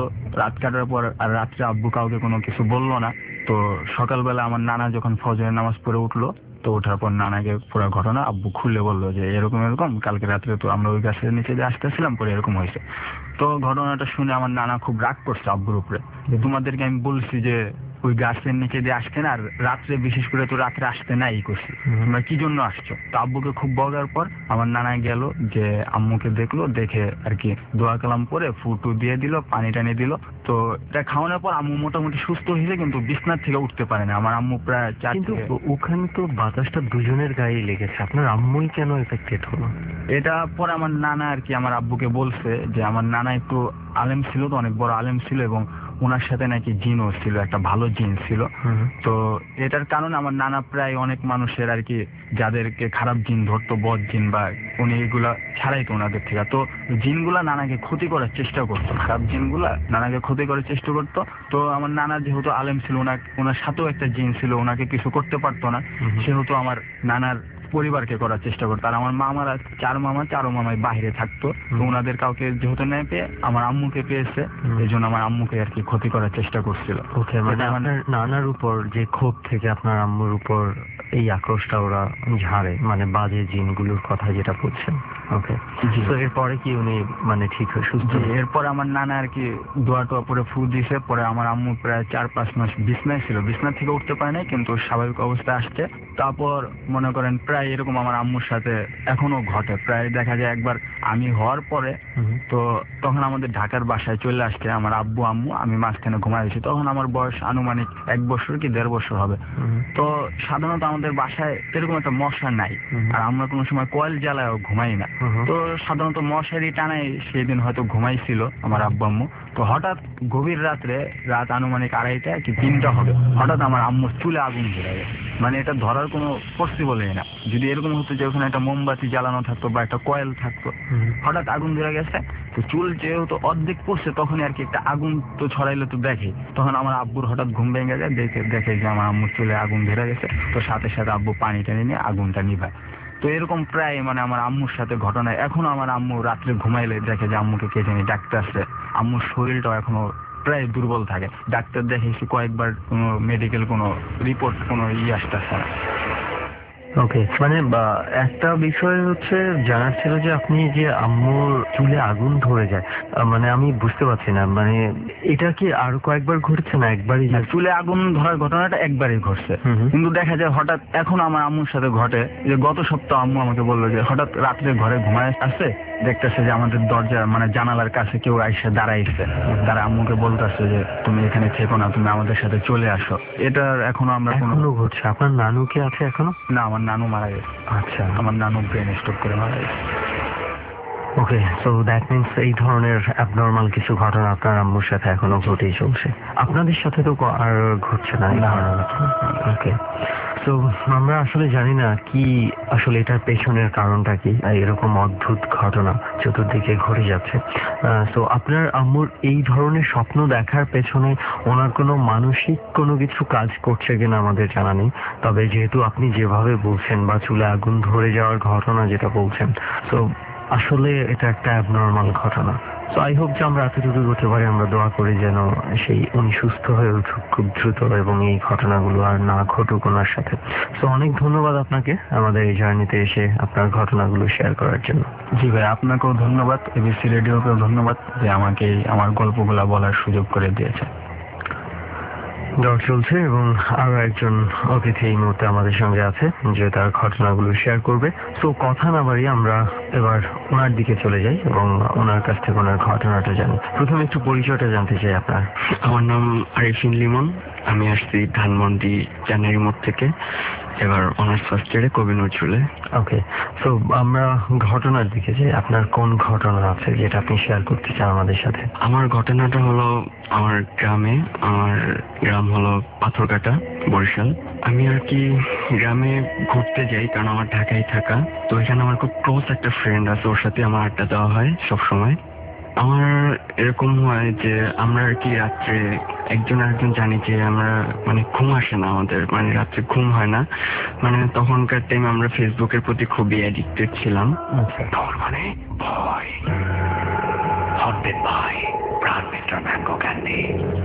কাটার পর আর রাত্রে আব্বু কাউকে কোনো কিছু বললো না। তো সকালবেলা আমার নানা যখন ফজরের নামাজ পড়ে উঠলো, তো ওঠার পর নানাকে পুরো ঘটনা আব্বু খুলে বললো যে এরকম কালকে রাত্রে তো আমরা ওই গাছের নিচে দিয়ে আসতেছিলাম, পরে এরকম হয়েছে। তো ঘটনাটা শুনে আমার নানা খুব রাগ করছে আব্বুর উপরে, তোমাদেরকে আমি বলছি যে ওই গাছের নিচে দিয়ে আসতে না, আর রাত্রে বিশেষ করে তো রাত্রে আসতে নাই করছি, তোমরা কি জন্য আসছো? তো আব্বুকে খুব বকার পর আমার নানা গেল, যে আম্মুকে দেখলো, দেখে আর কি দোয়া কালাম করে ফুটু দিয়ে দিল, পানি টানি দিল। তো এটা খাওয়ানোর পর আম্মু মোটামুটি সুস্থ হয়েছে, কিন্তু বিছনার থেকে উঠতে পারে না। আমার আম্মু প্রায় কিন্তু ওখানে তো বাতাসটা দুজনের গায়ে লেগেছে, আপনার আম্মুই কেন এফেক্টেড হলো? এটা পরে আমার নানা আর কি আমার আব্বুকে বলছে যে আমার নানা একটু আলেম ছিল, তো অনেক বড় আলেম ছিল, এবং ওনার সাথে নাকি জিনও ছিল, একটা ভালো জিন ছিল। তো এটার কারণে আমার নানা প্রায় অনেক মানুষের আর কি যাদেরকে খারাপ জিন ধরতো, বদ জিন বা উনি এগুলা ছাড়াইতো ওনাদের থেকে। তো জিনগুলা নানাকে ক্ষতি করার চেষ্টা করতো, খারাপ জিনগুলা নানাকে ক্ষতি করার চেষ্টা করতো। তো আমার নানা যেহেতু আলেম ছিল, ওনার সাথেও একটা জিন ছিল, ওনাকে কিছু করতে পারতো না, সেহেতু আমার নানার পরিবারকে করার চেষ্টা করতো। আর আমার মামারা চারো মামাই বাহিরে থাকতো, তো ওনাদের কাউকে যেহেতু নেই পেয়ে আমার আম্মুকে পেয়েছে, এই জন্য আমার আম্মুকে আর কি ক্ষতি করার চেষ্টা করছিল। ওকে, মানে আপনার নানার উপর যে ক্ষোভ থেকে আপনার আম্মুর উপর এই আক্রোশটা ওরা ঝাড়ে, মানে বাজে জিনগুলোর কথা যেটা বলছেন। ওকে, তো এরপরে কি উনি মানে ঠিক হয়ে সুস্থ? এরপরে আমার নানা আর কি দোয়া টোয়া পরে ফু দিছে। পরে আমার আম্মু প্রায় 4-5 মাস বিছনায় ছিল, বিছনা থেকে উঠতে পারে নাই, কিন্তু স্বাভাবিক অবস্থায় আসছে। তারপর মনে করেন প্রায় এরকম আমার আম্মুর সাথে এখনো ঘটে। প্রায় দেখা যায় একবার আমি হওয়ার পরে, তো তখন আমাদের ঢাকার বাসায় চলে আসছে আমার আব্বু আম্মু, আমি মাঝখানে ঘুমাই গেছি। তখন আমার বয়স আনুমানিক 1 বছর কি 1.5 বছর হবে। তো সাধারণত আমাদের বাসায় এরকম একটা মশা নাই, আর আমরা কোনো সময় কয়েল জ্বালায়ও ঘুমাই না। তো সাধারণত মশারি টানাই সেদিন হয়তো ঘুমাইছিল আমার আব্বু আম্মু। তো হঠাৎ গভীর রাত্রে, রাত আনুমানিক 2:30 কি 3টা হবে, হঠাৎ আমার আম্মুর চুলে আগুন ধরে গেছে। মানে এটা ধরার কোনো পসিবলই না। যদি এরকম হতো যে ওখানে একটা মোমবাতি জ্বালানো থাকতো বা একটা কয়েল থাকতো, হঠাৎ আগুন ধরে গেছে। তো চুল যেহেতু অর্ধেক পড়ছে, তখনই আর কি একটা আগুন তো ছড়াইলে তো দেখে, তখন আমার আব্বুর হঠাৎ ঘুম ভেঙে যায়, দেখে যে আমার আম্মুর চুলে আগুন ধরে গেছে। তো সাথে সাথে আব্বু পানি টেনে নিয়ে আগুনটা নিভায়। তো এরকম প্রায় মানে আমার আম্মুর সাথে ঘটনা। এখনো আমার আম্মু রাত্রে ঘুমাইলে দেখে যে আম্মুকে কে জানি ডাকতে আসছে। আম্মুর শরীরটাও এখনো প্রায় দুর্বল থাকে। ডাক্তার দেখেছি কয়েকবার, কোনো মেডিকেল কোনো রিপোর্ট কোনো আসতেছে না। ওকে, মানে একটা বিষয় হচ্ছে জানার ছিল যে আপনি যে আম্মুর চুলে আগুন ধরে যায়, মানে আমি বুঝতে পারছি না, মানে এটা কি আরো কয়েকবার ঘটছে না একবারই? চুলে আগুন ধরার ঘটনাটা একবারই ঘটছে, কিন্তু দেখা যায় হঠাৎ এখন আমার আম্মুর সাথে ঘটে যে গত সপ্তাহ আম্মু আমাকে বললো যে হঠাৎ রাত্রে ঘরে ঘুমায় আসছে, দেখতেছে যে আমাদের দরজা মানে জানালার কাছে কেউ আইসা দাঁড়াইছে, তারা আম্মুকে বলতেছে যে তুমি এখানে থেকো না, তুমি আমাদের সাথে চলে আসো। এটা এখনো আমরা কোনো এখনো ঘটছে? আপনার নানু কি আছে এখনো? না, আমার নানু মারা গেছে। আচ্ছা, আমার নানু ব্রেন স্ট্রোক করে মারা গেছে। ওকে, সো দ্যাট মিনস এই ধরনের অ্যাবনর্মাল কিছু ঘটনা আপনার আম্মুর সাথে এখনো ঘটেই চলছে, আপনাদের সাথে তো আর ঘটছে না? ওকে, তো আমরা আসলে জানি না কি আসলে এটার পেছনের কারণটা কি, এরকম অদ্ভুত ঘটনা চতুর্দিকে ঘটে যাচ্ছে। তো আপনার আম্মুর এই ধরনের স্বপ্ন দেখার পেছনে ওনার কোনো মানসিক কোনো কিছু কাজ করছে কিনা আমাদের জানা নেই। তবে যেহেতু আপনি যেভাবে বলছেন বা চুলে আগুন ধরে যাওয়ার ঘটনা যেটা বলছেন, তো আসলে এটা একটা অ্যাবনর্মাল ঘটনা। তো আই হোপ যে আমরা এতটুকু করতে পারি, আমরা দোয়া করি যেন সেই উনি সুস্থ হয়ে উঠুক খুব দ্রুত এবং এই ঘটনাগুলো আর না ঘটুক ওনার সাথে। তো অনেক ধন্যবাদ আপনাকে আমাদের এই জার্নিতে এসে আপনার ঘটনাগুলো শেয়ার করার জন্য। জি ভাই, আপনাকেও ধন্যবাদ, এবিসি রেডিওকেও ধন্যবাদ যে আমাকে আমার গল্পগুলা বলার সুযোগ করে দিয়েছে। দর চলছে এবং আরো একজন অতিথি এই মুহূর্তে আমাদের সঙ্গে আছে যে তার ঘটনাগুলো শেয়ার করবে। তো কথা না বাড়িয়ে আমরা এবার ওনার দিকে চলে যাই এবং ওনার কাছ থেকে ওনার ঘটনাটা জানি। প্রথমে একটু পরিচয়টা জানতে চাই আপনার। আমার নাম আরিফিন লিমন, আমি আসছি ধানমন্ডি জানুয়ারি মোড় থেকে, এবার অনার্স ফার্স্ট ইয়ারে কবি নজরুলে। ওকে, তো আমরা ঘটনার দিকে যাই। আপনার কোন ঘটনা আছে যেটা আপনি শেয়ার করতে চান আমাদের সাথে? আমার ঘটনাটা হলো আমার গ্রামে, আমার গ্রাম হলো পাথরঘাটা, বরিশাল। আমি আর কি গ্রামে ঘুরতে যাই কারণ আমার ঢাকায় থাকা, তো এখানে আমার খুব ক্লোজ একটা ফ্রেন্ড আছে, ওর সাথে আমার আড্ডা দেওয়া হয় সব সময়। আমার এরকম হয় যে আমরা আর কি রাত্রে একজন আরেকজন জানি যে আমরা মানে ঘুম আসে না আমাদের, মানে রাত্রে ঘুম হয় না, মানে তখনকার টাইম আমরা ফেসবুকের প্রতি খুবই অ্যাডিক্টেড ছিলাম। তার মানে ভয়, haunted by Pran mister mango candy.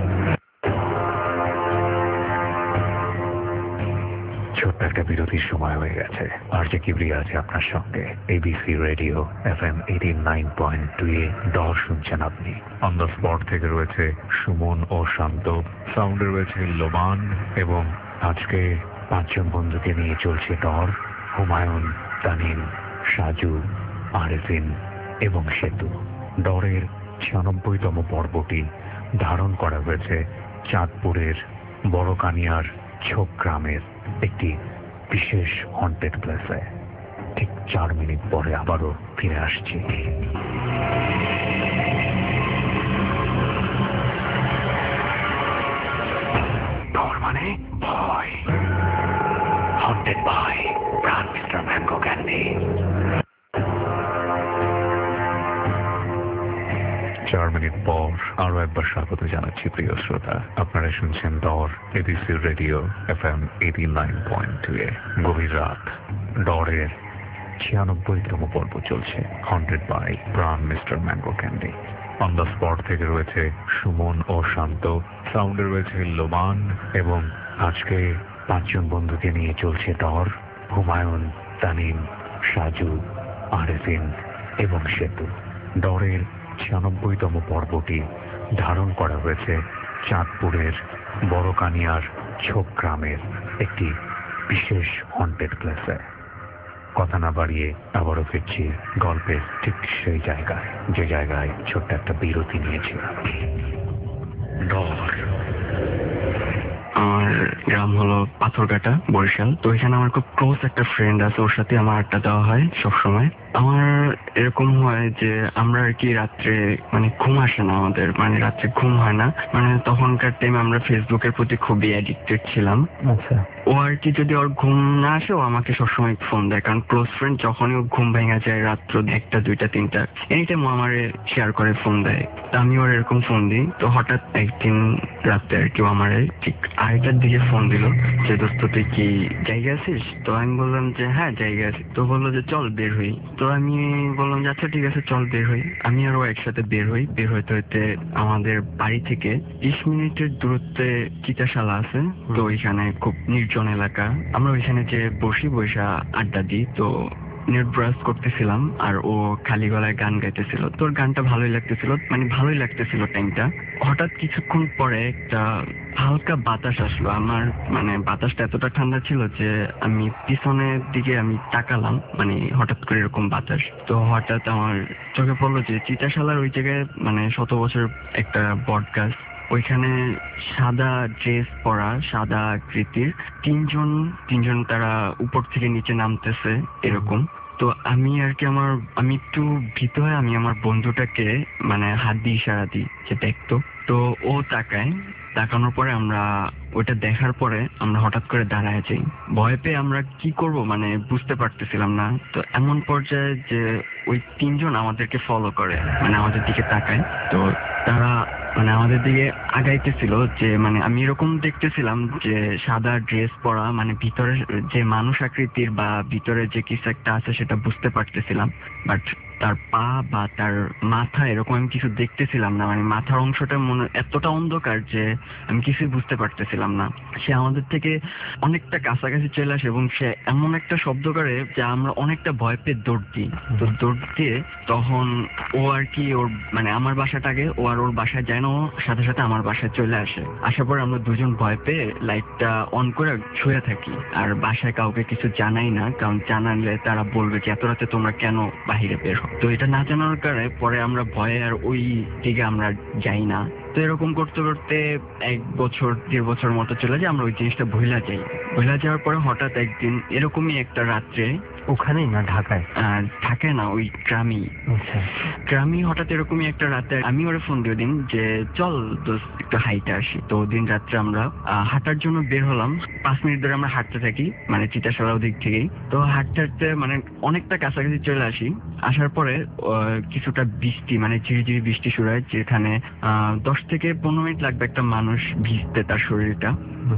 ছোট্ট একটা বিরতির সময় হয়ে গেছে। আর যে কিবরিয়া আছে আপনার সঙ্গে এবিসি রেডিও FM 89.2 এ দর শুনছেন আপনি। অন দ্য স্পট থেকে রয়েছে সুমন ও শান্ত, সাউন্ডে রয়েছে লোমান, এবং আজকে পাঁচজন বন্ধুকে নিয়ে চলছে দর। হুমায়ুন, তানিম, সাজু, আরেফিন এবং সেতু। দরের 96তম পর্বটি ধারণ করা হয়েছে চাঁদপুরের বড় কানিয়ার ছোক গ্রামের একটি বিশেষ হন্টেড প্লেসে। ঠিক 4 মিনিট পরে আবারও ফিরে আসছি। ডর মানে ভয়, haunted by Pran mister mango candy. 4 মিনিট পর আরো একবার স্বাগত জানাচ্ছি প্রিয় শ্রোতা। আপনারা শুনছেন দর এবিসি রেডিও FM 89.2 এ। গভীর রাত, দরের 96তম পর্ব চলছে, haunted by Pran mister mango candy. On the spot থেকে রয়েছে সুমন ও শান্ত, সাউন্ডে রয়েছে লোমান, এবং আজকে পাঁচজন বন্ধুকে নিয়ে চলছে দর। হুমায়ুন, তানিম, সাজু, আরেফিন এবং সেতু। দরের 96তম পর্বটি ধারণ করা হয়েছে চাঁদপুরের বড় কানিয়ার ছোক গ্রামের একটি বিশেষ হন্টেড প্লেসে। কথা না বাড়িয়ে আবারও ফিরছি গল্পের ঠিক সেই জায়গায়, যে জায়গায় ছোট্ট একটা বিরতি নিয়েছিলাম। ডর। আমার গ্রাম হলো পাথরঘাটা, বরিশাল। তো এখানে আমার খুব ক্লোজ একটা ফ্রেন্ড আছে, ওর সাথে আমার আড্ডা দেওয়া হয় সবসময়। আমার এরকম হয় যে আমরা আর কি রাত্রে মানে ঘুম আসে না আমাদের, মানে রাত্রে ঘুম হয় না, মানে তখনকার টাইম আমরা ফেসবুকের প্রতি খুবই অ্যাডিক্টেড ছিলাম। আচ্ছা, ও আর কি যদি ওর ঘুম না আসে ও আমাকে সবসময় ফোন দেয়, কারণ ক্লোজ ফ্রেন্ড যখনই ও ঘুম ভেঙে যায় রাত্র 1টা 2টা 3টা এনিটাইম ও আমারে শেয়ার করে ফোন দেয়। তো আমি ওর এরকম ফোন দিই। তো হঠাৎ একদিন রাত্রে আর কি আমারে ঠিক 2টার দিকে ফোন দিল যে দোস্ত তুই কি জায়গা আছিস? তো আমি বললাম যে হ্যাঁ জায়গা আছি। তো বললো যে চল বের হই। তো আমি বললাম যে আচ্ছা ঠিক আছে চল বের হই। আমি আর ও একসাথে বের হই। বের হইতে হইতে আমাদের বাড়ি থেকে 20 মিনিটের দূরত্বে চিতাশালা আছে। তো ওইখানে খুব নির্জন এলাকা, আমরা ওইখানে যে বসা আড্ডা দিই। তো নেট ব্রাশ করতেছিলাম আর ও খালি গলায় গান গাইতেছিল। তোর গানটা ভালোই লাগতেছিল, মানে ভালোই লাগতেছিল টাইমটা। হঠাৎ কিছুক্ষণ পরে একটা হালকা বাতাস আসলো আমার, মানে বাতাসটা এতটা ঠান্ডা ছিল যে আমি পিছনের দিকে আমি তাকালাম, মানে হঠাৎ করে এরকম বাতাস। তো হঠাৎ আমার চোখে পড়লো যে চিতাশালার ওই জায়গায় মানে শত বছর একটা বট গাছ, ওইখানে সাদা ড্রেস পরা, সাদা আকৃতির তিনজন তারা উপর থেকে নিচে নামতেছে এরকম। তো আমি আর কি আমি একটু ভীত হয়ে আমি আমার বন্ধুটাকে মানে হাত দিয়ে ইশারা দিই যে দেখতো। তো ও তাকানোর পরে আমরা ওইটা দেখার পরে আমরা হঠাৎ করে দাঁড়ায় যাই। ভয় পেয়ে আমরা কি করব মানে বুঝতে পারতেছিলাম না। তো এমন পর্যায়ে যে ওই তিনজন আমাদেরকে ফলো করে, মানে আমাদের দিকে তাকায়। তো তারা মানে আমাদের দিকে আগাইতেছিল, যে মানে আমি এরকম দেখতেছিলাম যে সাদা ড্রেস পরা, মানে ভিতরে যে মানুষ আকৃতির বা ভিতরে যে কিছু একটা আছে সেটা বুঝতে পারতেছিলাম, বাট তার পা বা তার মাথা এরকম আমি কিছু দেখতেছিলাম না। মানে মাথার অংশটা মনে এতটা অন্ধকার যে আমি কিছুই বুঝতে পারতেছিলাম না। সে আমাদের থেকে অনেকটা কাছাকাছি চলে আসে এবং সে এমন একটা শব্দ করে যে আমরা অনেকটা ভয় পেয়ে দৌড় দিই। তো দৌড় দিয়ে তখন ও আর কি ওর মানে আমার বাসাটাকে ও আর ওর বাসায় যায় না, ও সাথে সাথে আমার বাসায় চলে আসে। আসার পর আমরা দুজন ভয় পেয়ে লাইটটা অন করে শুয়ে থাকি আর বাসায় কাউকে কিছু জানাই না, কারণ জানালে তারা বলবে যে এত রাতে তোমরা কেন বাহিরে বের হও। তো এটা না জানার কারণে পরে আমরা ভয়ে আর ওই দিকে আমরা যাই না। তো এরকম করতে করতে 1 বছর 1.5 বছর মতো চলে যায়, আমরা ওই জিনিসটা ভুলা যাওয়ার পরে হঠাৎ একদিন এরকমই একটা রাত্রে ওখানেই না ঢাকায়? থাকে না, ওই গ্রামী হঠাৎ এরকমই একটা রাতে আমি ওরে ফোন দিয়ে দিন যে চল দোস্ত একটু হাইটে আসি। তো ওদিন রাত্রে আমরা হাঁটার জন্য বের হলাম। 5 মিনিট ধরে আমরা হাঁটতে থাকি, মানে চিতাশালার দিক থেকেই। তো হাঁটতে হাঁটতে মানে অনেকটা কাছাকাছি চলে আসি। আসার পরে কিছুটা বৃষ্টি, মানে ঝিরিঝিরি বৃষ্টি শুরু হয়, যেখানে 10 থেকে 15 মিনিট লাগবে একটা মানুষ ভিজতে তার শরীরটা।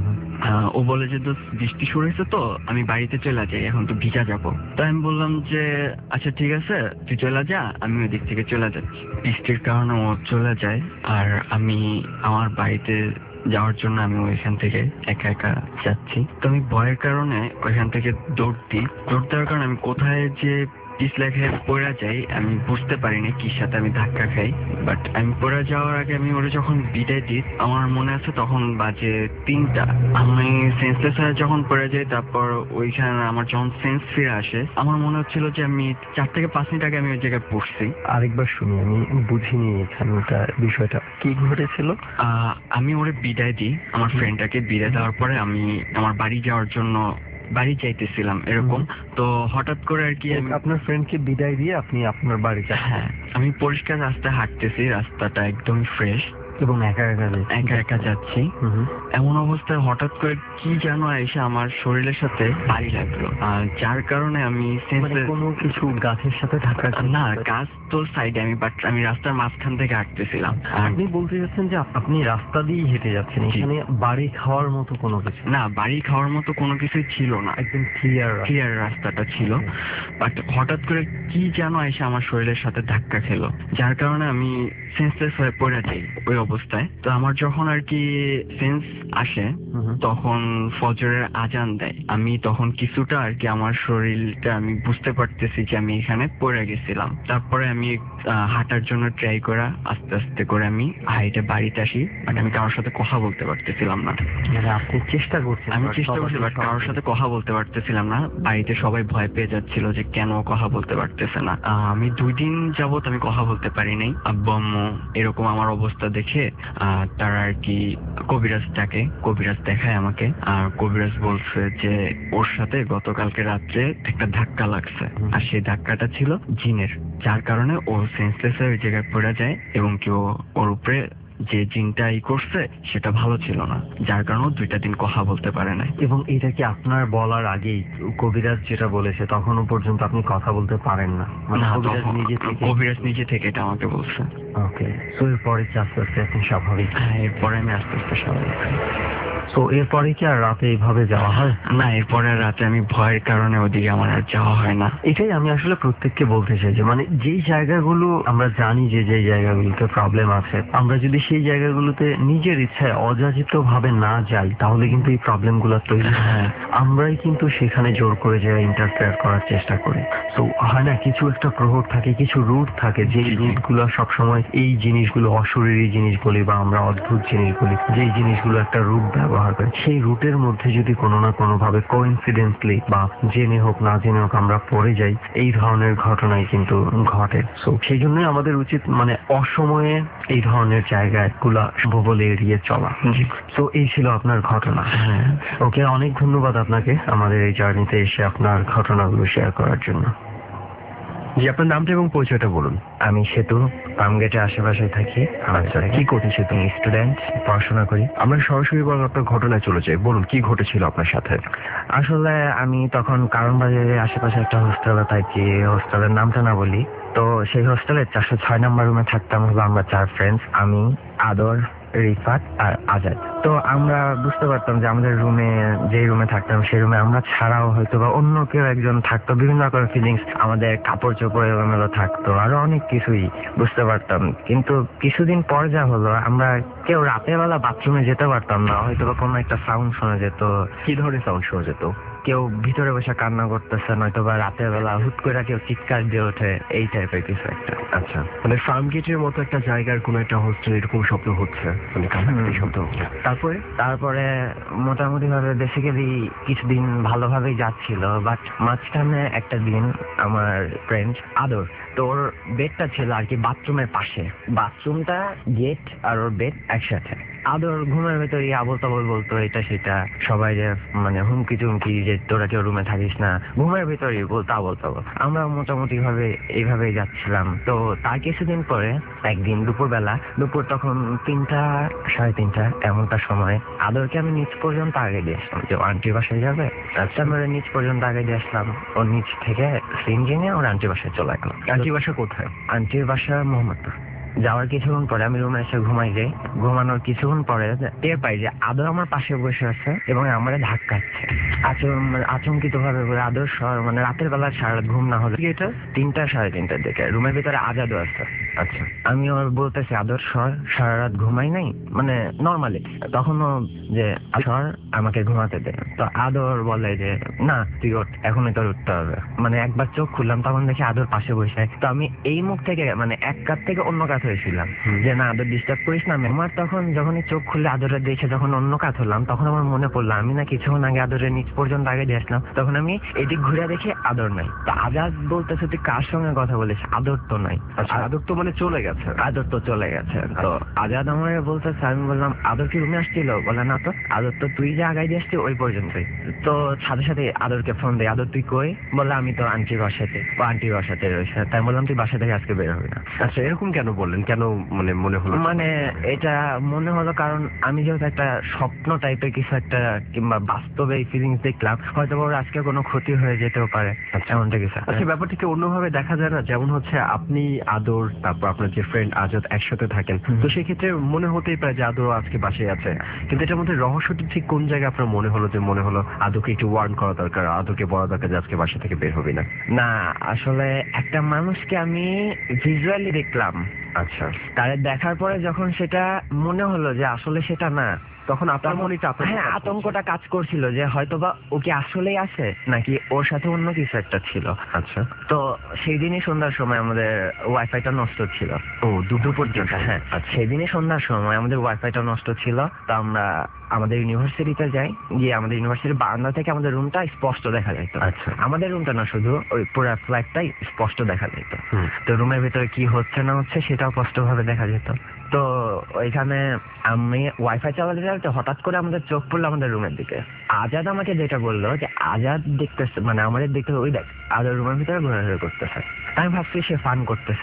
ও বলে যে দোস্ত বৃষ্টি শুরু হয়েছে তো আমি বাড়িতে চলে যাই, এখন তো ভিজা যাবো। তো আমি বললাম যে আচ্ছা ঠিক আছে তুই চলে যা, আমি ওই দিক থেকে চলে যাচ্ছি। বৃষ্টির কারণে ও চলে যায় আর আমি আমার বাড়িতে যাওয়ার জন্য আমি ওইখান থেকে একা একা যাচ্ছি। তো আমি ভয়ের কারণে ওইখান থেকে দৌড় দেওয়ার কারণে আমি কোথায় যে পিছলা খেয়ে পড়ে যাই আমি বুঝতে পারিনি, কি সাথে আমি ধাক্কা খাই। বাট আমি পড়ে যাওয়ার আগে আমি ওরা যখন বিদায় দিই, আমার মনে আছে তখন বাজে 3টা। আমি সেন্সলেস হয়ে যখন পড়ে যাই, তারপর ওইখানে আমার যখন সেন্স ফিরে আসে, আমার মনে হচ্ছিল যে আমি 4 থেকে 5 মিনিট আগে আমি ওই জায়গায় পড়ছি। আরেকবার শুনি, আমি বুঝিনি এখানকার বিষয়টা কি ঘটেছিল। আমি ওরে বিদায় দিই, আমার ফ্রেন্ডটাকে বিদায় দেওয়ার পরে আমি আমার বাড়ি যাওয়ার জন্য বাড়ি যাইতেছিলাম এরকম। তো হঠাৎ করে আর কি আপনার ফ্রেন্ডকে বিদায় দিয়ে আপনি আপনার বাড়ি যান? হ্যাঁ, আমি পরিষ্কার রাস্তায় হাঁটতেছি, রাস্তাটা একদম ফ্রেশ এবং একা একা যাচ্ছি। এমন অবস্থায় হঠাৎ করে কি যেন এসে আমার শরীরের সাথে বাড়ি লাগলো, যার কারণে আমি কোনো কিছু গাছের সাথে ধাক্কা? না, গাছ তো সাইডে, আমি রাস্তার মাঝখান থেকে হাঁটতেছিলাম। আপনি বলতে চাচ্ছেন যে আপনি রাস্তা দিয়ে হেঁটে যাচ্ছেন, এখানে বাড়ি খাওয়ার মতো কোনো কিছু? না, বাড়ি খাওয়ার মতো কোনো কিছুই ছিল না, একদম ক্লিয়ার রাস্তাটা ছিল। বাট হঠাৎ করে কি যেন এসে আমার শরীরের সাথে ধাক্কা খেলো, যার কারণে আমি সেন্সলেস হয়ে পড়ে যাই ওই অবস্থায়। তো আমার যখন আর কি সেন্স আসে তখন ফজরের আজান দেয়। আমি তখন কিছুটা আর কি আমার শরীরটা আমি বুঝতে পারতেছি যে আমি এখানে পড়ে গেছিলাম। তারপরে আমি হাঁটার জন্য ট্রাই করা, আস্তে আস্তে করে আমি হাইটে বাড়িতে আসি। বাট আমি কারোর সাথে কথা বলতে পারতেছিলাম না। আপনি চেষ্টা করছেন? আমি চেষ্টা করছি, বাট কারোর সাথে কথা বলতে পারতেছিলাম না। বাড়িতে সবাই ভয় পেয়ে যাচ্ছিল যে কেন কথা বলতে পারতেছে না। আমি 2 দিন যাবত আমি কথা বলতে পারি নাই। আব্বু আম্মু এরকম আমার অবস্থা দেখে তারা আর কি কবিরাজ দেখায় আমাকে। আর কবিরাজ বলছে যে ওর সাথে গতকালকে রাত্রে একটা ধাক্কা লাগছে, আর সেই ধাক্কাটা ছিল জিনের, যার কারণে ও সেন্সলেস হয়ে ওই জায়গায় পড়ে যায় এবং কেউ ওর উপরে যে জিনটা করছে সেটা ভালো ছিল না, যার কারণে 2টা দিন কথা বলতে পারে না। এবং এটা কি আপনার বলার আগেই কবিরাজ যেটা বলেছে তখনও পর্যন্ত আপনি কথা বলতে পারেন না? কবিরাজ নিজে থেকে এটা আমাকে বলছে। ওকে, তো এরপরে আস্তে আস্তে আপনি স্বাভাবিক? হ্যাঁ, এরপরে আমি আস্তে আস্তে স্বাভাবিক। তো এরপরে কি আর রাতে এইভাবে যাওয়া হয়? না, এরপরে রাতে আমি ভয়ের কারণে ওদিকে আমার আর যাওয়া হয় না। এটাই আমি আসলে প্রত্যেককে বলতে চাই যে মানে যেই জায়গাগুলো আমরা জানি যে যেই জায়গাগুলোতে প্রবলেম আছে, আমরা যদি সেই জায়গাগুলোতে নিজের ইচ্ছায় অযাচিত ভাবে না যাই তাহলে কিন্তু এই প্রবলেমগুলো তৈরি হয়। আমরাই কিন্তু সেখানে জোর করে যাই ইন্টারফেয়ার করার চেষ্টা করি। তো হয় না, কিছু একটা প্রহর থাকে, কিছু রুট থাকে, যে রুটগুলো সবসময় এই জিনিসগুলো অশরীরী জিনিস বলি বা আমরা অদ্ভুত জিনিস বলি, যেই জিনিসগুলো একটা রুট ব্যবহার করে, সেই রুটের মধ্যে যদি কোনো না কোনো ভাবে কোইন্সিডেন্টলি বা জেনে হোক না জেনে হোক আমরা পড়ে যাই, এই ধরনের ঘটনাই কিন্তু ঘটে। তো সেই জন্যই আমাদের উচিত মানে অসময়ে এই ধরনের জায়গায় গুলা সম্ভব হলে এড়িয়ে চলা। তো এই ছিল আপনার ঘটনা। ওকে, অনেক ধন্যবাদ আপনাকে আমাদের এই জার্নিতে এসে আপনার ঘটনাগুলো শেয়ার করার জন্য। জি, আপনার নামটা এবং পরিচয়টা বলুন। আমি সেতু, পামগেটের আশেপাশে থাকি। আচ্ছা, কি করছেন সেতু? স্টুডেন্ট, পড়াশোনা করি। আমরা সরাসরি বরং আপনার ঘটনায় চলে যাই। বলুন কি ঘটেছিল আপনার সাথে। আসলে আমি তখন কারণ বাজারের আশেপাশে একটা হোস্টেলে থাকি, হোস্টেলের নামটা না বলি। তো সেই হোস্টেলে 406 নম্বর রুমে থাকতাম হলো আমরা 4 ফ্রেন্ডস, আমি, আদর, রিফাত আর আজাদ। তো আমরা বুঝতে পারতাম যে আমাদের রুমে, যে রুমে থাকতাম সেই রুমে আমরা ছাড়াও হয়তো বা অন্য কেউ একজন থাকতো, বিভিন্ন রকমের ফিলিংস, আমাদের কাপড় চোপড় এলোমেলো থাকতো, আরো অনেক কিছুই বুঝতে পারতাম। কিন্তু কিছুদিন পর যা হলো, আমরা কেউ রাতের বেলা বাথরুমে যেতে পারতাম না, হয়তো বা কোনো একটা সাউন্ড শোনা যেত। কি ধরনের সাউন্ড শোনা যেত? কেউ ভিতরে বসে কান্না করতেছে, নয়তো বা রাতের বেলা হুট করে কেউ চিৎকার দিয়ে ওঠে, এই টাইপের কিছু একটা। আচ্ছা, মানে ফার্ম গেটের মতো একটা জায়গার কোনো একটা হোস্টেল এরকম শব্দ হচ্ছে, মানে কান্নাকাটি শব্দ। তারপরে মোটামুটি ভাবে বেসিক্যালি কিছুদিন ভালোভাবেই যাচ্ছিল, বাট মাঝখানে একটা দিন আমার ফ্রেন্ড আদর, তোর বেডটা ছিল আর কি বাথরুমের পাশে, বাথরুমটা গেট আর ওর বেড একসাথে। আদর ঘুমের ভেতরে আবল তাবল বলতো, এটা সেটা, সবাই যে মানে হুমকি চুমকি যে তোরা কেউ রুমে থাকিস না, ঘুমের ভেতরে বলতো আবল তাবল। আমরা মোটামুটি ভাবে এইভাবেই যাচ্ছিলাম। তো তার কিছুদিন পরে একদিন দুপুর তখন 3টা 3:30 এমনটা সময়, আদরকে আমি নিচ পর্যন্ত আগে দিয়ে আসলাম, যে আন্টির বাসায় যাবে। আমরা নিচ পর্যন্ত আগে দিয়ে আসলাম, ওর নিচ থেকে সিএনজি নিয়ে ওর আন্টির বাসায় চলে গেল। আন্টির বাসা কোথায়? আন্টির বাসা মোহাম্মদপুর। যাওয়ার কিছুক্ষণ পরে আমি রুমে এসে ঘুমাই যাই। ঘুমানোর কিছুক্ষণ পরে টের পাই যে আদর আমার পাশে বসে আছে এবং আমার ধাক্কাচ্ছে। আচমকিত ভাবে আদর মানে রাতের বেলা সারা রাত ঘুম না হলে, এটা 3টা 3:30 দিকে, রুমের ভিতরে আজাদও আছে। আচ্ছা, আমি ওর বলতেছি আদর সর, সারা রাত ঘুমাই নাই, মানে নর্মালি তখনও, যে সর আমাকে ঘুমাতে দে। তো আদর বলে যে না তুই ওঠ, এখনই তোর উঠতে হবে। মানে একবার চোখ খুললাম তখন দেখি আদর পাশে বসে। তো আমি এই মুখ থেকে মানে এক কাত থেকে অন্য কাত হয়েছিলাম যে না আদর ডিস্টার্ব করিস না। আমার তখন যখনই চোখ খুলে আদরের দেখে যখন অন্য কাত হলাম, তখন আমার মনে পড়লো আমি না কিছুক্ষণ আগে আদরের নিচ পর্যন্ত আগে দিয়ে আসলাম। তখন আমি এদিক ঘুরে দেখি আদর নাই। তো আজাদ বলতেছে তুই কার সঙ্গে কথা বলিস, আদর তো নাই। আদর তো মানে চলে গেছে। আদর তো চলে গেছে। তো আজাদ আমার বলতেছে, আমি বললাম আদর কি রুমে আসছিল? বলে না তো। আদর তো তুই যে আগাই দিয়ে আসছি ওই পর্যন্তই। তো সাথে সাথে আদরকে ফোন দেয়, আদর তুই কই? বলে আমি তো আন্টির বাসাতে। ও আন্টির বাসাতে রয়েছে। তাই বললাম তুই বাসা থেকে আজকে বের হবে না। আচ্ছা, এরকম কেন বললেন? কেন মানে মনে হলো? মানে এটা মনে হলো কারণ আমি যেহেতু একটা স্বপ্ন টাইপের কিছু একটা কিংবা বাস্তবে এই ফিলিংস দেখলাম, হয়তো ওর আজকে কোনো ক্ষতি হয়ে যেতেও পারে, এমনটা কিছু। আচ্ছা, ব্যাপারটিকে অন্যভাবে দেখা যায় না? যেমন হচ্ছে আপনি, আদর, তারপর আপনার যে ফ্রেন্ড আজাদ একসাথে থাকেন, তো সেক্ষেত্রে মনে হতেই পারে যে আদর আজকে বাসায় আছে, কিন্তু এটার মধ্যে রহস্যটি ঠিক কোন জায়গায় আপনার মনে হলো আদরকে একটু ওয়ার্ন করা দরকার, আদরকে বলা দরকার যে আজকে বাসা থেকে বের হবি না? না, আসলে একটা মানুষকে আমি ভিজুয়ালি দেখলাম। আচ্ছা, তারে দেখার পরে যখন সেটা মনে হলো যে আসলে সেটা না, তখন আপনার মনে আতঙ্কটা কাজ করছিল যে হয়তোবা ওকে আসলেই আছে নাকি ওর সাথে অন্য কিছু একটা ছিল। আচ্ছা, তো সেই দিনই সন্ধ্যার সময় আমাদের ওয়াইফাইটা নষ্ট ছিল। ও দুপুর দিনটা? হ্যাঁ, সেই দিনই সন্ধ্যার সময় আমাদের ওয়াইফাইটা নষ্ট ছিল। তো আমরা আমাদের ইউনিভার্সিটিতে যাই, গিয়ে আমাদের ইউনিভার্সিটির বারান্দা থেকে আমাদের রুমটা স্পষ্ট দেখা যেত। আচ্ছা, আমাদের রুমটা না, শুধু ওই পুরো ফ্ল্যাটটাই স্পষ্ট দেখা যেত। তো রুমের ভিতরে কি হচ্ছে না হচ্ছে সেটাও স্পষ্ট ভাবে দেখা যেত। তো ওইখানে আমি ওয়াইফাই চালাতে চালাতে হঠাৎ করে আমাদের চোখ পড়লো আমাদের রুমের দিকে। আজাদ আমাকে যেটা বললো যে আজাদ দেখতেছে, মানে আমাদের দেখতে ওই দেখ আজাদ রুমের ভিতরে ঘোরাঘুরি করতেছে। আমি ভাবছি সে ফান করতেছে।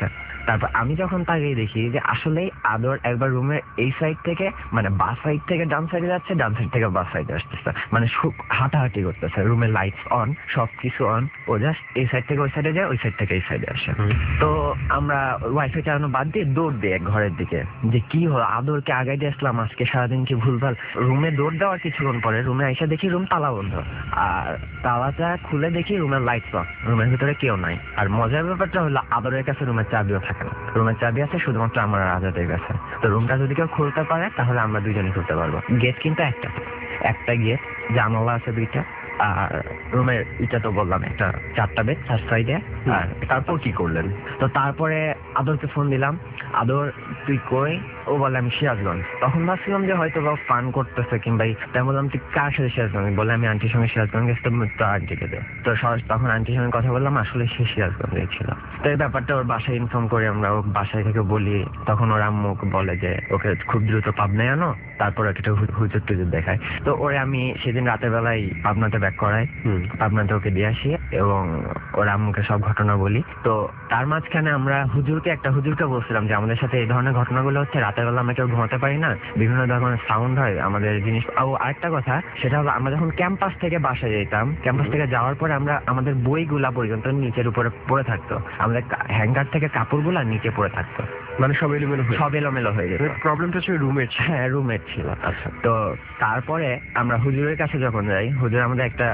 তারপর আমি যখন তাকে দেখি যে আসলে আদর একবার রুমের এই সাইড থেকে মানে বাস সাইড থেকে ডান সাইডে যাচ্ছে, ডান সাইড থেকে বাস সাইডে আসতেছে, মানে হাঁটাহাঁটি করতেছে, রুমের লাইটস অন, সবকিছু অন, ও জাস্ট এই সাইড থেকে ওই সাইডে যায়, ওই সাইড থেকে এই সাইডে আসে। তো আমরা ওয়াইফাই চালানো বাদ দিয়ে দৌড় দিই ঘরের দিকে যে কি হলো, আদরকে আগাই দিয়ে আসলাম আজকে সারাদিন কি ভুলভাল। রুমে দৌড় দেওয়ার কিছুক্ষণ পরে রুমে এসে দেখি রুম তালা বন্ধ, আর তালাটা খুলে দেখি রুমের লাইটস অফ, রুমের ভিতরে কেউ নাই। আর মজার ব্যাপারটা হলো আদরের কাছে রুমের চাবিও থাকে না, রুমের চাবি আছে শুধুমাত্র আমার আজাদের কাছে। তো রুমটা যদি কেউ খুলতে পারে তাহলে আমরা দুজনে খুলতে পারবো। গেট কিন্তু একটা গেট, জানালা আছে 2টা, আর রুমের এটা তো বললাম একটা 4টা বেড 4 সাইডে। আর তারপর কি করলেন? তো তারপরে আদরকে ফোন দিলাম, আদর তুই কই? ও বলে আমি সিরাজগঞ্জ। তখন ভাবছিলাম যে হয়তো বা ফান করতেছে কিংবা, তাই বললাম তুই কার সাথে সিরাজগঞ্জ? বলে আমি আন্টির সঙ্গে সিরাজগঞ্জ গেছি, তো আন্টিকে দে। তো তখন আন্টির সঙ্গে কথা বললাম, আসলে সে সিরাজগঞ্জে ছিল। তো এই ব্যাপারটা ওর বাসায় ইনফর্ম করি আমরা, ও বাসায় থেকে বলি, তখন ওর আম্মু বলে যে ওকে খুব দ্রুত পাবনায় আনো, তারপর একটা হুজুর টুজুর দেখায়। তো ওরে আমি সেদিন রাতের বেলায় পাবনাতে ব্যাক করাই, পাবনাতে ওকে দিয়ে আসি এবং ওর আম্মুকে সব ঘটনা বলি। তো তার মাঝখানে আমরা হুজুরকে বলছিলাম যে আমাদের সাথে এই ধরনের ঘটনাগুলো হচ্ছে, রাতের বেলা আমরা কেউ ঘুমাতে পারি না, বিভিন্ন ধরনের সাউন্ড হয় আমাদের জিনিস। ও আরেকটা কথা, সেটা হলো আমরা যখন ক্যাম্পাস থেকে বাসায় যেতাম, ক্যাম্পাস থেকে যাওয়ার পরে আমরা আমাদের বইগুলা পর্যন্ত নিচের উপরে পড়ে থাকতো, আমাদের হ্যাঙ্গার থেকে কাপড়গুলা নিচে পড়ে থাকতো, মানে সব এলোমেলো হয়ে যেত। প্রবলেমটা ছিল রুমের, হ্যাঁ রুমের ছিল। আচ্ছা, তো তারপরে আমরা হুজুরের কাছে যখন যাই, হুজুর আমাদের একটা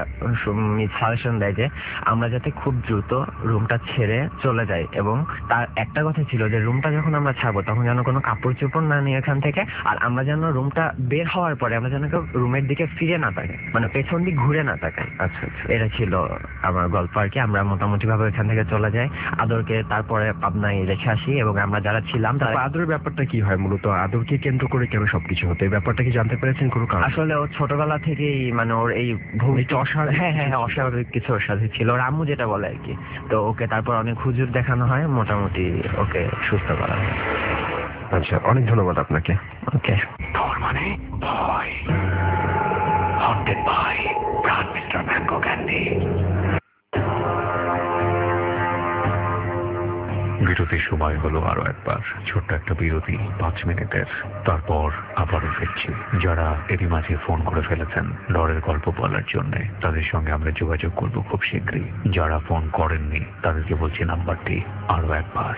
সাজেশন দেয় যে আমরা যাতে খুব দ্রুত রুমটা ছেড়ে চলে যাই, এবং তার একটা কথা ছিল যে রুমটা যখন আমরা ছাড়বো তখন যেন কোনো কাপড় চোপড় না নিয়ে এখান থেকে, আর আমরা যেন রুমটা বের হওয়ার পরে আমরা যেন কেউ রুমের দিকে ফিরে না তাকাই, মানে পেছন দিক ঘুরে না তাকাই। আচ্ছা, এটা ছিল আমার গল্প আর কি। আমরা মোটামুটি ভাবে এখান থেকে চলে যাই, আদরকে তারপরে পাবনায় রেখে আসি, এবং আমরা যারা ছিলাম তারা। আদরের ব্যাপারটা কি হয় মূলত, আদরকে কেন্দ্র করে কেন সবকিছু হতো, এই ব্যাপারটা কি জানতে পেরেছেন কোনো কারণ? আসলে ও ছোটবেলা থেকেই মানে ওর এই অস্বাভাবিক কিছু ওর সাথে ছিল, ওর আম্মু যেটা বলে আর কি। তো ওকে তারপর অনেক হুজুর দেখানো হয়, মোটামুটি ওকে সুস্থ করা হয়। আচ্ছা, অনেক ধন্যবাদ আপনাকে। ওকে। তোর মানে ভয়, haunted by Pran mister mango candy. বিরতির সময় হলো আরো একবার, ছোট্ট একটা বিরতি 5 মিনিটের, তারপর আবারও ফিরছি। যারা এরই মাঝে ফোন করে ফেলেছেন ডরের গল্প বলার জন্য, তাদের সঙ্গে আমরা যোগাযোগ করব খুব শীঘ্রই। যারা ফোন করেননি তাদেরকে বলছি নাম্বারটি আরো একবার,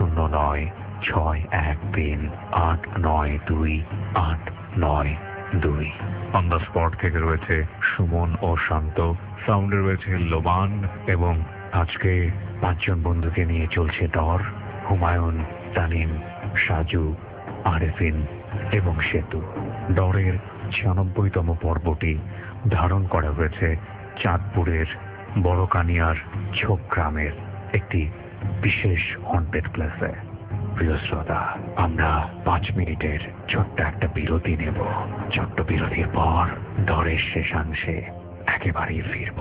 096113892892। অন দ্য স্পট থেকে রয়েছে সুমন ও শান্ত, সাউন্ডে রয়েছে লোবান, এবং আজকে 5 জন বন্ধুকে নিয়ে চলছে ডর, হুমায়ুন, তানিম, সাজু, আরেফিন এবং সেতু। ডরের 96তম পর্বটি ধারণ করা হয়েছে চাঁদপুরের বড়কানিয়ার ছোক গ্রামের একটি বিশেষ হন্টেড প্লেসে। প্রিয় শ্রোতা, আমরা 5 মিনিটের ছোট্ট একটা বিরতি নেব। ছোট্ট বিরতির পর ডরের শেষাংশে একেবারেই ফিরব।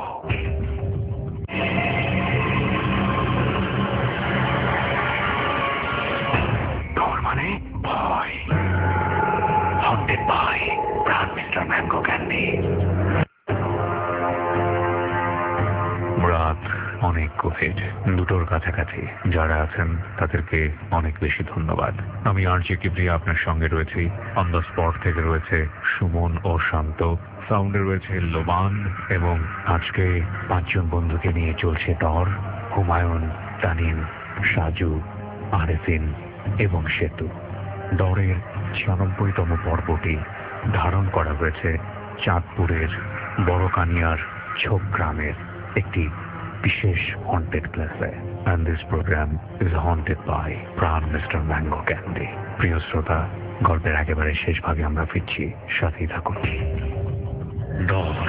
ডর মানে ভয়, haunted by Pran mister mango candy. রাত অনেক গভীর, 2টোর কাছাকাছি। যারা আছেন তাদেরকে অনেক বেশি ধন্যবাদ। আমি আরজে কিবরিয়া আপনার সঙ্গে রয়েছি। অন দ্য স্পট থেকে রয়েছে সুমন ও শান্ত, সাউন্ডে রয়েছে লোবান, এবং আজকে 5 জন বন্ধুকে নিয়ে চলছে ডর, হুমায়ুন, তানিম, সাজু, আরেফিন এবং সেতু। ডরের 96তম পর্বটি ধারণ করা হয়েছে চাঁদপুরের বড়কানিয়ার ছোক গ্রামের একটি বিশেষ হন্টেড প্লেসে। And this program is haunted by Pran mister mango candy. প্রিয় শ্রোতা, গল্পের একেবারে শেষ ভাগে আমরা ফিরছি, সাথেই থাকুন। ডর।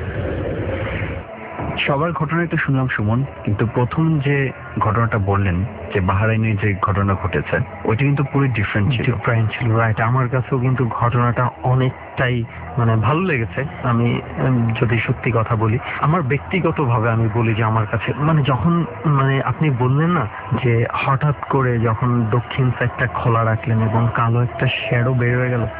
সবার ঘটনাই তো শুনলাম সুমন, কিন্তু প্রথম যে ঘটনাটা বললেন যে বাহারাইনে যে ঘটনা ঘটেছে, ওইটা কিন্তু পুরো ডিফারেন্ট ছিল। রাইট। আমার কাছেও কিন্তু ঘটনাটা অনেকটাই মানে ভালো লেগেছে। আমি যদি সত্যি কথা বলি, আমার ব্যক্তিগতভাবে আমি বলি যে আমার কাছে মানে যখন মানে আপনি বললেন না যে হঠাৎ করে যখন দক্ষিণ সাইডটা খোলা রাখলেন এবং কালো একটা শ্যাডো বের হয়ে গেল, জাস্ট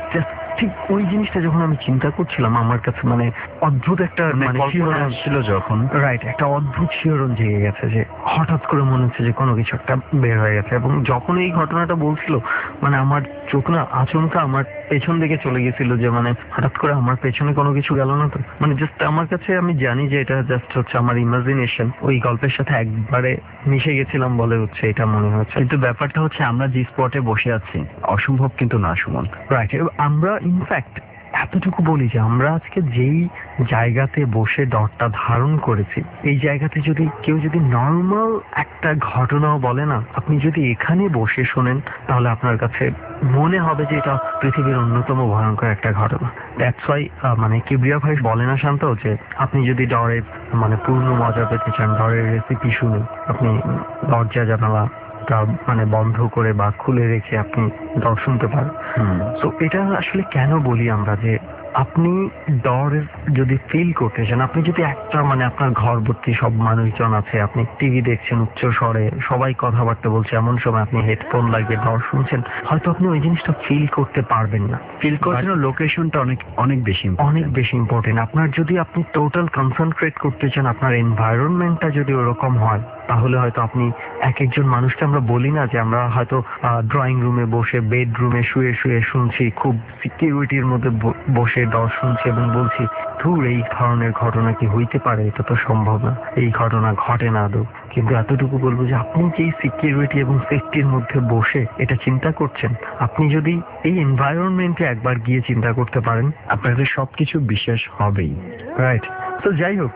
ঠিক ওই জিনিসটা যখন আমি চিন্তা করছিলাম আমার কাছে মানে অদ্ভুত একটা মানে শিহরণ ছিল যখন, রাইট, একটা অদ্ভুত শিহরণ জেগে গেছে যে হঠাৎ করে মনে হচ্ছে যে কোনো কিছু একটা বের হয়ে গেছে। এবং যখন এই ঘটনাটা বলছিল মানে আমার চোখ না আচমকা আমার পেছন দিকে চলে গেছিল, যে মানে হঠাৎ করে আমার পেছনে কোনো কিছু গেল না তো, মানে জাস্ট আমার কাছে আমি জানি যে এটা জাস্ট হচ্ছে আমার ইমাজিনেশন, ওই গল্পের সাথে একবারে মিশে গেছিলাম বলে হচ্ছে এটা মনে হচ্ছে। কিন্তু ব্যাপারটা হচ্ছে আমরা যে স্পটে বসে আছি অসম্ভব কিন্তু না সুমন। রাইট, আমরা ইনফ্যাক্ট এতটুকু বলি যে আমরা আজকে যেই জায়গাতে বসে ডরটা ধারণ করেছি, এই জায়গাতে যদি কেউ যদি নর্মাল একটা ঘটনাও বলে না, আপনি যদি এখানে বসে শোনেন তাহলে আপনার কাছে মনে হবে যে এটা পৃথিবীর অন্যতম ভয়ঙ্কর একটা ঘটনা। দ্যাটস ওয়াই মানে কিবরিয়া ভাই বলে না শান্ত যে আপনি যদি ডরের মানে পূর্ণ মজা পেতে চান, ডরের রেসিপি শুনে আপনি দরজা জানালা মানে বন্ধ করে বা খুলে রেখে আপনি ডর শুনতে পারেন। তো এটা আসলে কেন বলি আমরা যে আপনি ডর যদি ফিল করতে চান, আপনি যদি একটা মানে আপনার ঘর ভর্তি সব মানুষজন আছে, আপনি টিভি দেখছেন উচ্চ স্বরে, সবাই কথাবার্তা বলছে, এমন সময় আপনি হেডফোন লাগিয়ে ডর শুনছেন, হয়তো আপনি ওই জিনিসটা ফিল করতে পারবেন না। ফিল করার জন্য লোকেশনটা অনেক বেশি ইম্পর্টেন্ট। আপনার যদি আপনি টোটাল কনসেন্ট্রেট করতে চান, আপনার এনভায়রনমেন্টটা যদি ওরকম হয়, তাহলে হয়তো আপনি এক একজন মানুষকে আমরা বলি না যে আমরা হয়তো ড্রয়িং রুমে বসে বেডরুমে শুয়ে শুয়ে শুনছি, খুব সিকিউরিটির মধ্যে বসে ডর শুনছি এবং বলছি ধুর এই ধরনের ঘটনা কি হইতে পারে, এটা তো সম্ভব না, এই ঘটনা ঘটে না আদৌ। কিন্তু এতটুকু বলবো যে আপনি যেই সিকিউরিটি এবং সেফটির মধ্যে বসে এটা চিন্তা করছেন, আপনি যদি এই এনভায়রনমেন্টে একবার গিয়ে চিন্তা করতে পারেন, আপনাদের সবকিছু বিশ্বাস হবেই। রাইট। তো যাই হোক,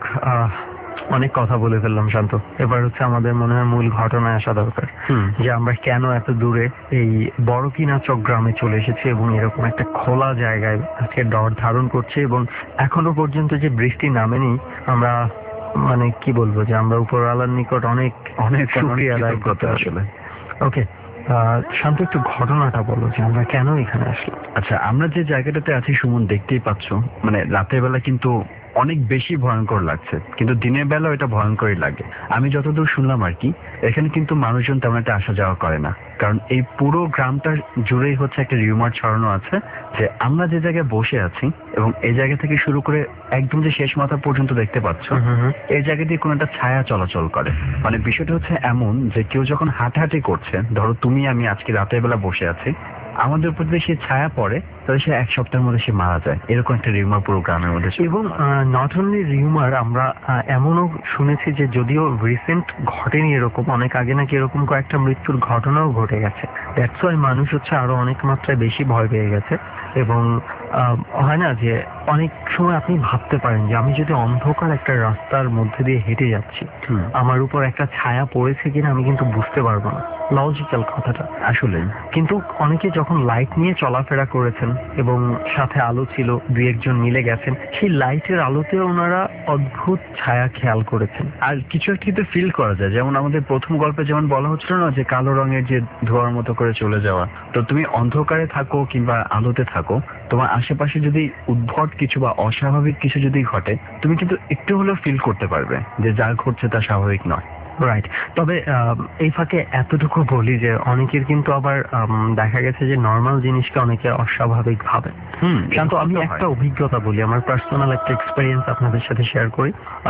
অনেক কথা বলে ফেললাম শান্ত, এবার হচ্ছে আমাদের মনে হয় মূল ঘটনায় আসা দরকার, যে আমরা কেন এত দূরে এই বড়কিনাচক গ্রামে চলে এসেছি এবং এরকম একটা খোলা জায়গায় আজকে ডর ধারণ করছে, এবং এখনো পর্যন্ত যে বৃষ্টি নামেনি। আমরা মানে কি বলবো যে আমরা উপরওয়ালার নিকট অনেক অনেক শুকরিয়া আদায় করতে আসলে। ওকে শান্ত, একটু ঘটনাটা বলো যে আমরা কেন এখানে আসলাম। আচ্ছা, আমরা যে জায়গাটাতে আছি সুমন, দেখতেই পাচ্ছ মানে রাতের বেলা কিন্তু অনেক বেশি ভয়ঙ্কর লাগছে, কিন্তু দিনের বেলা এটা ভয়ঙ্করই লাগে। আমি যতদূর শুনলাম আর কি, এখানে কিন্তু মানুষজন তেমন একটা আসা যাওয়া করে না, কারণ এই পুরো গ্রামটা জুড়েই হচ্ছে একটা রিউমার ছড়ানো আছে যে আমরা যে জায়গায় বসে আছি এবং এই জায়গা থেকে শুরু করে একদম যে শেষ মাথা পর্যন্ত দেখতে পাচ্ছ, এই জায়গা দিয়ে কোনো একটা ছায়া চলাচল করে। মানে বিষয়টা হচ্ছে এমন যে কেউ যখন হাঁটাহাঁটি করছে, ধরো তুমি আমি আজকে রাতের বেলা বসে আছি, আমাদের উপর যদি সে ছায়া পড়ে তাহলে সে এক সপ্তাহের মধ্যে সে মারা যায়, এরকম একটা রিউমার পুরো গ্রামের মধ্যে। এবং নট অনলি রিউমার, আমরা এমনও শুনেছি যে যদিও রিসেন্ট ঘটেনি এরকম, অনেক আগে নাকি এরকম কয়েকটা মৃত্যুর ঘটনাও ঘটে গেছে। দ্যাটস ওয়াই মানুষ হচ্ছে আরো অনেক মাত্রায় বেশি ভয় পেয়ে গেছে। এবং হয় না যে অনেক সময় আপনি ভাবতে পারেন যে আমি যদি অন্ধকার একটা রাস্তার মধ্যে দিয়ে হেঁটে যাচ্ছি, আমার উপর একটা ছায়া পড়েছে কিনা আমি কিন্তু বুঝতে পারবো না। লজিক্যাল কথাটা আসলে, কিন্তু অনেকে যখন লাইট নিয়ে চলাফেরা করেছেন এবং সাথে আলো ছিল, দুই একজন মিলে গেছেন, সেই লাইটের আলোতে ওনারা অদ্ভুত ছায়া খেয়াল করেছেন। আর কিছু একটা কিন্তু ফিল করা যায়, যেমন আমাদের প্রথম গল্পে যেমন বলা হচ্ছিল না যে কালো রঙের যে ধোঁয়ার মতো করে চলে যাওয়া, তো তুমি অন্ধকারে থাকো কিংবা আলোতে থাকো, তোমার আশেপাশে যদি উদ্ভট কিছু বা অস্বাভাবিক কিছু যদি ঘটে, তুমি কিন্তু একটু হলেও ফিল করতে পারবে যে যা ঘটছে তা স্বাভাবিক নয়। রাইট। তবে এই ফাঁকে এতটুকু বলি যে অনেকের কিন্তু আবার দেখা গেছে যে নর্মাল জিনিসকে অনেকে অস্বাভাবিক ভাবে। শান্ত, আমি একটা অভিজ্ঞতা বলি, আমার পার্সোনাল একটা এক্সপেরিয়েন্স আপনাদের সাথে শেয়ার করি।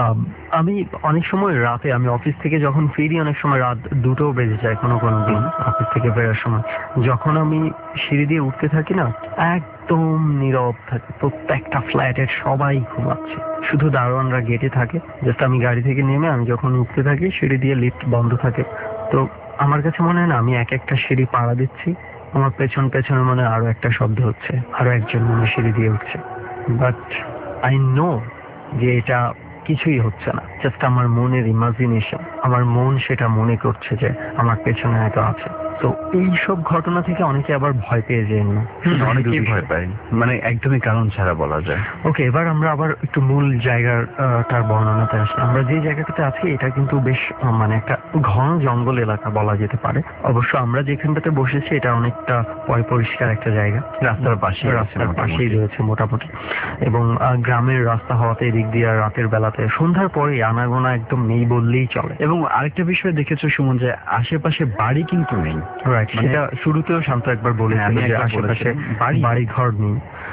আমি অনেক সময় রাতে, আমি অফিস থেকে যখন ফিরি, অনেক সময় রাত 2টো বেজে যায় কোনো কোনো দিন অফিস থেকে ফেরার সময়, যখন আমি সিঁড়ি দিয়ে উঠতে থাকি না, একদম নীরব থাকে, প্রত্যেকটা ফ্ল্যাটের সবাই ঘুমাচ্ছে, শুধু দারোয়ানরা গেটে থাকে। জাস্ট আমি গাড়ি থেকে নেমে আমি যখন উঠতে থাকি, সিঁড়ি দিয়ে লিফট বন্ধ থাকে। তো আমার কাছে মনে হয় না আমি এক একটা সিঁড়ি পাড়া দিচ্ছি, আমার পেছনে মনে আরো একটা শব্দ হচ্ছে, আরো একজন মনে সিঁড়ি দিয়ে উঠছে। বাট আই নো যে এটা কিছুই হচ্ছে না, জাস্ট আমার মনের ইমাজিনেশন, আমার মন সেটা মনে করছে যে আমার পেছনে হয়তো আছে। তো এইসব ঘটনা থেকে অনেকে আবার ভয় পেয়ে যায় না, অনেকেই ভয় পায়, মানে একদমই কারণ ছাড়া বলা যায়। ওকে, এবার আমরা আবার একটু মূল জায়গাটার বর্ণনাতে আসি। আমরা যে জায়গাটাতে আছি এটা কিন্তু বেশ মানে একটা ঘন জঙ্গল এলাকা বলা যেতে পারে। অবশ্য আমরা যেখানটাতে বসেছি এটা অনেকটা পরিষ্কার একটা জায়গা, রাস্তার পাশেই রয়েছে মোটামুটি। এবং গ্রামের রাস্তা হওয়াতে এদিক দিয়ে রাতের বেলাতে সন্ধ্যার পরে আনাগোনা একদম নেই বললেই চলে। এবং আরেকটা বিষয় দেখেছো সুমন, যে আশেপাশে বাড়ি কিন্তু নেই। রাইট, সেটা শুরুতেও শান্ত একবার বলেছিল যে আশেপাশে বাড়ি ঘর নেই।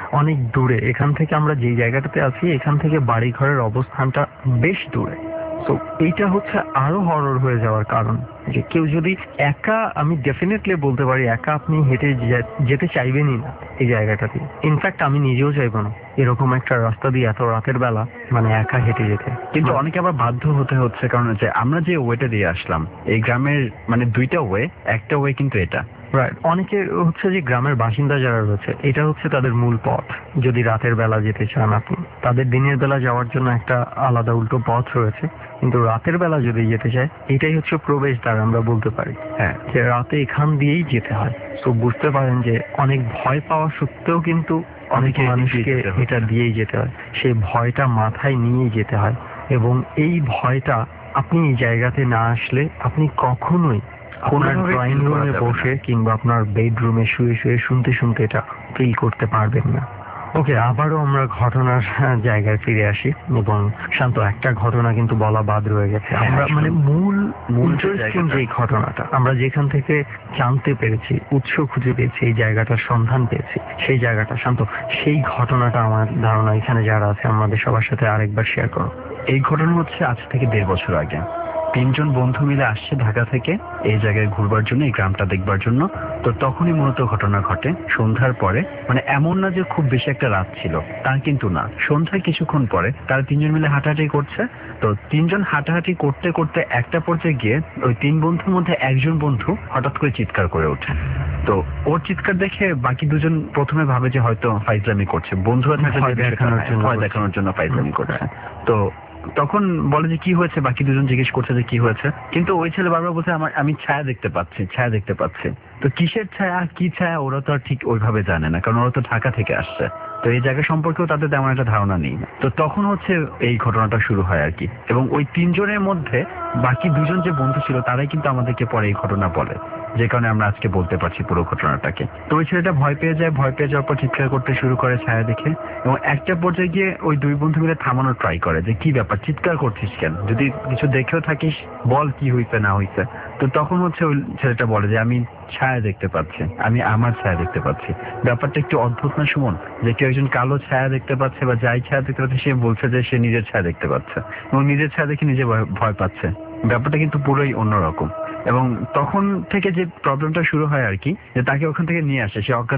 অনেক দূরে। এখান থেকে আমরা যেই জায়গাটাতে আছি এখান থেকে বাড়ি ঘরের অবস্থানটা বেশ দূরে। তো এইটা হচ্ছে আরো হরর হয়ে যাওয়ার কারণ যে কেউ যদি একা, আমি ডেফিনেটলি বলতে পারি একা আপনি হেঁটে যেতে চাইবেনই না এই জায়গাটাতে। ইনফ্যাক্ট আমি নিজেও চাইবো না এরকম একটা রাস্তা দিয়ে এত রাতের বেলা মানে একা হেঁটে যেতে। কিন্তু অনেকে আবার বাধ্য হতে হচ্ছে, কারণ হচ্ছে আমরা যে ওয়েটা দিয়ে আসলাম এই গ্রামের মানে দুইটা ওয়ে, একটা ওয়ে কিন্তু এটা রাইট। অনেকে হচ্ছে যে গ্রামের বাসিন্দা যারা রয়েছে এটা হচ্ছে তাদের মূল পথ। যদি রাতের বেলা যেতে চান আপনি, তাদের দিনের বেলা যাওয়ার জন্য একটা আলাদা উল্টো পথ রয়েছে, কিন্তু রাতের বেলা যদি যেতে চায় এটাই হচ্ছে প্রবেশদ্বার আমরা বলতে পারি। হ্যাঁ, যে রাতে এখান দিয়েই যেতে হয়। তো বুঝতে পারেন যে অনেক ভয় পাওয়া সত্ত্বেও কিন্তু অনেক মানুষকে এটা দিয়েই যেতে হয়, সেই ভয়টা মাথায় নিয়েই যেতে হয়। এবং এই ভয়টা আপনি এই জায়গাতে না আসলে আপনি কখনোই আপনার ড্রয়িং রুমে বসে কিংবা আপনার বেডরুমে শুয়ে শুয়ে শুনতে শুনতে এটা ফিল করতে পারবেন না। ওকে, আবারও আমরা ঘটনার জায়গায় ফিরে আসি। এবং শান্ত, একটা ঘটনা কিন্তু বলা বাদ রয়ে গেছে। আমরা মানে মূল ইন্টারেস্টিং যে ঘটনাটা আমরা যেখান থেকে জানতে পেরেছি, উৎস খুঁজে পেয়েছি, এই জায়গাটার সন্ধান পেয়েছি, সেই জায়গাটা শান্ত, সেই ঘটনাটা আমার ধারণা এখানে যারা আছে আমাদের সবার সাথে আরেকবার শেয়ার করো। এই ঘটনা হচ্ছে আজ থেকে 1.5 বছর আগে। 3 জন বন্ধু মিলে আসছে ঢাকা থেকে এই জায়গায় ঘুরবার জন্য, এই গ্রামটা দেখবার জন্য। তো তখনই মূলত ঘটনা ঘটে সন্ধ্যার পরে। মানে এমন না যে খুব বেশি একটা রাত ছিল, তা কিন্তু না। সন্ধ্যায় কিছুক্ষণ পরে তারা 3 জন মিলে হাঁটাহাঁটি করছে। তো 3 জন হাঁটাহাঁটি করতে করতে একটা পর্যায়ে গিয়ে ওই 3 বন্ধুর মধ্যে একজন বন্ধু হঠাৎ করে চিৎকার করে ওঠে। তো ওর চিৎকার দেখে বাকি 2 জন প্রথমে ভাবে যে হয়তো ফাইজলামি করছে, বন্ধুরা ভয় দেখানোর জন্য ফাইজলামি করছে। তো তখন বলে যে কি হয়েছে, বাকি 2 জন জিজ্ঞেস করছে যে কি হয়েছে, কিন্তু ওই ছেলে বারবার বলছে আমি ছায়া দেখতে পাচ্ছি। তো কিসের ছায়া, কি ছায়া ওরা তো আর ঠিক ওইভাবে জানে না, কারণ ওরা তো ঢাকা থেকে আসছে। তো এই জায়গা সম্পর্কেও তাদের তেমন একটা ধারণা নেই। তো তখন হচ্ছে এই ঘটনাটা শুরু হয় আর কি। এবং ওই 3 জনের মধ্যে বাকি 2 জন যে বন্ধু ছিল তারাই কিন্তু আমাদেরকে পরে এই ঘটনা বলে, যে কারণে আমরা আজকে বলতে পারছি পুরো ঘটনাটাকে। তো ওই ছেলেটা ভয় পেয়ে যাওয়ার পর চিৎকার করতে শুরু করে ছায়া দেখে। এবং একটা পর্যায়ে গিয়ে ওই 2 বন্ধু মিলে থামানোর ট্রাই করে যে কি ব্যাপার, চিৎকার করছিস কেন, যদি কিছু দেখেও থাকিস বল কি হইছে না হইছে। তো তখন হচ্ছে ওই ছেলেটা বলে যে আমি ছায়া দেখতে পাচ্ছি, আমি আমার ছায়া দেখতে পাচ্ছি। ব্যাপারটা একটু অদ্ভুত না সুমন, যে কেউ একজন কালো ছায়া দেখতে পাচ্ছে বা যাই ছায়া দেখতে পাচ্ছে সে বলছে যে সে নিজের ছায়া দেখতে পাচ্ছে এবং নিজের ছায়া দেখে নিজে ভয় পাচ্ছে। ব্যাপারটা কিন্তু পুরোই অন্যরকম। এবং তখন থেকে যে প্রবলেমটা শুরু হয় আর কি, যে তাকে ওখান থেকে নিয়ে আসে, সে অজ্ঞান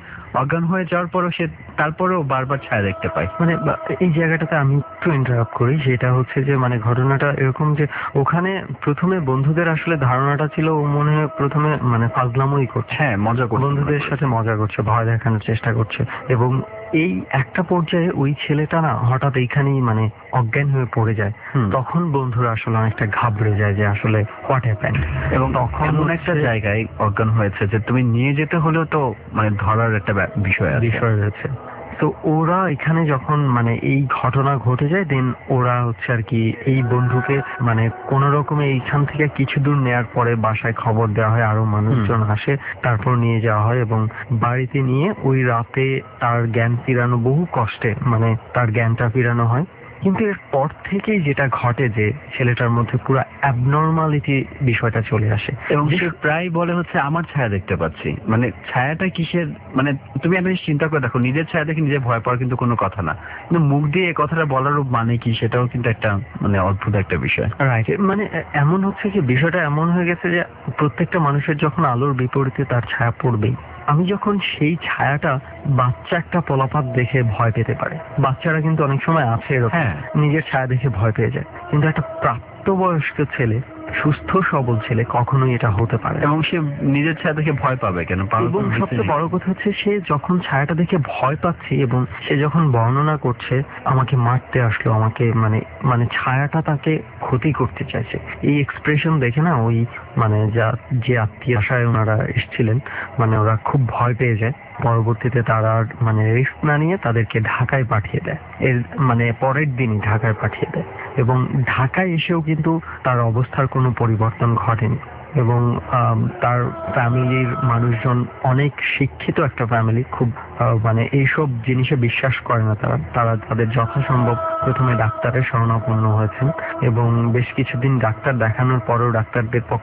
হয়ে যাওয়ার পরও সে তারপরেও বারবার ছায়া দেখতে পায়। মানে এই জায়গাটাতে আমি একটু ইন্টারাপ্ট করি, সেটা হচ্ছে যে মানে ঘটনাটা এরকম যে ওখানে প্রথমে বন্ধুদের আসলে ধারণাটা ছিল ও মনে হয় প্রথমে মানে ফাজলামোই করছে, হ্যাঁ মজা করছে, বন্ধুদের সাথে মজা করছে, ভয় দেখানোর চেষ্টা করছে। এবং এই একটা পর্যায়ে ওই ছেলেটা না হঠাৎ এইখানেই মানে অজ্ঞান হয়ে পড়ে যায়। তখন বন্ধুরা আসলে অনেকটা ঘাবড়ে যায় যে আসলে হোয়াট হ্যাপেন্ড। এবং তখন এমন একটা জায়গায় অজ্ঞান হয়েছে যে তুমি নিয়ে যেতে হলেও তো মানে ধরার একটা বিষয় রয়েছে। তো ওরা এখানে যখন মানে এই ঘটনা ঘটে যায়, দেন ওরা হচ্ছে আর কি এই বন্ধুকে মানে কোন রকমে এইখান থেকে কিছু দূর নেয়ার পরে বাসায় খবর দেওয়া হয়, আরো মানুষজন আসে, তারপর নিয়ে যাওয়া হয় এবং বাড়িতে নিয়ে ওই রাতে তার জ্ঞান ফিরানো, বহু কষ্টে মানে তার জ্ঞানটা ফিরানো হয়। কিন্তু এর পর থেকেই যেটা ঘটে যে ছেলেটার মধ্যে পুরো অ্যাবনর্মালিটি বিষয়টা চলে আসে এবং সে প্রায় বলে হচ্ছে আমার ছায়া দেখতে পাচ্ছি। মানে ছায়াটা কিসের, মানে তুমি একটা চিন্তা করে দেখো, নিজের ছায়া দেখে নিজে ভয় পাওয়ার কিন্তু কোনো কথা না, কিন্তু মুখ দিয়ে এই কথাটা বলারও মানে কি, সেটাও কিন্তু একটা মানে অদ্ভুত একটা বিষয়। রাইট, মানে এমন হচ্ছে যে বিষয়টা এমন হয়ে গেছে যে প্রত্যেকটা মানুষের যখন আলোর বিপরীতে তার ছায়া পড়বেই। আমি যখন সেই ছায়াটা বাচ্চা একটা পলাপাত দেখে ভয় পেতে পারে, বাচ্চারা কিন্তু অনেক সময় আছে এরকম, নিজের ছায়া দেখে ভয় পেয়ে যায়, কিন্তু একটা প্রাপ্তবয়স্ক ছেলে, সুস্থ সবল ছেলে কখনোই এটা হতে পারে। এবং সে নিজের ছায়া দেখে ভয় পাবে কেন? এবং সবচেয়ে বড় কথা হচ্ছে সে যখন ছায়াটা দেখে ভয় পাচ্ছে এবং সে যখন বর্ণনা করছে আমাকে মারতে আসলো, আমাকে মানে মানে ছায়াটা তাকে ক্ষতি করতে চাইছে, এই এক্সপ্রেশন দেখে না ওই মানে যে আত্মীয় আশায় ওনারা এসেছিলেন মানে ওরা খুব ভয় পেয়ে যায়। পরবর্তীতে তারা মানে রিস্ক না নিয়ে তাদেরকে ঢাকায় পাঠিয়ে দেয়, এর মানে পরের দিনই ঢাকায় পাঠিয়ে দেয়। এবং ঢাকায় এসেও কিন্তু তার অবস্থার কোনো পরিবর্তন ঘটেনি এবং তার ফ্যামিলির মানুষজন অনেক শিক্ষিত একটা ফ্যামিলি, খুব মানে এইসব জিনিসে বিশ্বাস করে না তারা তাদের যথাসম্ভব প্রথমে ডাক্তারের শরণাপন্ন হয়েছেন এবং বেশ কিছুদিন ডাক্তার দেখানোর পরেও ডাক্তারদের পক্ষে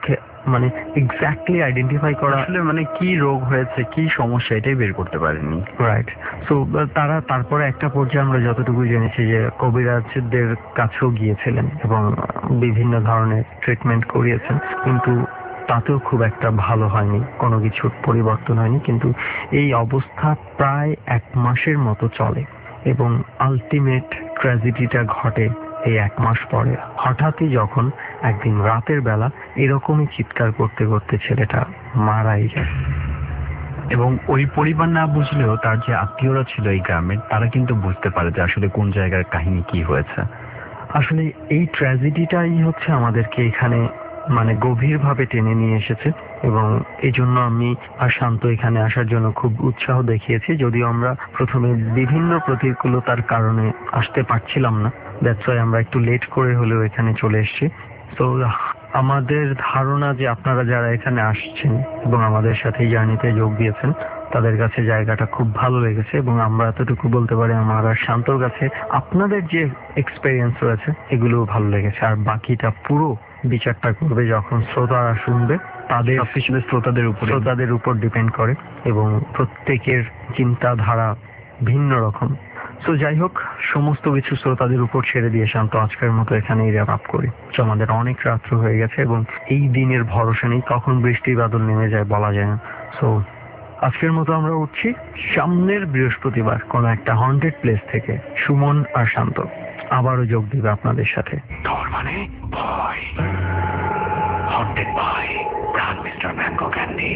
মানে এক্স্যাক্টলি আইডেন্টিফাই করা, আসলে মানে কি রোগ হয়েছে, কি সমস্যা, এটাই বের করতে পারেনি। রাইট। সো তারা তারপরে একটা পর্যায়ে আমরা যতটুকু জেনেছি যে কবিরাজদের কাছেও গিয়েছিলেন এবং বিভিন্ন ধরনের ট্রিটমেন্ট করিয়েছেন, কিন্তু তাতেও খুব একটা ভালো হয়নি, কোনো কিছুর পরিবর্তন হয়নি। কিন্তু এই অবস্থা প্রায় 1 মাসের মতো চলে এবং আলটিমেট ট্র্যাজেডিটা ঘটে এই 1 মাস পরে। হঠাৎই যখন একদিন রাতের বেলা এরকমই চিৎকার করতে করতে ছেলেটা মারাই যায়। এবং ওই পরিবার না বুঝলেও তার যে আত্মীয়রা ছিল এই গ্রামের, তারা কিন্তু বুঝতে পারে যে আসলে কোন জায়গার কাহিনী কি হয়েছে। আসলে এই ট্র্যাজেডিটাই হচ্ছে আমাদেরকে এখানে মানে গভীরভাবে টেনে নিয়ে এসেছে এবং এই জন্য আমি আর শান্ত এখানে আসার জন্য খুব উৎসাহ দেখিয়েছি, যদিও আমরা প্রথমে বিভিন্ন প্রতিকূলতার কারণে আসতে পারছিলাম না। দ্যাটস ওয়াই আমরা একটু লেট করে হলেও এখানে চলে এসেছি। তো আমাদের ধারণা যে আপনারা যারা এখানে আসছেন এবং আমাদের সাথে এই জার্নিতে যোগ দিয়েছেন, তাদের কাছে জায়গাটা খুব ভালো লেগেছে এবং আমরা এতটুকু বলতে পারি আমার আর শান্তর কাছে আপনাদের যে এক্সপেরিয়েন্স রয়েছে এগুলো ভালো লেগেছে। আর বাকিটা পুরো বিচারটা করবে যখন শ্রোতারা শুনবে, তাদের শ্রোতাদের উপর ডিপেন্ড করে এবং প্রত্যেকের চিন্তাধারা ভিন্ন রকম। তো যাই হোক, সমস্ত কিছু শ্রোতাদের উপর ছেড়ে দিয়ে শান্ত আজকের মতো এখানেই র্যাপ আপ করি। তো আমাদের অনেক রাত্র হয়ে গেছে এবং এই দিনের ভরসা নেই, কখন বৃষ্টি বাদল নেমে যায় বলা যায় না। সো আজকের মতো আমরা উঠছি। সামনের বৃহস্পতিবার কোনো একটা হন্টেড প্লেস থেকে সুমন আর শান্ত আবারও যোগ দিবে আপনাদের সাথে। ডর মানে ভয়, haunted by Pran mister mango candy.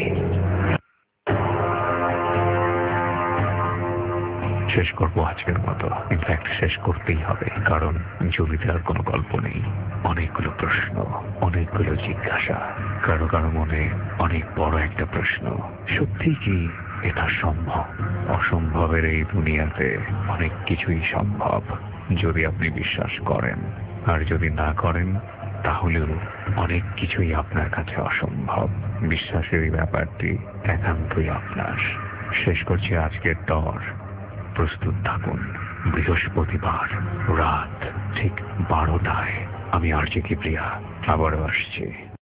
শেষ করবো আজকের মতো। ইনফ্যাক্ট শেষ করতেই হবে, কারণ জমিতে আর কোনো গল্প নেই। অনেকগুলো প্রশ্ন, অনেকগুলো জিজ্ঞাসা, কারো কারো মনে অনেক বড় একটা প্রশ্ন, সত্যি কি এটা সম্ভব? অসম্ভবের এই দুনিয়াতে অনেক কিছুই সম্ভব যদি আপনি বিশ্বাস করেন, আর যদি না করেন তাহলেও অনেক কিছুই আপনার কাছে অসম্ভব। বিশ্বাসের এই ব্যাপারটি একান্তই আপনার। শেষ করছি আজকের ডর। প্রস্তুত থাকুন, বৃহস্পতিবার রাত ঠিক 12টায় আমি আরজে কিবরিয়া আবারও আসছি।